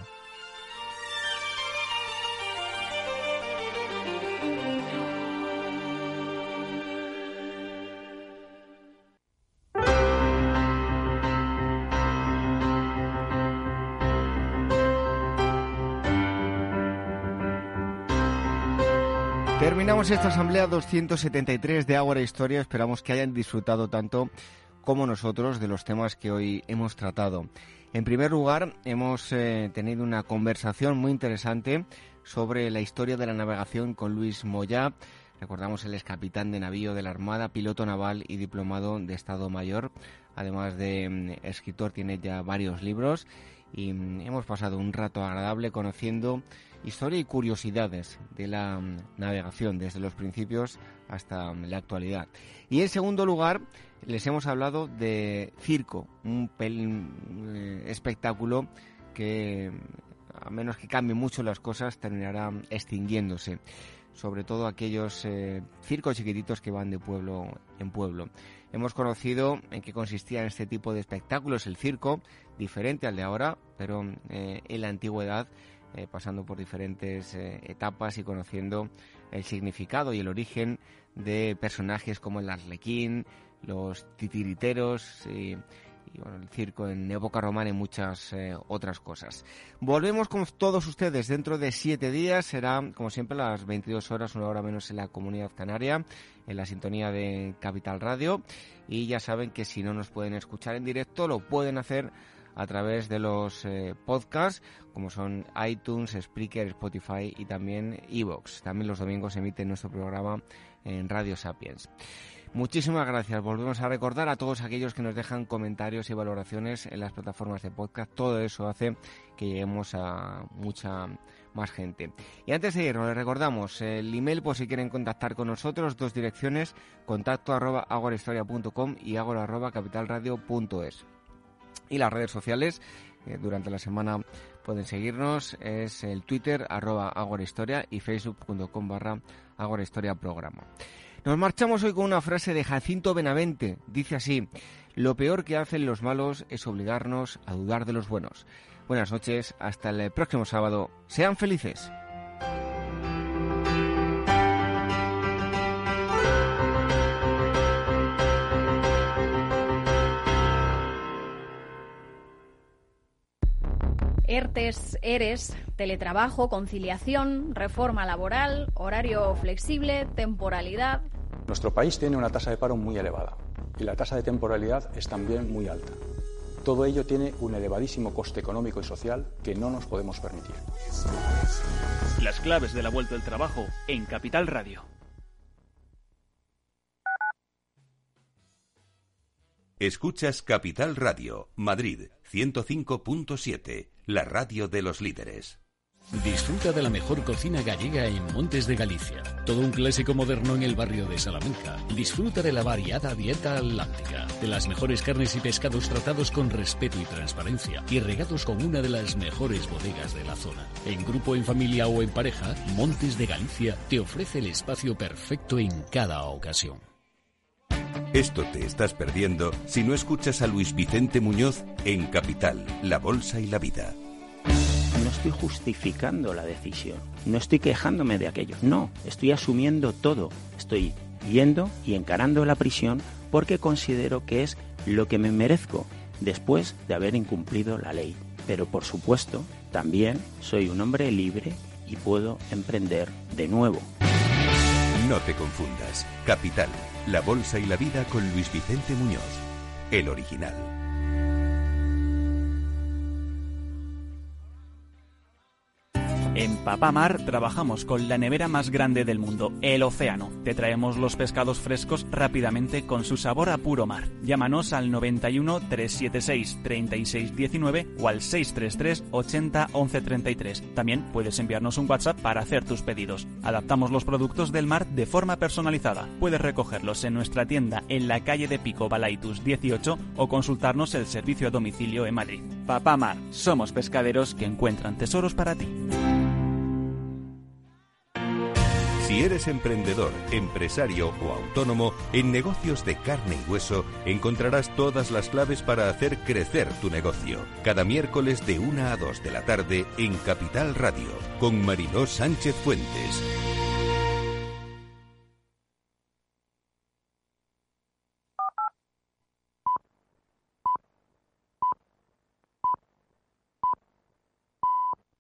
Terminamos esta asamblea 273 de Ágora Historia. Esperamos que hayan disfrutado tanto como nosotros de los temas que hoy hemos tratado. En primer lugar, hemos tenido una conversación muy interesante sobre la historia de la navegación con Luis Moyá. Recordamos, él es capitán de navío de la Armada, piloto naval y diplomado de Estado Mayor. Además de escritor, tiene ya varios libros. Y hemos pasado un rato agradable conociendo historia y curiosidades de la navegación desde los principios hasta la actualidad. Y en segundo lugar, les hemos hablado de circo, un espectáculo que, a menos que cambien mucho las cosas, terminará extinguiéndose. Sobre todo aquellos circos chiquititos que van de pueblo en pueblo. Hemos conocido en qué consistía este tipo de espectáculos, el circo, diferente al de ahora, pero en la antigüedad, pasando por diferentes etapas y conociendo el significado y el origen de personajes como el arlequín, los titiriteros y bueno, el circo en época romana y muchas otras cosas. Volvemos con todos ustedes dentro de 7 días. Será, como siempre, a las 22 horas, una hora menos en la Comunidad Canaria, en la sintonía de Capital Radio. Y ya saben que si no nos pueden escuchar en directo, lo pueden hacer a través de los podcasts, como son iTunes, Spreaker, Spotify y también iVoox. También los domingos emite nuestro programa en Radio Sapiens. Muchísimas gracias. Volvemos a recordar a todos aquellos que nos dejan comentarios y valoraciones en las plataformas de podcast. Todo eso hace que lleguemos a mucha más gente. Y antes de irnos, les recordamos el email por si quieren contactar con nosotros, 2 direcciones, contacto@agorahistoria.com y agora@capitalradio.es. Y las redes sociales, durante la semana pueden seguirnos, es el Twitter @agorahistoria y facebook.com/agorahistoriaprograma. Nos marchamos hoy con una frase de Jacinto Benavente. Dice así: lo peor que hacen los malos es obligarnos a dudar de los buenos. Buenas noches, hasta el próximo sábado. Sean felices. ERTES, ERES, teletrabajo, conciliación, reforma laboral, horario flexible, temporalidad. Nuestro país tiene una tasa de paro muy elevada y la tasa de temporalidad es también muy alta. Todo ello tiene un elevadísimo coste económico y social que no nos podemos permitir. Las claves de la vuelta al trabajo en Capital Radio. Escuchas Capital Radio, Madrid 105.7, la radio de los líderes. Disfruta de la mejor cocina gallega en Montes de Galicia. Todo un clásico moderno en el barrio de Salamanca. Disfruta de la variada dieta atlántica, de las mejores carnes y pescados tratados con respeto y transparencia y regados con una de las mejores bodegas de la zona. En grupo, en familia o en pareja, Montes de Galicia te ofrece el espacio perfecto en cada ocasión. Esto te estás perdiendo si no escuchas a Luis Vicente Muñoz en Capital, La Bolsa y la Vida. No estoy justificando la decisión, no estoy quejándome de aquello, no, estoy asumiendo todo. Estoy yendo y encarando la prisión porque considero que es lo que me merezco después de haber incumplido la ley. Pero por supuesto, también soy un hombre libre y puedo emprender de nuevo. No te confundas. Capital, La Bolsa y la Vida con Luis Vicente Muñoz, el original. En Papamar trabajamos con la nevera más grande del mundo, el océano. Te traemos los pescados frescos rápidamente con su sabor a puro mar. Llámanos al 91 376 3619 o al 633 80 11 33. También puedes enviarnos un WhatsApp para hacer tus pedidos. Adaptamos los productos del mar de forma personalizada. Puedes recogerlos en nuestra tienda en la calle de Pico Balaitus 18 o consultarnos el servicio a domicilio en Madrid. Papamar, somos pescaderos que encuentran tesoros para ti. Si eres emprendedor, empresario o autónomo, en Negocios de Carne y Hueso encontrarás todas las claves para hacer crecer tu negocio. Cada miércoles de 1 a 2 de la tarde en Capital Radio, con Mariló Sánchez Fuentes.